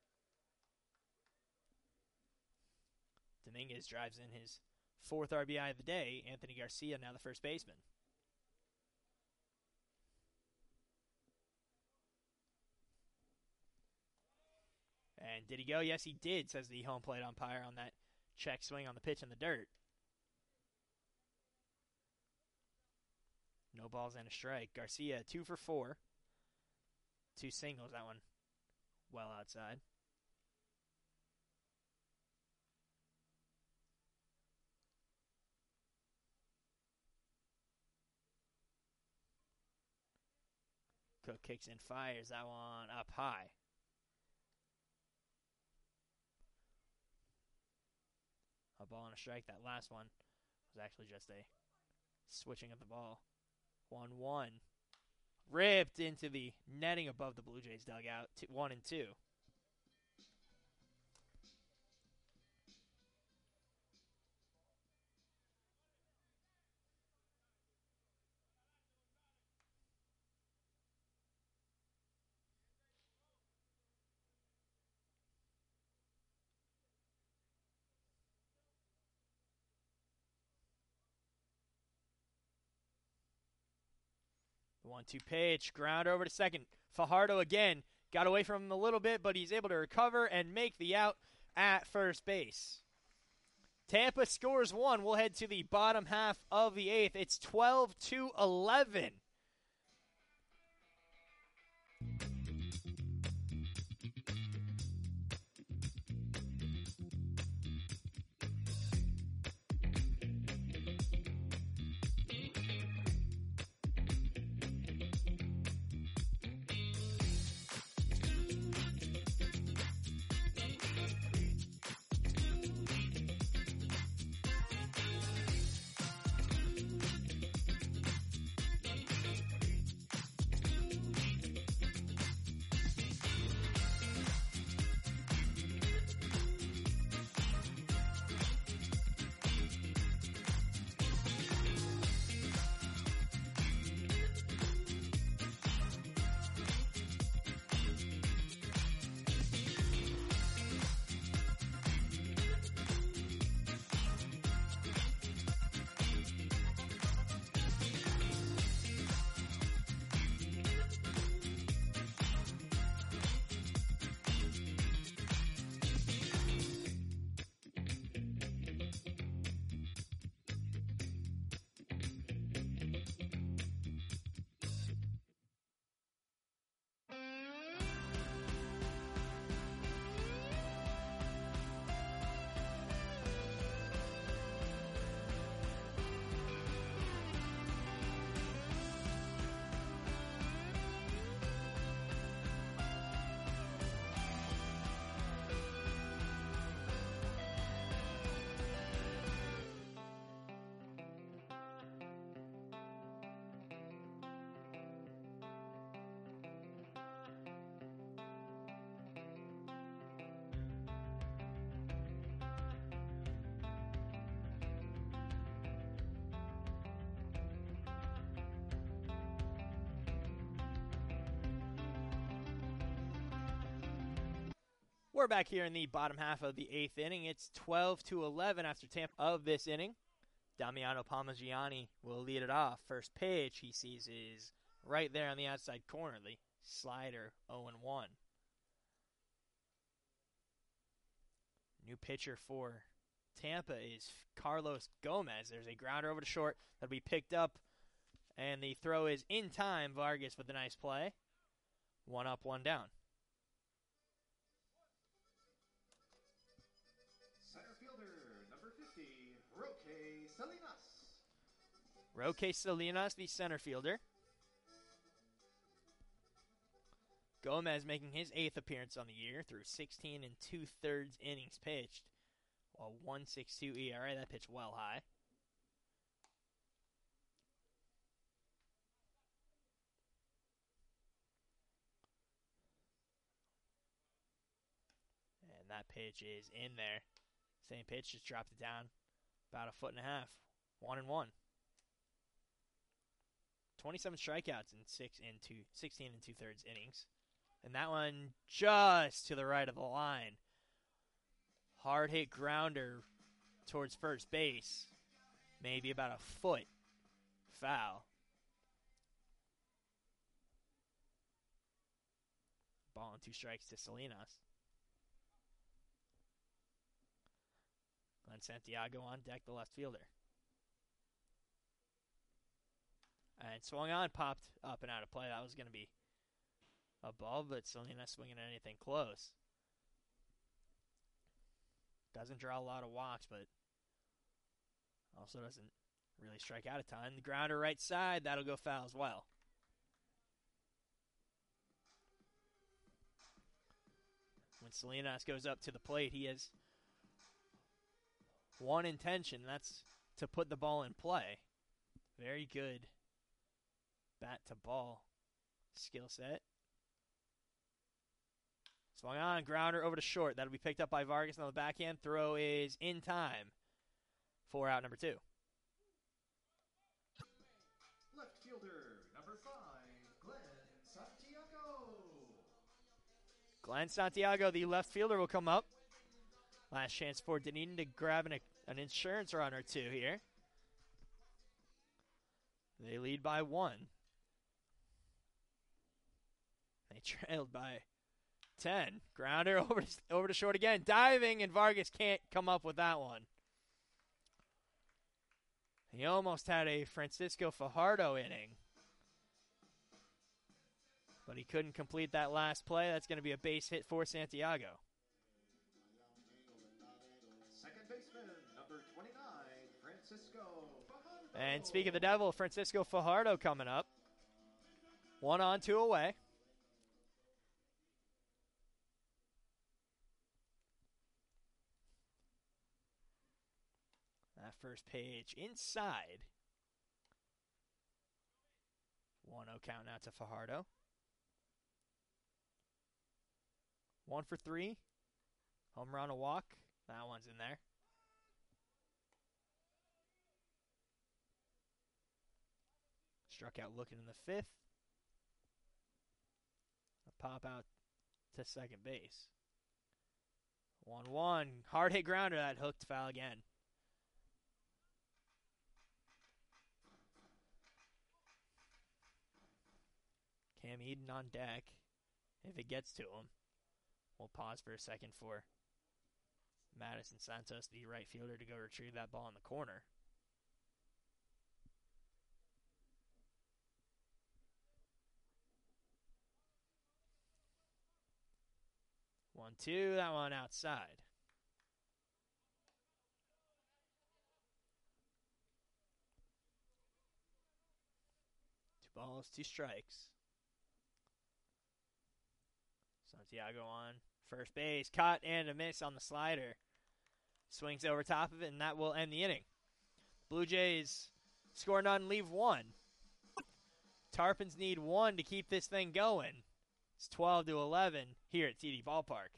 Dominguez drives in his fourth R B I of the day. Anthony Garcia now the first baseman. And did he go? Yes, he did, says the home plate umpire on that check swing on the pitch in the dirt. No balls and a strike. Garcia, two for four. Two singles, that one well outside. Cook kicks and fires that one up high. A ball and a strike. That last one was actually just a switching of the ball. one one. Ripped into the netting above the Blue Jays dugout. Two, one and two. one two pitch, ground over to second. Fajardo again got away from him a little bit, but he's able to recover and make the out at first base. Tampa scores one. We'll head to the bottom half of the eighth. It's twelve to eleven. We're back here in the bottom half of the eighth inning. It's twelve to eleven after Tampa of this inning. Damiano Parmigiani will lead it off. First pitch he sees is right there on the outside corner. The slider, oh and one. New pitcher for Tampa is Carlos Gomez. There's a grounder over to short that'll be picked up, and the throw is in time. Vargas with a nice play. One up, one down. Center fielder, number fifty, Roque Salinas. Roque Salinas, the center fielder. Gomez making his eighth appearance on the year through sixteen and two-thirds innings pitched. A one point six two E R A, that pitch well high. And that pitch is in there. Same pitch, just dropped it down about a foot and a half. One and one. twenty-seven strikeouts in six and two, sixteen and two-thirds innings. And that one just to the right of the line. Hard hit grounder towards first base. Maybe about a foot foul. Ball and two strikes to Salinas. Glenn Santiago on deck, the left fielder. And swung on, popped up and out of play. That was going to be a ball, but Salinas swinging at anything close. Doesn't draw a lot of walks, but also doesn't really strike out a ton. The grounder right side, that'll go foul as well. When Salinas goes up to the plate, he has one intention. That's to put the ball in play. Very good bat to ball skill set. Swung on, grounder over to short. That'll be picked up by Vargas on the backhand. Throw is in time for out number two. Left fielder, number five, Glenn Santiago. Glenn Santiago, the left fielder, will come up. Last chance for Dunedin to grab an, an insurance run or two here. They lead by one. They trailed by ten. Grounder over to, over to short again. Diving, and Vargas can't come up with that one. He almost had a Francisco Fajardo inning, but he couldn't complete that last play. That's going to be a base hit for Santiago. Second baseman, number twenty-nine, Francisco Fajardo. And speak of the devil, Francisco Fajardo coming up. One on, two away. That first page inside. one oh count now to Fajardo. One for three. Home run, a walk. That one's in there. Struck out looking in the fifth. A pop out to second base. one one. Hard hit grounder. That hooked foul again. Cam Eden on deck. If it gets to him, we'll pause for a second for Madison Santos, the right fielder, to go retrieve that ball in the corner. One, two, that one outside. Two balls, two strikes. Santiago on first base, caught and a miss on the slider. Swings over top of it, and that will end the inning. Blue Jays score none, leave one. Tarpons need one to keep this thing going. It's twelve to eleven here at T D Ballpark.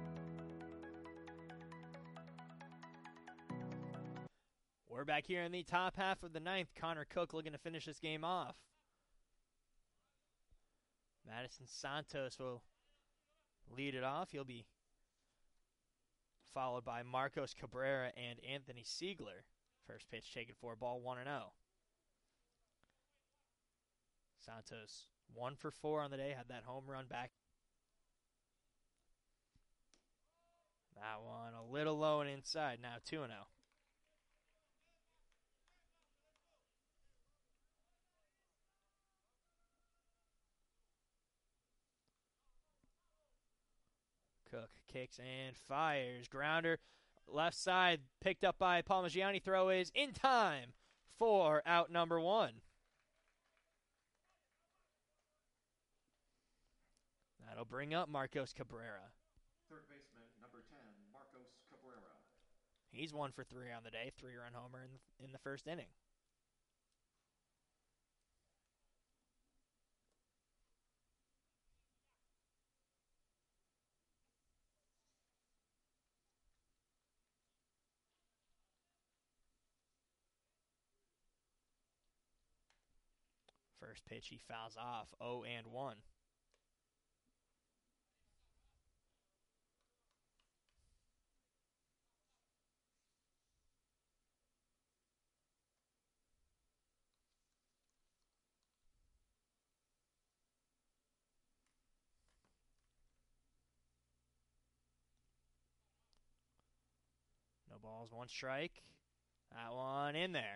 We're back here in the top half of the ninth. Connor Cook looking to finish this game off. Madison Santos will lead it off. He'll be followed by Marcos Cabrera and Anthony Siegler. First pitch taken for ball one and oh. Santos one for four on the day, had that home run back. That one a little low and inside, now two and oh. Cook kicks and fires. Grounder, left side, picked up by Palmigiani. Throw is in time for out number one. That'll bring up Marcos Cabrera. Third baseman, number ten, Marcos Cabrera. He's one for three on the day, three-run homer in, in the first inning. First pitch, he fouls off, oh and one. No balls, one strike. That one in there.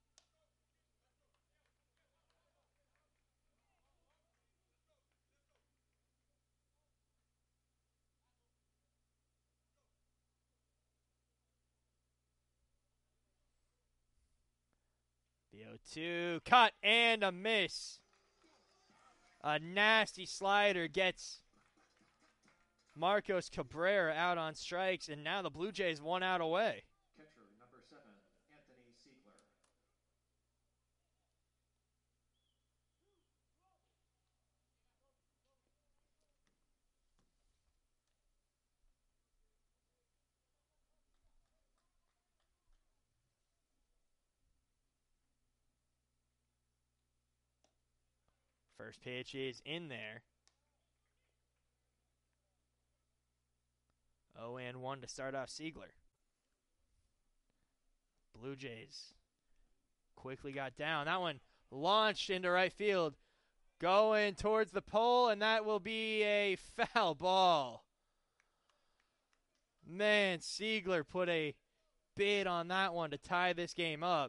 The oh two, cut and a miss. A nasty slider gets Marcos Cabrera out on strikes, and now the Blue Jays one out away. Catcher, number seven, Anthony Siegler. First pitch is in there. oh and one to start off Siegler. Blue Jays quickly got down. That one launched into right field. Going towards the pole, and that will be a foul ball. Man, Siegler put a bid on that one to tie this game up.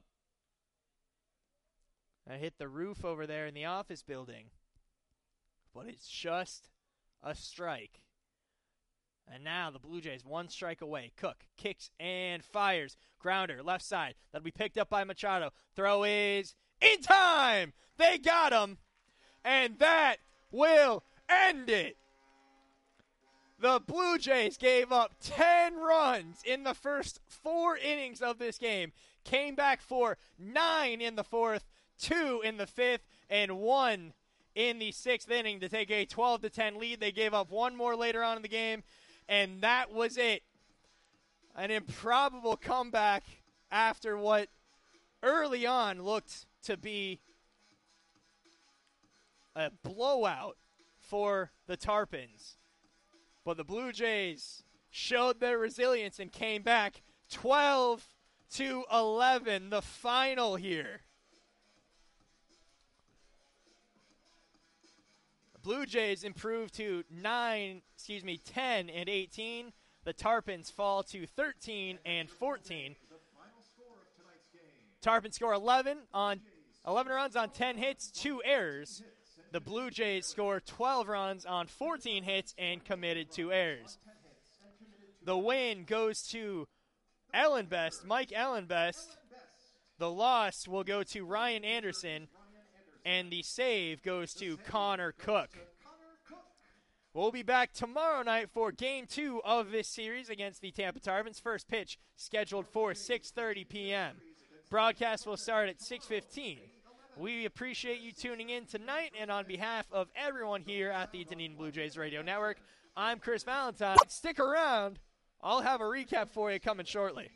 I hit the roof over there in the office building. But it's just a strike. And now the Blue Jays one strike away. Cook kicks and fires. Grounder, left side. That'll be picked up by Machado. Throw is in time! They got him! And that will end it! The Blue Jays gave up ten runs in the first four innings of this game. Came back for nine in the fourth, two in the fifth, and one in the sixth inning to take a twelve to ten lead. They gave up one more later on in the game, and that was it. An improbable comeback after what early on looked to be a blowout for the Tarpons. But the Blue Jays showed their resilience and came back twelve to eleven, the final here. The Blue Jays improved to nine, excuse me, ten and eighteen. The Tarpons fall to thirteen and fourteen. Tarpons score eleven on eleven runs on ten hits, two errors. The Blue Jays score twelve runs on fourteen hits and committed two errors. The win goes to Ellenbest, Mike Ellenbest. The loss will go to Ryan Anderson, and the save goes to Connor Cook. We'll be back tomorrow night for game two of this series against the Tampa Tarpons. First pitch scheduled for six thirty p.m. Broadcast will start at six fifteen. We appreciate you tuning in tonight, and on behalf of everyone here at the Dunedin Blue Jays Radio Network, I'm Chris Valentine. Stick around. I'll have a recap for you coming shortly.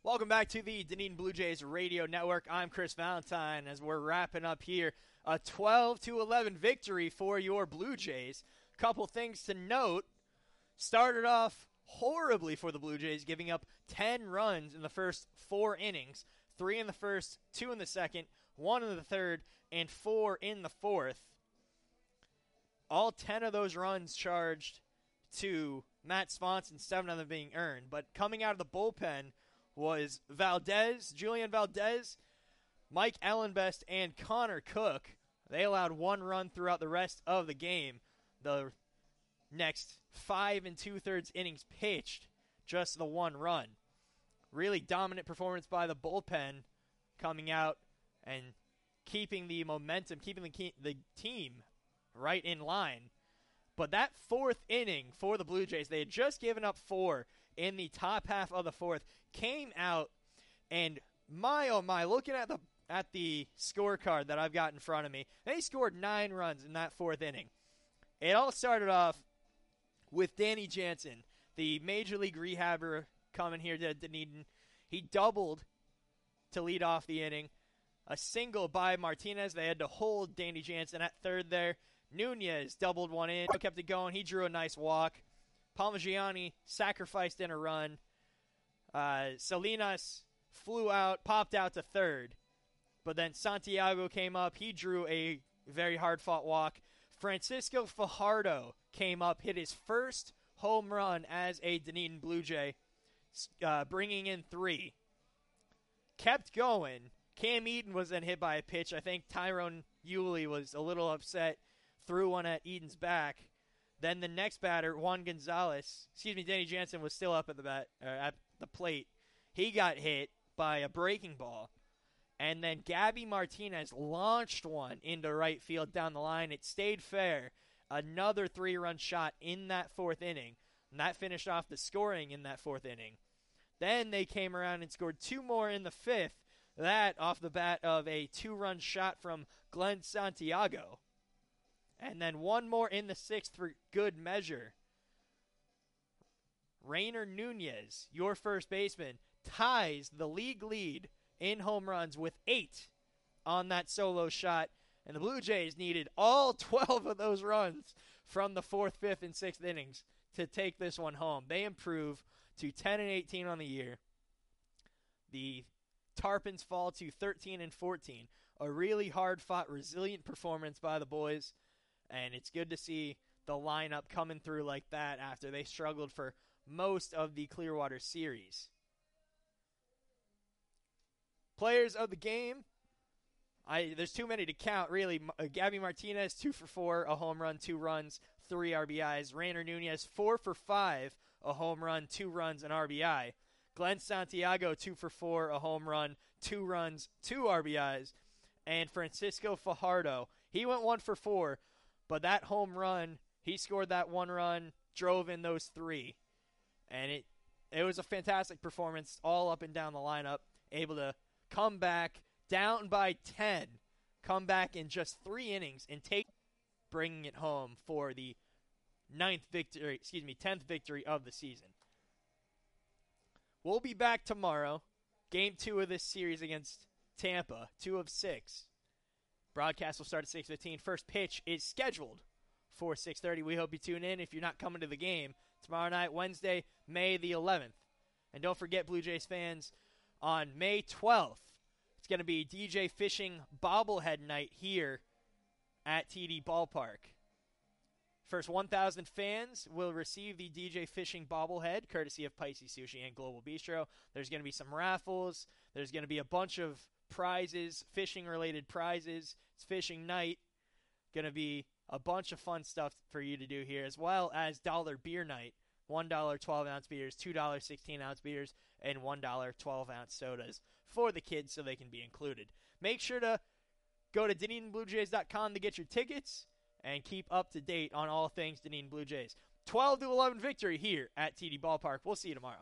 Welcome back to the Dunedin Blue Jays Radio Network. I'm Chris Valentine as we're wrapping up here. A twelve to eleven victory for your Blue Jays. Couple things to note. Started off horribly for the Blue Jays, giving up ten runs in the first four innings. Three in the first, two in the second, one in the third, and four in the fourth. All ten of those runs charged to Matt Swanson, seven of them being earned. But coming out of the bullpen was Valdez, Julian Valdez, Mike Ellenbest, and Connor Cook. They allowed one run throughout the rest of the game. The next five and two-thirds innings pitched, just the one run. Really dominant performance by the bullpen coming out and keeping the momentum, keeping the, key, the team right in line. But that fourth inning for the Blue Jays, they had just given up four in the top half of the fourth, came out, and my oh my, looking at the at the scorecard that I've got in front of me, they scored nine runs in that fourth inning. It all started off with Danny Jansen, the Major League rehabber coming here to Dunedin. He doubled to lead off the inning. A single by Martinez. They had to hold Danny Jansen at third there. Nunez doubled one in, kept it going. He drew a nice walk. Palmigiani sacrificed in a run. Uh, Salinas flew out, popped out to third. But then Santiago came up. He drew a very hard-fought walk. Francisco Fajardo came up, hit his first home run as a Dunedin Blue Jay, uh, bringing in three. Kept going. Cam Eden was then hit by a pitch. I think Tyrone Yulee was a little upset, threw one at Eden's back. Then the next batter, Juan Gonzalez, excuse me, Danny Jansen was still up at the bat, uh, at the plate. He got hit by a breaking ball. And then Gabby Martinez launched one into right field down the line. It stayed fair. Another three-run shot in that fourth inning. And that finished off the scoring in that fourth inning. Then they came around and scored two more in the fifth. That off the bat of a two-run shot from Glenn Santiago. And then one more in the sixth for good measure. Rainer Nunez, your first baseman, ties the league lead in home runs with eight on that solo shot. And the Blue Jays needed all twelve of those runs from the fourth, fifth, and sixth innings to take this one home. They improve to ten and eighteen on the year. The Tarpons fall to thirteen and fourteen. A really hard-fought, resilient performance by the boys. And it's good to see the lineup coming through like that after they struggled for most of the Clearwater series. Players of the game, I there's too many to count, really. Uh, Gabby Martinez, two for four, a home run, two runs, three R B Is. Rainer Nunez, four for five, a home run, two runs, an R B I. Glenn Santiago, two for four, a home run, two runs, two R B Is. And Francisco Fajardo, he went one for four, but that home run, he scored that one run, drove in those three. And it it was a fantastic performance all up and down the lineup, able to come back down by ten, come back in just three innings and take, bringing it home for the ninth victory, excuse me, tenth victory of the season. We'll be back tomorrow. Game two of this series against Tampa, two of six. Broadcast will start at six fifteen. First pitch is scheduled for six thirty. We hope you tune in if you're not coming to the game. Tomorrow night, Wednesday, May the eleventh. And don't forget, Blue Jays fans, on May twelfth, it's going to be D J Fishing bobblehead night here at T D Ballpark. First one thousand fans will receive the D J Fishing bobblehead, courtesy of Pisces Sushi and Global Bistro. There's going to be some raffles. There's going to be a bunch of prizes, fishing-related prizes. It's fishing night. Going to be a bunch of fun stuff for you to do here, as well as dollar beer night. one dollar twelve-ounce beers, two dollars sixteen-ounce beers, and one dollar twelve-ounce sodas for the kids so they can be included. Make sure to go to Dunedin Blue Jays dot com to get your tickets and keep up to date on all things Dunedin Blue Jays. twelve to eleven victory here at T D Ballpark. We'll see you tomorrow.